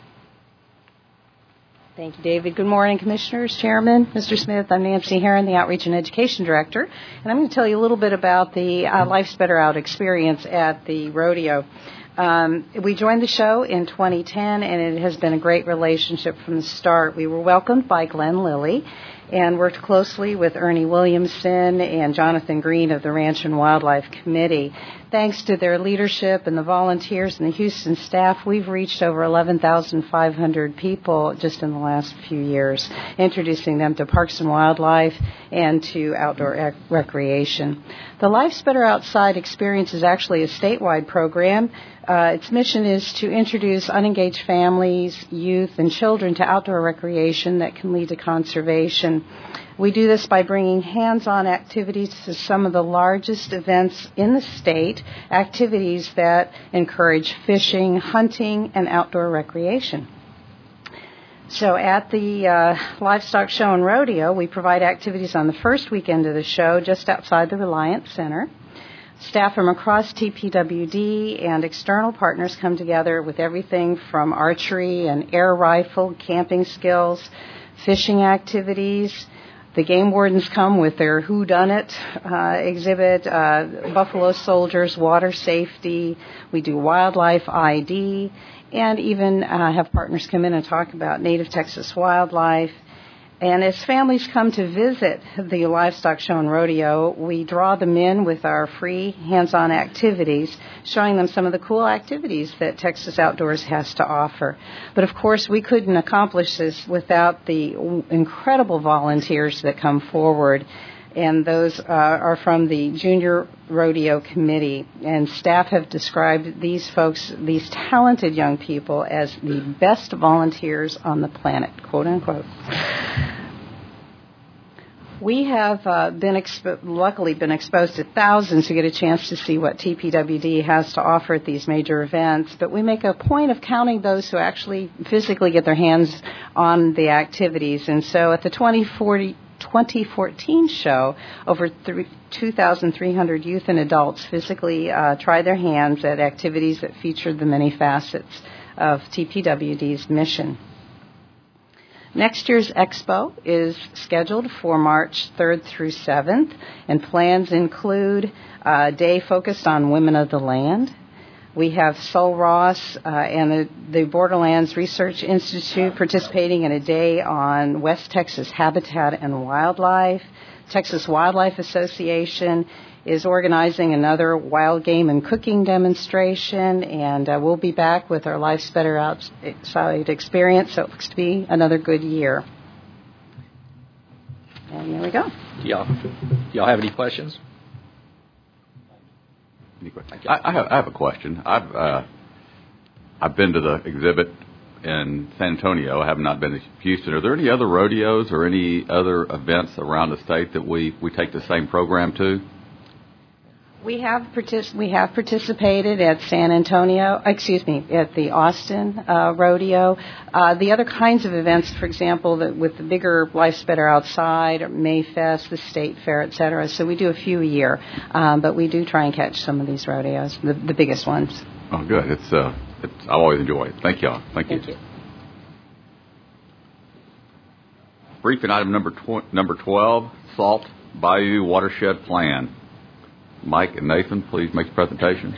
Thank you, David. Good morning, Commissioners, Chairman, Mister Smith. I'm Nancy Heron, the Outreach and Education Director, and I'm going to tell you a little bit about the uh, Life's Better Out experience at the rodeo. Um, we joined the show in twenty ten, and it has been a great relationship from the start. We were welcomed by Glenn Lilly and worked closely with Ernie Williamson and Jonathan Green of the Ranch and Wildlife Committee. Thanks to their leadership and the volunteers and the Houston staff, we've reached over eleven thousand five hundred people just in the last few years, introducing them to parks and wildlife and to outdoor ec- recreation. The Life's Better Outside experience is actually a statewide program. Uh, its mission is to introduce unengaged families, youth, and children to outdoor recreation that can lead to conservation. We do this by bringing hands-on activities to some of the largest events in the state, activities that encourage fishing, hunting, and outdoor recreation. So at the uh, Livestock Show and Rodeo, we provide activities on the first weekend of the show just outside the Reliance Center. Staff from across T P W D and external partners come together with everything from archery and air rifle, camping skills, fishing activities. The game wardens come with their whodunit uh, exhibit, uh, Buffalo Soldiers, water safety. We do wildlife I D, and even uh, have partners come in and talk about native Texas wildlife. And as families come to visit the Livestock Show and Rodeo, we draw them in with our free hands-on activities, showing them some of the cool activities that Texas Outdoors has to offer. But of course, we couldn't accomplish this without the incredible volunteers that come forward. And those uh, are from the Junior Rodeo Committee. And staff have described these folks, these talented young people, as the best volunteers on the planet, quote unquote. We have uh, been expo- luckily been exposed to thousands who get a chance to see what T P W D has to offer at these major events, but we make a point of counting those who actually physically get their hands on the activities. And so at the twenty fourteen show, over two thousand three hundred youth and adults physically uh, tried their hands at activities that featured the many facets of T P W D's mission. Next year's expo is scheduled for March third through seventh, and plans include a day focused on women of the land. We have Sol Ross uh, and the, the Borderlands Research Institute participating in a day on West Texas habitat and wildlife. Texas Wildlife Association is organizing another wild game and cooking demonstration, and uh, we'll be back with our Life's Better Outside experience, so it looks to be another good year. And there we go. Y'all, y'all have any questions? I, I, have, I have a question. I've uh, I've been to the exhibit in San Antonio. I have not been to Houston. Are there any other rodeos or any other events around the state that we, we take the same program to? We have partic- we have participated at San Antonio, excuse me, at the Austin uh, Rodeo. Uh, the other kinds of events, for example, that with the bigger Life's Better Outside, Mayfest, the State Fair, et cetera. So we do a few a year, um, but we do try and catch some of these rodeos, the, the biggest ones. Oh, good. It's uh, it's I always enjoy it. Thank y'all. Thank you. Thank you. Briefing item number tw- number twelve: Salt Bayou Watershed Plan. Mike and Nathan, please make the presentation.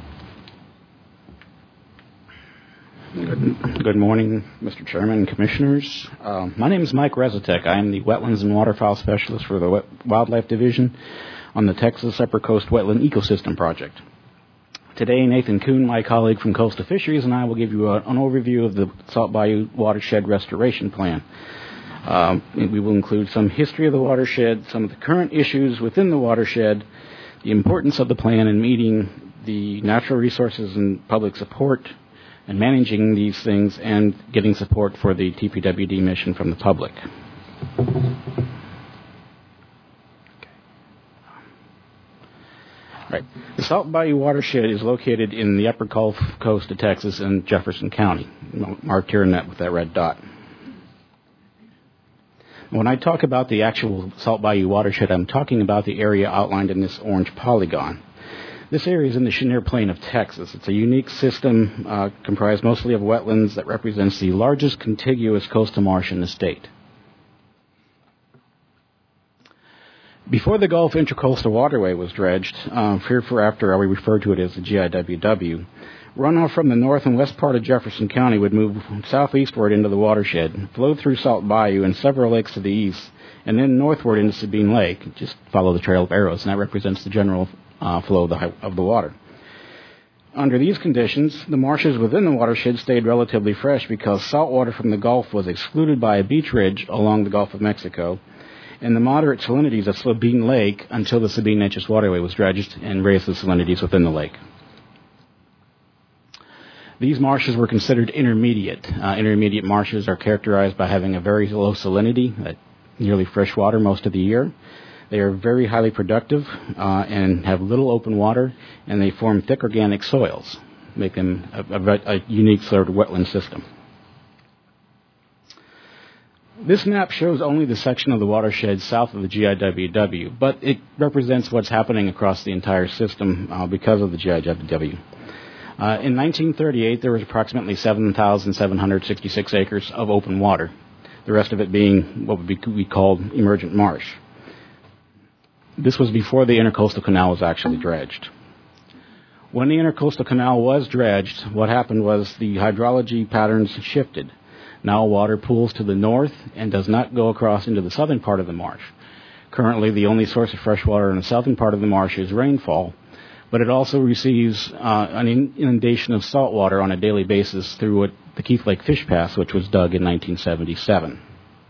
Good, good morning, Mister Chairman and Commissioners. Uh, my name is Mike Rezatek. I am the Wetlands and Waterfowl Specialist for the Wet Wildlife Division on the Texas Upper Coast Wetland Ecosystem Project. Today, Nathan Kuhn, my colleague from Coastal Fisheries, and I will give you a, an overview of the Salt Bayou Watershed Restoration Plan. Um, we will include some history of the watershed, some of the current issues within the watershed, the importance of the plan in meeting the natural resources and public support and managing these things, and getting support for the T P W D mission from the public. Right. The Salt Bayou Watershed is located in the upper Gulf Coast of Texas in Jefferson County, marked here in that with that red dot. When I talk about the actual Salt Bayou watershed, I'm talking about the area outlined in this orange polygon. This area is in the Cheniere Plain of Texas. It's a unique system uh, comprised mostly of wetlands that represents the largest contiguous coastal marsh in the state. Before the Gulf Intracoastal Waterway was dredged, uh, hereafter after we refer to it as the G I W W, runoff from the north and west part of Jefferson County would move southeastward into the watershed, flow through Salt Bayou and several lakes to the east, and then northward into Sabine Lake. Just follow the trail of arrows, and that represents the general uh, flow of the, of the water. Under these conditions, the marshes within the watershed stayed relatively fresh because salt water from the Gulf was excluded by a beach ridge along the Gulf of Mexico, and the moderate salinities of Sabine Lake until the Sabine-Neches Waterway was dredged and raised the salinities within the lake. These marshes were considered intermediate. Uh, intermediate marshes are characterized by having a very low salinity, uh, nearly fresh water most of the year. They are very highly productive uh, and have little open water, and they form thick organic soils, make them a, a, a unique sort of wetland system. This map shows only the section of the watershed south of the G I W W, but it represents what's happening across the entire system uh, because of the G I W W. Uh, in nineteen thirty-eight, there was approximately seven thousand seven hundred sixty-six acres of open water, the rest of it being what would be, be called emergent marsh. This was before the Intercoastal Canal was actually dredged. When the Intercoastal Canal was dredged, what happened was the hydrology patterns shifted. Now water pools to the north and does not go across into the southern part of the marsh. Currently, the only source of fresh water in the southern part of the marsh is rainfall, but it also receives uh, an inundation of salt water on a daily basis through what the Keith Lake Fish Pass, which was dug in nineteen seventy-seven.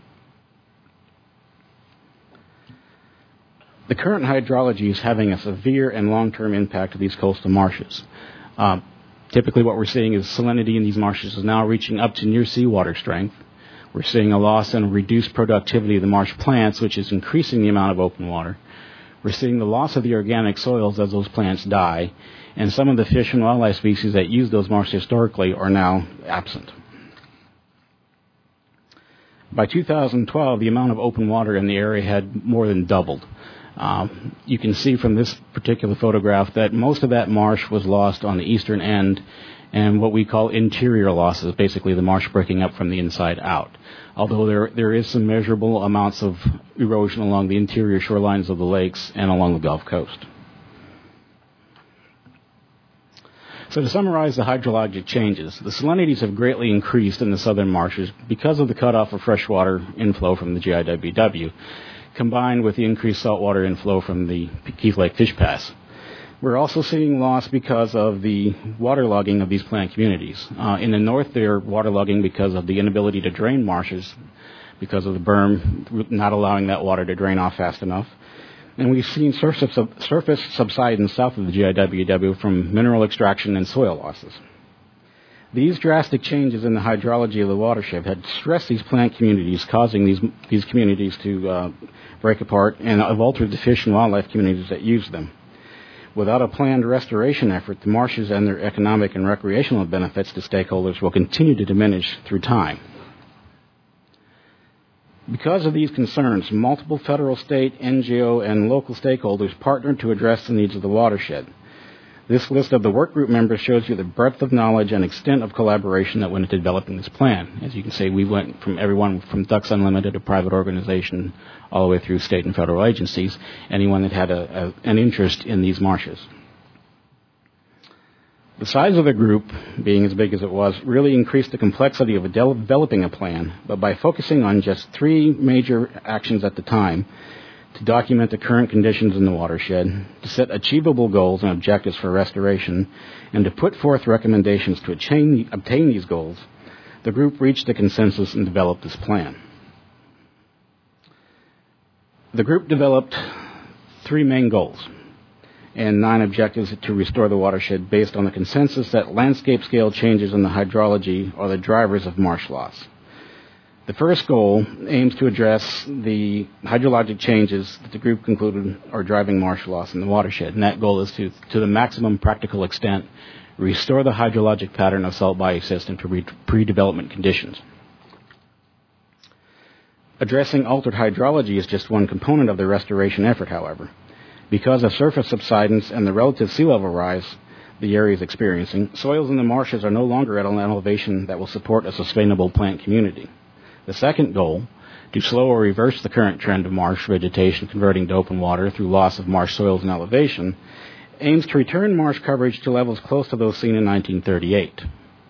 The current hydrology is having a severe and long-term impact to these coastal marshes. Uh, Typically what we're seeing is salinity in these marshes is now reaching up to near seawater strength. We're seeing a loss and a reduced productivity of the marsh plants, which is increasing the amount of open water. We're seeing the loss of the organic soils as those plants die, and some of the fish and wildlife species that use those marshes historically are now absent. By two thousand twelve, the amount of open water in the area had more than doubled. Uh, you can see from this particular photograph that most of that marsh was lost on the eastern end, and what we call interior losses, basically the marsh breaking up from the inside out. Although there there is some measurable amounts of erosion along the interior shorelines of the lakes and along the Gulf Coast. So to summarize the hydrologic changes, the salinities have greatly increased in the southern marshes because of the cutoff of freshwater inflow from the G I W W, combined with the increased saltwater inflow from the Keith Lake Fish Pass. We're also seeing loss because of the waterlogging of these plant communities. Uh, in the north, they're waterlogging because of the inability to drain marshes, because of the berm not allowing that water to drain off fast enough. And we've seen surface, surface subsidence south of the G I W W from mineral extraction and soil losses. These drastic changes in the hydrology of the watershed had stressed these plant communities, causing these these communities to uh, break apart, and have altered the fish and wildlife communities that use them. Without a planned restoration effort, the marshes and their economic and recreational benefits to stakeholders will continue to diminish through time. Because of these concerns, multiple federal, state, N G O, and local stakeholders partnered to address the needs of the watershed. This list of the work group members shows you the breadth of knowledge and extent of collaboration that went into developing this plan. As you can see, we went from everyone from Ducks Unlimited, a private organization, all the way through state and federal agencies, anyone that had a, a, an interest in these marshes. The size of the group, being as big as it was, really increased the complexity of developing a plan, but by focusing on just three major actions at the time, to document the current conditions in the watershed, to set achievable goals and objectives for restoration, and to put forth recommendations to attain, obtain these goals, the group reached a consensus and developed this plan. The group developed three main goals and nine objectives to restore the watershed based on the consensus that landscape scale changes in the hydrology are the drivers of marsh loss. The first goal aims to address the hydrologic changes that the group concluded are driving marsh loss in the watershed, and that goal is to, to the maximum practical extent, restore the hydrologic pattern of Salt Bayou system to pre- pre-development conditions. Addressing altered hydrology is just one component of the restoration effort, however. Because of surface subsidence and the relative sea level rise the area is experiencing, soils in the marshes are no longer at an elevation that will support a sustainable plant community. The second goal, to slow or reverse the current trend of marsh vegetation converting to open water through loss of marsh soils and elevation, aims to return marsh coverage to levels close to those seen in nineteen thirty-eight.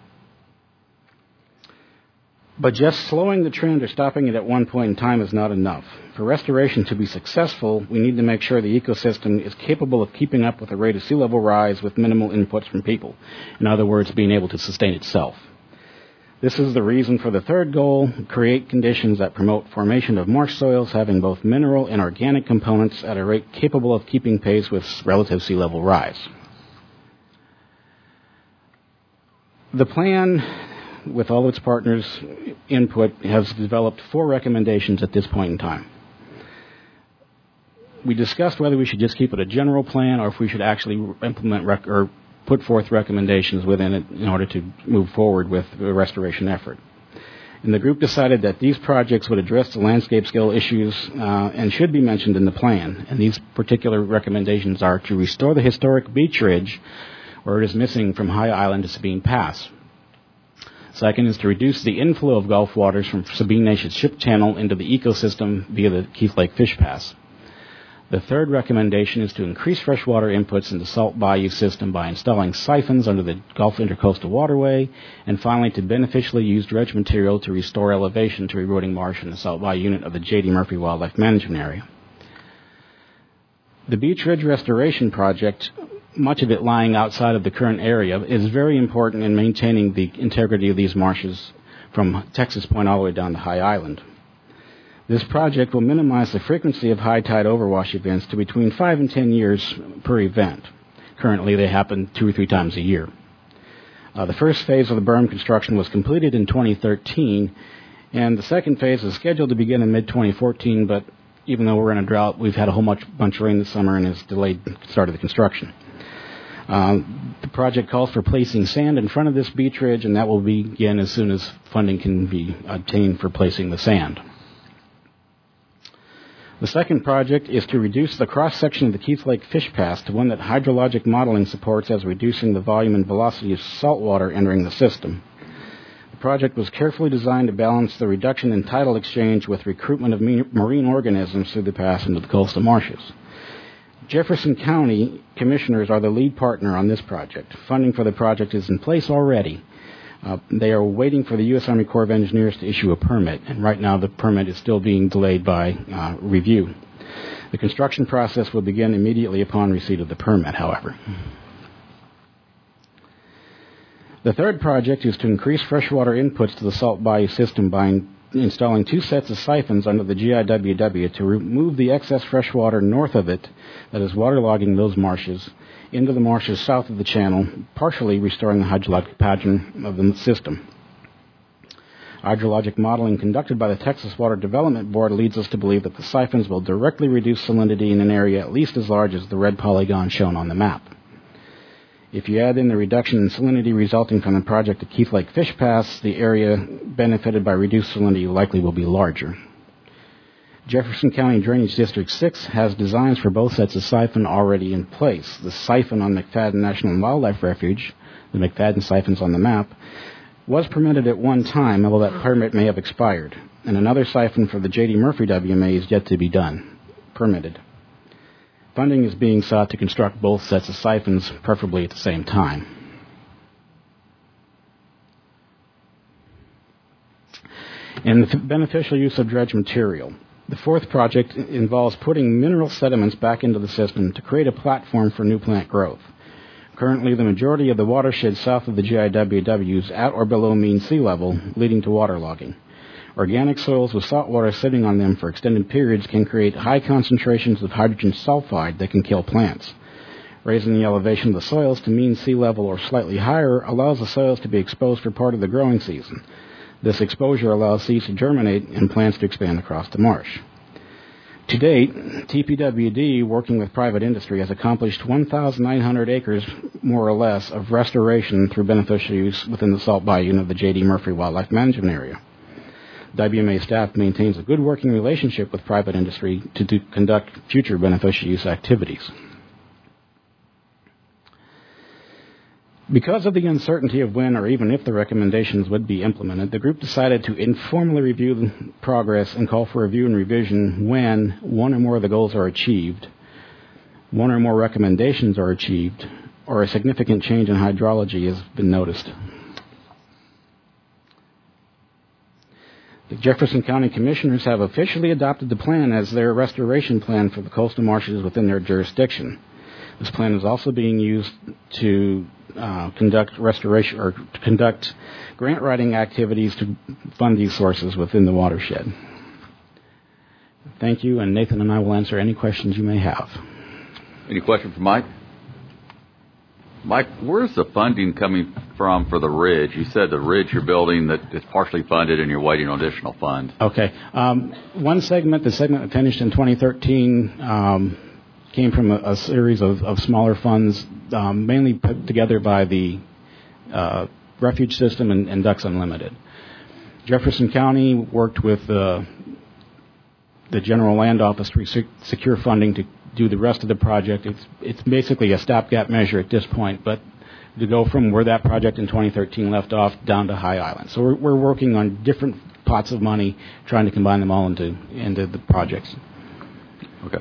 But just slowing the trend or stopping it at one point in time is not enough. For restoration to be successful, we need to make sure the ecosystem is capable of keeping up with the rate of sea level rise with minimal inputs from people. In other words, being able to sustain itself. This is the reason for the third goal, create conditions that promote formation of marsh soils having both mineral and organic components at a rate capable of keeping pace with relative sea level rise. The plan, with all its partners' input, has developed four recommendations at this point in time. We discussed whether we should just keep it a general plan or if we should actually implement rec- or put forth recommendations within it in order to move forward with the restoration effort. And the group decided that these projects would address the landscape scale issues uh, and should be mentioned in the plan. And these particular recommendations are to restore the historic beach ridge where it is missing from High Island to Sabine Pass. Second is to reduce the inflow of Gulf waters from Sabine Nation Ship Channel into the ecosystem via the Keith Lake Fish Pass. The third recommendation is to increase freshwater inputs in the Salt Bayou system by installing siphons under the Gulf Intercoastal Waterway, and finally to beneficially use dredge material to restore elevation to eroding marsh in the Salt Bayou unit of the J D Murphy Wildlife Management Area. The Beach Ridge Restoration Project, much of it lying outside of the current area, is very important in maintaining the integrity of these marshes from Texas Point all the way down to High Island. This project will minimize the frequency of high tide overwash events to between five and ten years per event. Currently, they happen two or three times a year. Uh, the first phase of the berm construction was completed in twenty thirteen, and the second phase is scheduled to begin in mid twenty fourteen, but even though we're in a drought, we've had a whole much, bunch of rain this summer and has delayed the start of the construction. Um, the project calls for placing sand in front of this beach ridge, and that will begin as soon as funding can be obtained for placing the sand. The second project is to reduce the cross-section of the Keith Lake Fish Pass to one that hydrologic modeling supports as reducing the volume and velocity of salt water entering the system. The project was carefully designed to balance the reduction in tidal exchange with recruitment of marine organisms through the pass into the coastal marshes. Jefferson County commissioners are the lead partner on this project. Funding for the project is in place already. Uh, they are waiting for the U S Army Corps of Engineers to issue a permit, and right now the permit is still being delayed by uh, review. The construction process will begin immediately upon receipt of the permit, however. The third project is to increase freshwater inputs to the Salt Bayou system by in- installing two sets of siphons under the G I W W to remove the excess freshwater north of it that is waterlogging those marshes into the marshes south of the channel, partially restoring the hydrologic pattern of the system. Hydrologic modeling conducted by the Texas Water Development Board leads us to believe that the siphons will directly reduce salinity in an area at least as large as the red polygon shown on the map. If you add in the reduction in salinity resulting from the project at Keith Lake Fish Pass, the area benefited by reduced salinity likely will be larger. Jefferson County Drainage District six has designs for both sets of siphon already in place. The siphon on McFadden National Wildlife Refuge, the McFadden siphons on the map, was permitted at one time, although that permit may have expired. And another siphon for the J D Murphy W M A is yet to be done, permitted. Funding is being sought to construct both sets of siphons, preferably at the same time. And the beneficial use of dredge material. The fourth project involves putting mineral sediments back into the system to create a platform for new plant growth. Currently, the majority of the watershed south of the G I W W is at or below mean sea level, leading to waterlogging. Organic soils with salt water sitting on them for extended periods can create high concentrations of hydrogen sulfide that can kill plants. Raising the elevation of the soils to mean sea level or slightly higher allows the soils to be exposed for part of the growing season. This exposure allows seeds to germinate and plants to expand across the marsh. To date, T P W D, working with private industry, has accomplished one thousand nine hundred acres, more or less, of restoration through beneficial use within the Salt Bayou of the J D Murphy Wildlife Management Area. W M A staff maintains a good working relationship with private industry to do, conduct future beneficial use activities. Because of the uncertainty of when or even if the recommendations would be implemented, the group decided to informally review the progress and call for review and revision when one or more of the goals are achieved, one or more recommendations are achieved, or a significant change in hydrology has been noticed. The Jefferson County Commissioners have officially adopted the plan as their restoration plan for the coastal marshes within their jurisdiction. This plan is also being used to uh, conduct restoration or to conduct grant writing activities to fund these sources within the watershed. Thank you, and Nathan and I will answer any questions you may have. Any question for Mike? Mike, where's the funding coming from for the ridge? You said the ridge you're building that is partially funded and you're waiting on additional funds. Okay. Um, one segment, the segment that finished in twenty thirteen, um, came from a, a series of, of smaller funds, um, mainly put together by the uh, Refuge System and, and Ducks Unlimited. Jefferson County worked with uh, the General Land Office to sec- secure funding to do the rest of the project. It's it's basically a stopgap measure at this point, but to go from where that project in twenty thirteen left off down to High Island. So we're, we're working on different pots of money, trying to combine them all into into the projects. Okay.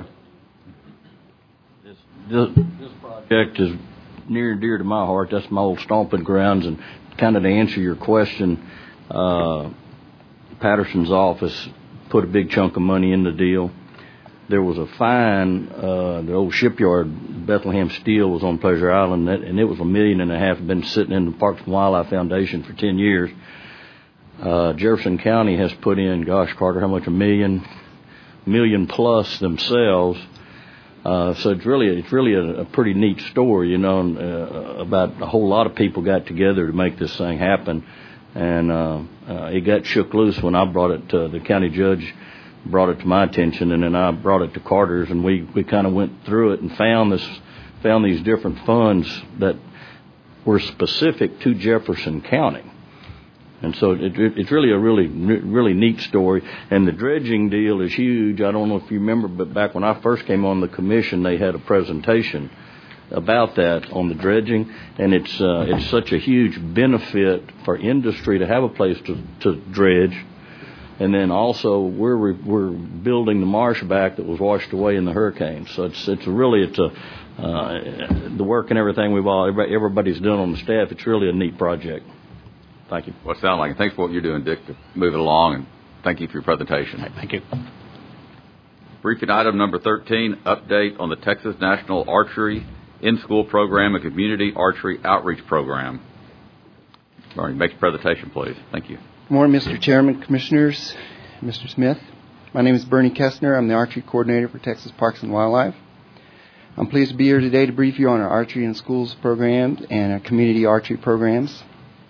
This, this, this project is near and dear to my heart. That's my old stomping grounds, and kind of to answer your question, uh, Patterson's office put a big chunk of money in the deal. There was a fine, uh, the old shipyard, Bethlehem Steel, was on Pleasure Island, and it was a million and a half, been sitting in the Parks and Wildlife Foundation for ten years. Uh, Jefferson County has put in, gosh, Carter, how much? A million, million plus themselves. Uh, so it's really, it's really a, a pretty neat story, you know, and, uh, about a whole lot of people got together to make this thing happen. And uh, uh, it got shook loose when I brought it to the county judge. Brought it to my attention, and then I brought it to Carter's, and we, we kind of went through it and found this found these different funds that were specific to Jefferson County, and so it, it, it's really a really really neat story. And the dredging deal is huge. I don't know if you remember, but back when I first came on the commission, they had a presentation about that on the dredging, and it's uh, it's such a huge benefit for industry to have a place to, to dredge. And then also we're we're building the marsh back that was washed away in the hurricane. So it's it's really it's a uh, the work and everything we've all everybody's done on the staff. It's really a neat project. Thank you. Well, it sounds like it. Thanks for what you're doing, Dick, to move it along, and thank you for your presentation. Right, thank you. Briefing item number thirteen: update on the Texas National Archery in-school program and community archery outreach program. Bernie, make your presentation, please. Thank you. Good morning, Mister Chairman, Commissioners, Mister Smith. My name is Bernie Kestner. I'm the Archery Coordinator for Texas Parks and Wildlife. I'm pleased to be here today to brief you on our Archery in Schools program and our community archery programs.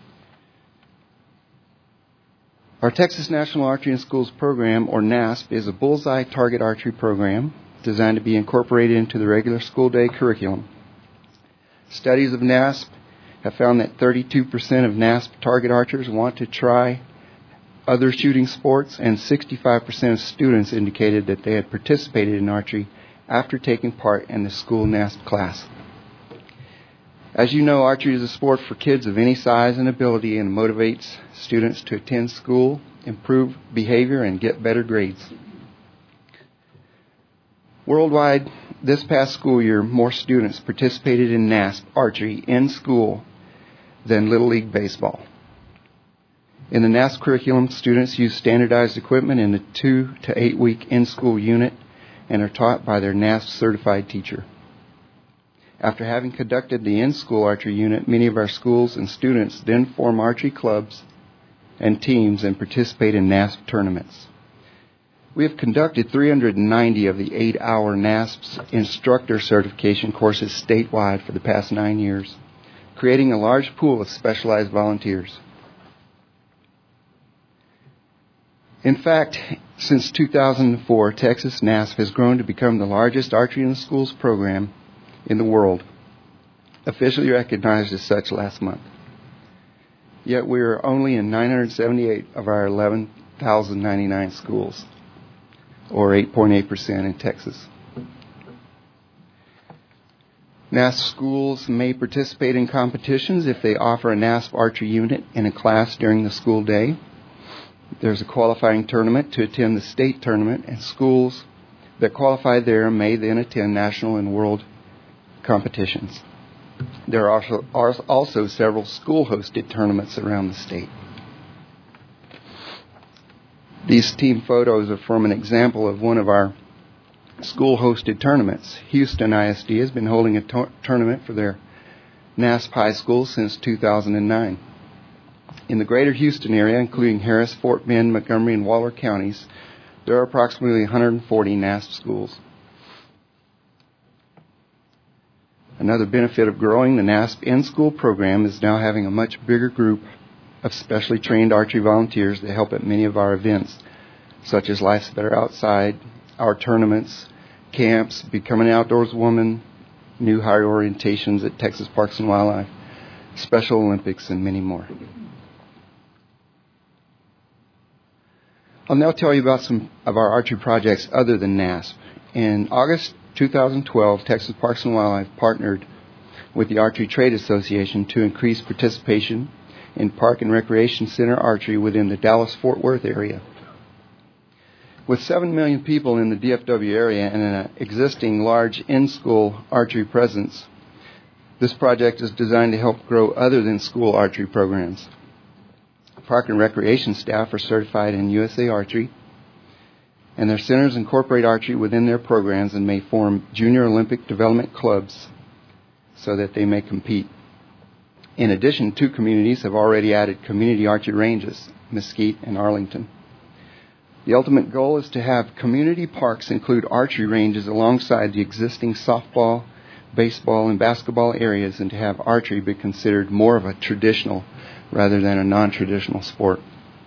Our Texas National Archery in Schools program, or NASP, is a bullseye target archery program designed to be incorporated into the regular school day curriculum. Studies of NASP have found that thirty-two percent of NASP target archers want to try other shooting sports, and sixty-five percent of students indicated that they had participated in archery after taking part in the school NASP class. As you know, archery is a sport for kids of any size and ability, and motivates students to attend school, improve behavior, and get better grades. Worldwide, this past school year, more students participated in NASP archery in school than Little League Baseball. In the NASP curriculum, students use standardized equipment in a two to eight week in-school unit and are taught by their NASP certified teacher. After having conducted the in-school archery unit, many of our schools and students then form archery clubs and teams and participate in NASP tournaments. We have conducted three hundred ninety of the eight-hour NASP instructor certification courses statewide for the past nine years, creating a large pool of specialized volunteers. In fact, since two thousand four, Texas NASP has grown to become the largest archery in the schools program in the world, officially recognized as such last month. Yet we are only in nine hundred seventy-eight of our eleven thousand ninety-nine schools, or eight point eight percent in Texas. NASP schools may participate in competitions if they offer a NASP archery unit in a class during the school day. There's a qualifying tournament to attend the state tournament, and schools that qualify there may then attend national and world competitions. There are also, are also several school-hosted tournaments around the state. These team photos are from an example of one of our school-hosted tournaments. Houston I S D has been holding a to- tournament for their NASP high school since two thousand nine. In the greater Houston area, including Harris, Fort Bend, Montgomery, and Waller counties, there are approximately one hundred forty NASP schools. Another benefit of growing the NASP in-school program is now having a much bigger group of specially trained archery volunteers that help at many of our events, such as Life's Better Outside, our tournaments, camps, Becoming an Outdoors Woman, new higher orientations at Texas Parks and Wildlife, Special Olympics, and many more. I'll now tell you about some of our archery projects other than NASP. In August two thousand twelve, Texas Parks and Wildlife partnered with the Archery Trade Association to increase participation in park and recreation center archery within the Dallas-Fort Worth area. With seven million people in the D F W area and an existing large in-school archery presence, this project is designed to help grow other than school archery programs. Park and recreation staff are certified in U S A Archery, and their centers incorporate archery within their programs and may form junior Olympic development clubs so that they may compete. In addition, two communities have already added community archery ranges, Mesquite and Arlington. The ultimate goal is to have community parks include archery ranges alongside the existing softball, baseball, and basketball areas, and to have archery be considered more of a traditional rather than a non-traditional sport.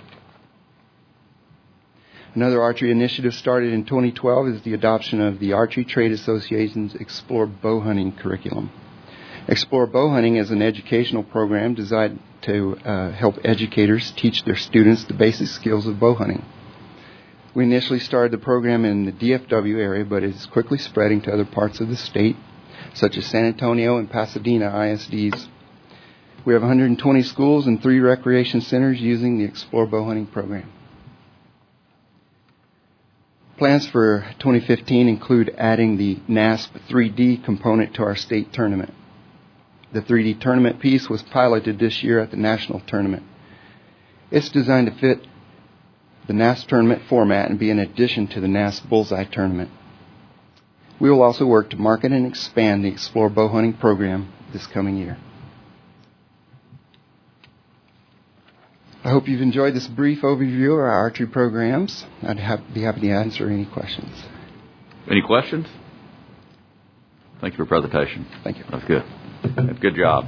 Another archery initiative started in twenty twelve is the adoption of the Archery Trade Association's Explore Bow Hunting curriculum. Explore Bow Hunting is an educational program designed to uh, help educators teach their students the basic skills of bow hunting. We initially started the program in the D F W area, but it is quickly spreading to other parts of the state, such as San Antonio and Pasadena I S Ds. We have one hundred twenty schools and three recreation centers using the Explore Bow Hunting program. Plans for twenty fifteen include adding the NASP three D component to our state tournament. The three D tournament piece was piloted this year at the national tournament. It's designed to fit the NASP tournament format and be an addition to the NASP Bullseye tournament. We will also work to market and expand the Explore Bow Hunting program this coming year. I hope you've enjoyed this brief overview of our archery programs. I'd have, be happy to answer any questions. Any questions? Thank you for your presentation. Thank you. That's good. That's good job.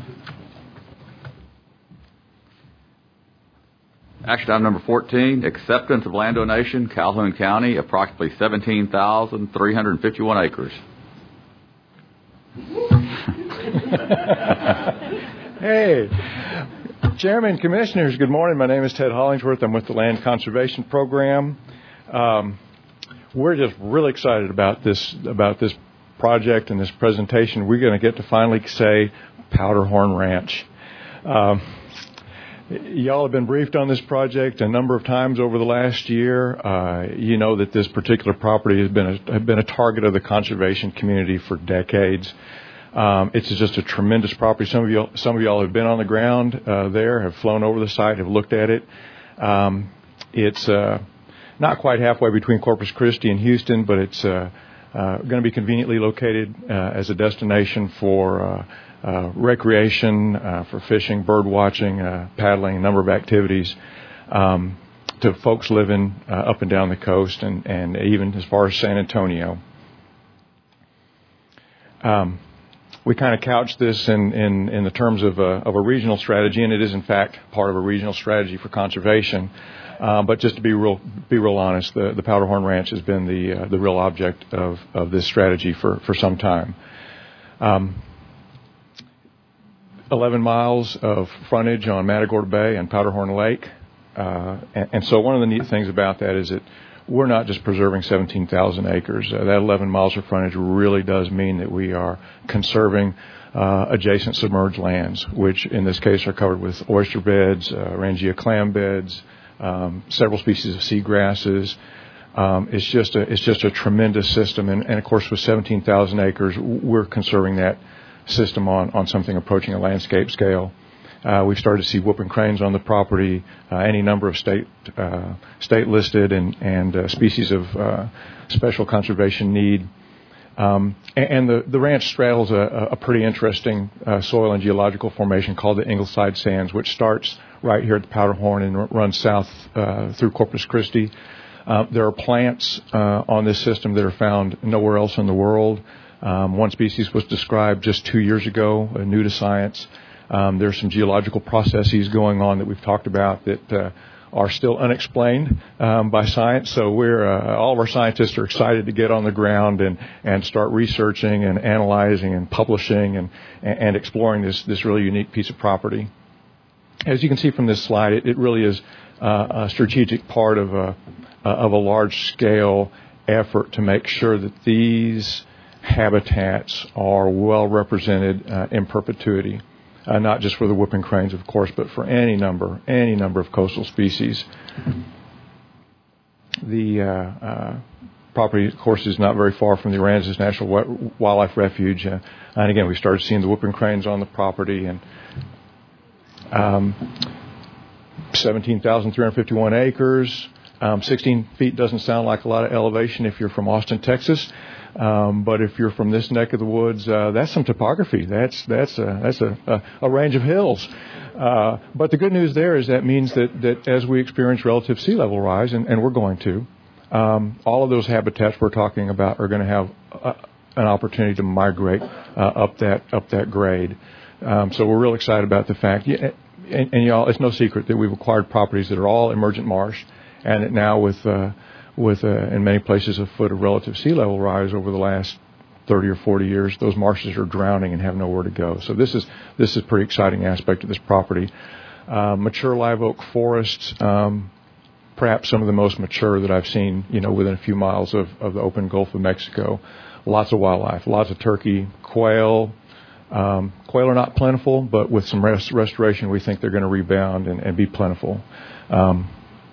Action item number fourteen, acceptance of land donation, Calhoun County, approximately seventeen thousand three hundred fifty-one acres. Hey, Chairman, Commissioners, good morning. My name is Ted Hollingsworth. I'm with the Land Conservation Program. Um, we're just really excited about this about this project and this presentation. We're going to get to finally say Powderhorn Ranch. Um, Y'all have been briefed on this project a number of times over the last year. Uh, you know that this particular property has been a, has been a target of the conservation community for decades. Um, it's just a tremendous property. Some of you, some of y'all have been on the ground uh, there, have flown over the site, have looked at it. Um, it's uh, not quite halfway between Corpus Christi and Houston, but it's uh, uh, going to be conveniently located uh, as a destination for uh, Uh, recreation, uh, for fishing, bird watching, uh, paddling, a number of activities um, to folks living uh, up and down the coast and, and even as far as San Antonio. Um, we kind of couch this in, in, in the terms of a, of a regional strategy, and it is in fact part of a regional strategy for conservation. Uh, but just to be real, be real honest, the, the Powderhorn Ranch has been the uh, the real object of, of this strategy for, for some time. Um, eleven miles of frontage on Matagorda Bay and Powderhorn Lake. Uh, and, and so one of the neat things about that is that we're not just preserving seventeen thousand acres. Uh, that eleven miles of frontage really does mean that we are conserving uh, adjacent submerged lands, which in this case are covered with oyster beds, uh, Rangia clam beds, um, several species of sea grasses. Um, it's just a it's just a tremendous system, and, and of course with seventeen thousand acres, we're conserving that system on, on something approaching a landscape scale. Uh, we've started to see whooping cranes on the property, uh, any number of state uh, state listed and and uh, species of uh, special conservation need. Um, and and the, the ranch straddles a, a pretty interesting uh, soil and geological formation called the Ingleside Sands, which starts right here at the Powderhorn and r- runs south uh, through Corpus Christi. Uh, there are plants uh, on this system that are found nowhere else in the world. Um, one species was described just two years ago, uh, new to science. Um, there's some geological processes going on that we've talked about that uh, are still unexplained um, by science. So we're uh, all of our scientists are excited to get on the ground and, and start researching and analyzing and publishing and, and exploring this this really unique piece of property. As you can see from this slide, it, it really is uh, a strategic part of a of a large-scale effort to make sure that these habitats are well represented uh, in perpetuity, uh, not just for the whooping cranes, of course, but for any number, any number of coastal species. The uh, uh, property, of course, is not very far from the Aransas National Wildlife Refuge, uh, and again, we started seeing the whooping cranes on the property, and um, seventeen thousand three hundred fifty-one acres. Um, sixteen feet doesn't sound like a lot of elevation if you're from Austin, Texas, um, but if you're from this neck of the woods, uh, that's some topography. That's that's a, that's a, a, a range of hills. Uh, but the good news there is that means that, that as we experience relative sea level rise, and, and we're going to, um, all of those habitats we're talking about are going to have a, an opportunity to migrate uh, up that up that grade. Um, so we're real excited about the fact, and, and y'all, it's no secret that we've acquired properties that are all emergent marsh. And that now with, uh, with uh, in many places, a foot of relative sea level rise over the last thirty or forty years, those marshes are drowning and have nowhere to go. So this is this is a pretty exciting aspect of this property. Uh, mature live oak forests, um, perhaps some of the most mature that I've seen, you know, within a few miles of, of the open Gulf of Mexico. Lots of wildlife, lots of turkey, quail. Um, quail are not plentiful, but with some rest, restoration, we think they're going to rebound and, and be plentiful. Um,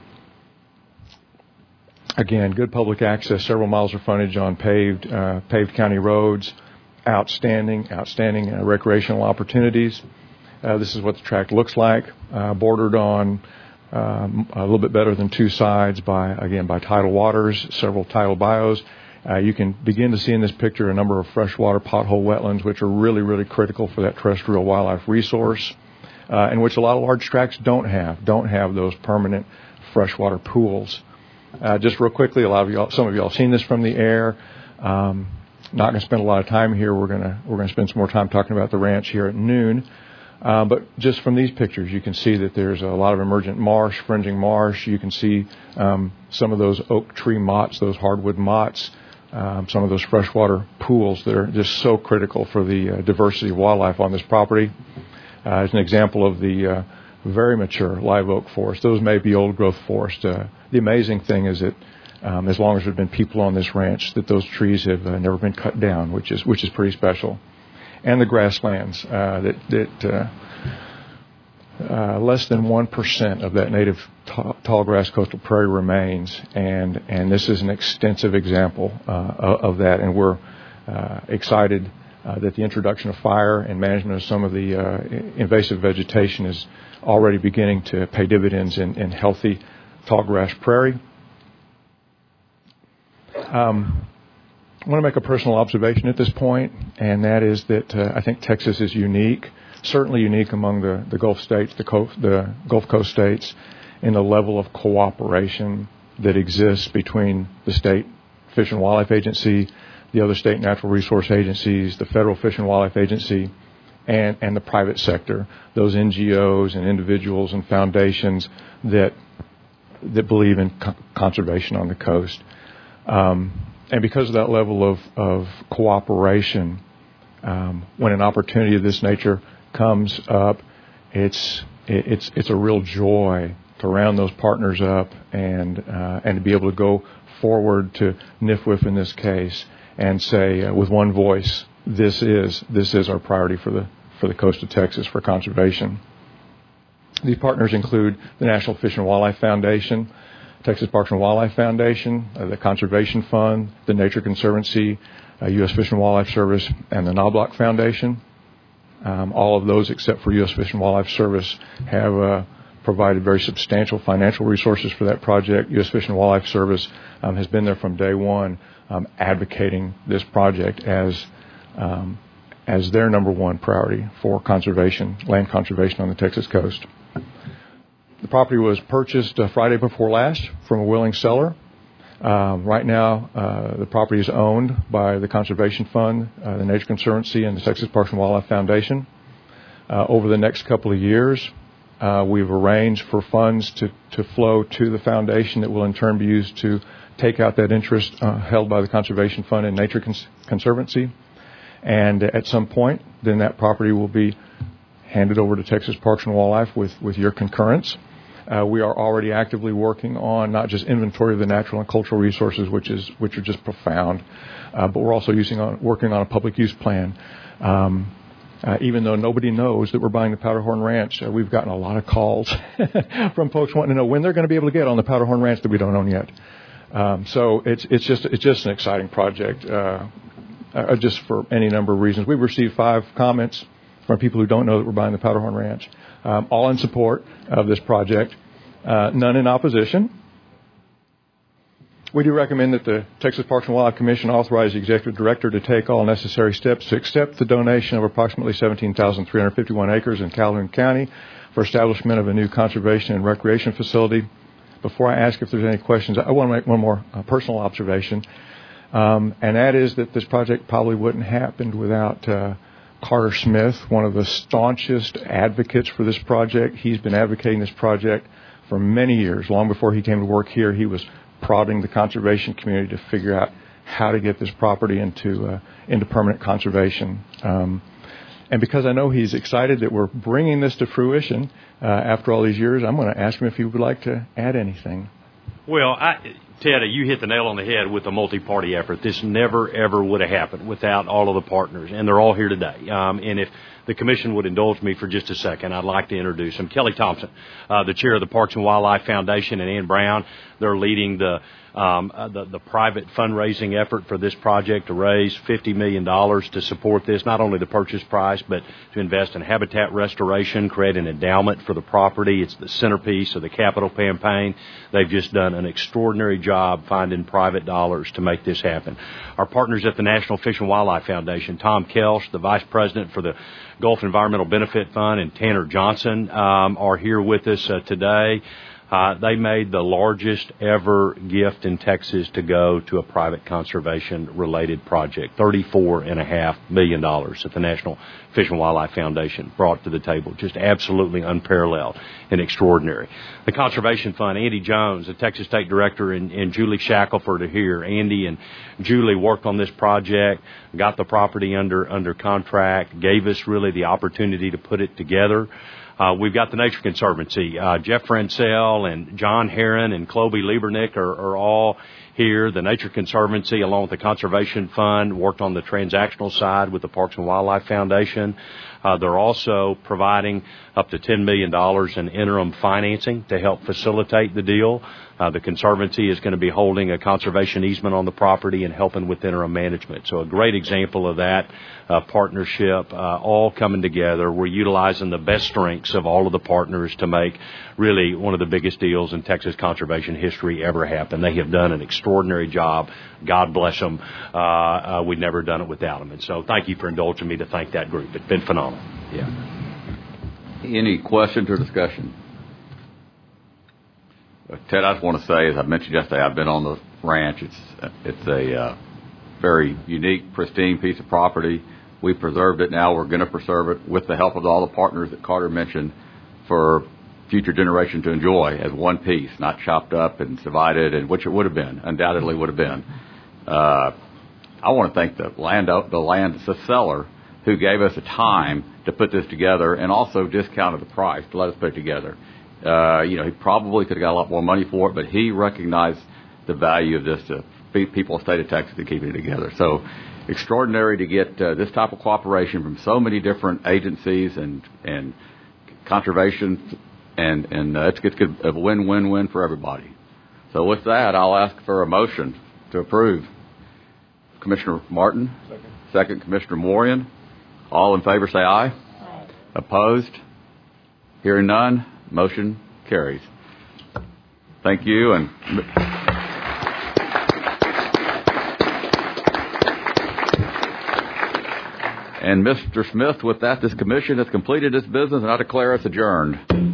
Again, good public access, several miles of frontage on paved uh, paved county roads, outstanding, outstanding uh, recreational opportunities. Uh, this is what the tract looks like, uh, bordered on um, a little bit better than two sides by, again, by tidal waters, several tidal bios. Uh, you can begin to see in this picture a number of freshwater pothole wetlands, which are really, really critical for that terrestrial wildlife resource, uh, and which a lot of large tracts don't have, don't have those permanent freshwater pools. Uh, just real quickly, a lot of y'all, some of y'all have seen this from the air. Um, not going to spend a lot of time here. We're going to we're going to spend some more time talking about the ranch here at noon. Uh, but just from these pictures, you can see that there's a lot of emergent marsh, fringing marsh. You can see um, some of those oak tree mottes, those hardwood mottes, um, some of those freshwater pools that are just so critical for the uh, diversity of wildlife on this property. Uh, as an example of the uh, very mature live oak forest. Those may be old growth forest. Uh, the amazing thing is that um, as long as there have been people on this ranch, that those trees have uh, never been cut down, which is which is pretty special. And the grasslands uh, that that uh, uh, less than one percent of that native t- tall grass coastal prairie remains, and and this is an extensive example uh, of that, and we're uh, excited uh, that the introduction of fire and management of some of the uh, invasive vegetation is already beginning to pay dividends in, in healthy tall grass prairie. Um, I want to make a personal observation at this point, and that is that uh, I think Texas is unique, certainly unique among the, the Gulf states, the, Co- the Gulf Coast states, in the level of cooperation that exists between the state Fish and Wildlife Agency, the other state natural resource agencies, the federal Fish and Wildlife Agency, and, and the private sector, those N G Os and individuals and foundations that that believe in co- conservation on the coast. Um, and because of that level of, of cooperation, um, when an opportunity of this nature comes up, it's it's it's a real joy to round those partners up and uh, and to be able to go forward to N F W F in this case and say uh, with one voice, this is this is our priority for the for the coast of Texas for conservation. These partners include the National Fish and Wildlife Foundation, Texas Parks and Wildlife Foundation, uh, the Conservation Fund, the Nature Conservancy, uh, U S Fish and Wildlife Service, and the Knobloch Foundation. Um, all of those, except for U S Fish and Wildlife Service, have uh, provided very substantial financial resources for that project. U S Fish and Wildlife Service um, has been there from day one, um, advocating this project as um, as their number one priority for conservation, land conservation on the Texas coast. The property was purchased uh, Friday before last from a willing seller. Um, right now, uh, the property is owned by the Conservation Fund, uh, the Nature Conservancy, and the Texas Parks and Wildlife Foundation. Uh, over the next couple of years, uh, we've arranged for funds to, to flow to the foundation that will in turn be used to take out that interest uh, held by the Conservation Fund and Nature Cons- Conservancy. And at some point, then that property will be handed over to Texas Parks and Wildlife with, with your concurrence. Uh, we are already actively working on not just inventory of the natural and cultural resources, which is which are just profound, uh, but we're also using on, working on a public use plan. Um, uh, even though nobody knows that we're buying the Powderhorn Ranch, uh, we've gotten a lot of calls from folks wanting to know when they're going to be able to get on the Powderhorn Ranch that we don't own yet. Um, so it's it's just it's just an exciting project. Uh, Uh, just for any number of reasons. We've received five comments from people who don't know that we're buying the Powderhorn Ranch, um, all in support of this project, uh, none in opposition. We do recommend that the Texas Parks and Wildlife Commission authorize the Executive Director to take all necessary steps to accept the donation of approximately seventeen thousand three hundred fifty-one acres in Calhoun County for establishment of a new conservation and recreation facility. Before I ask if there's any questions, I want to make one more uh, personal observation. Um, and that is that this project probably wouldn't have happened without uh, Carter Smith, one of the staunchest advocates for this project. He's been advocating this project for many years. Long before he came to work here, he was prodding the conservation community to figure out how to get this property into uh, into permanent conservation. Um, and because I know he's excited that we're bringing this to fruition uh, after all these years, I'm going to ask him if he would like to add anything. Well, I, Ted, you hit the nail on the head with the multi-party effort. This never, ever would have happened without all of the partners, and they're all here today. Um, and if the commission would indulge me for just a second, I'd like to introduce them. Kelly Thompson, uh, the chair of the Parks and Wildlife Foundation, and Ann Brown, they're leading the um, uh, the, the private fundraising effort for this project to raise fifty million dollars to support this, not only the purchase price, but to invest in habitat restoration, create an endowment for the property. It's the centerpiece of the capital campaign. They've just done an extraordinary job finding private dollars to make this happen. Our partners at the National Fish and Wildlife Foundation, Tom Kelsch, the vice president for the Gulf Environmental Benefit Fund, and Tanner Johnson um, are here with us uh, today. Uh, they made the largest ever gift in Texas to go to a private conservation-related project, thirty-four point five million dollars that the National Fish and Wildlife Foundation brought to the table. Just absolutely unparalleled and extraordinary. The Conservation Fund, Andy Jones, the Texas State Director, and, and Julie Shackelford are here. Andy and Julie worked on this project, got the property under, under contract, gave us really the opportunity to put it together. Uh, we've got the Nature Conservancy. Uh, Jeff Francel and John Herron and Cloby Liebernick are, are all here. The Nature Conservancy, along with the Conservation Fund, worked on the transactional side with the Parks and Wildlife Foundation. Uh, they're also providing up to ten million dollars in interim financing to help facilitate the deal. Uh, the Conservancy is going to be holding a conservation easement on the property and helping with interim management. So a great example of that uh, partnership, uh, all coming together. We're utilizing the best strengths of all of the partners to make really one of the biggest deals in Texas conservation history ever happen. They have done an extraordinary job. God bless them. Uh, uh, we've never done it without them. And so thank you for indulging me to thank that group. It's been phenomenal. Yeah. Any questions or discussion? Ted, I just want to say, as I mentioned yesterday, I've been on the ranch. It's it's a uh, very unique, pristine piece of property. We preserved it. Now we're going to preserve it with the help of all the partners that Carter mentioned for future generations to enjoy as one piece, not chopped up and divided, and which it would have been, undoubtedly would have been. Uh, I want to thank the land, the land, the seller who gave us the time to put this together and also discounted the price to let us put it together. Uh, you know, he probably could have got a lot more money for it, but he recognized the value of this to people of the state of Texas to keep it together. So extraordinary to get uh, this type of cooperation from so many different agencies and and conservation, and and uh, it's, it's good, a win-win-win for everybody. So with that, I'll ask for a motion to approve. Commissioner Martin. Second. Second, Commissioner Morian. All in favor say aye. Aye. Opposed? Hearing none, motion carries. Thank you. And and Mister Smith, with that, this commission has completed its business, and I declare us adjourned.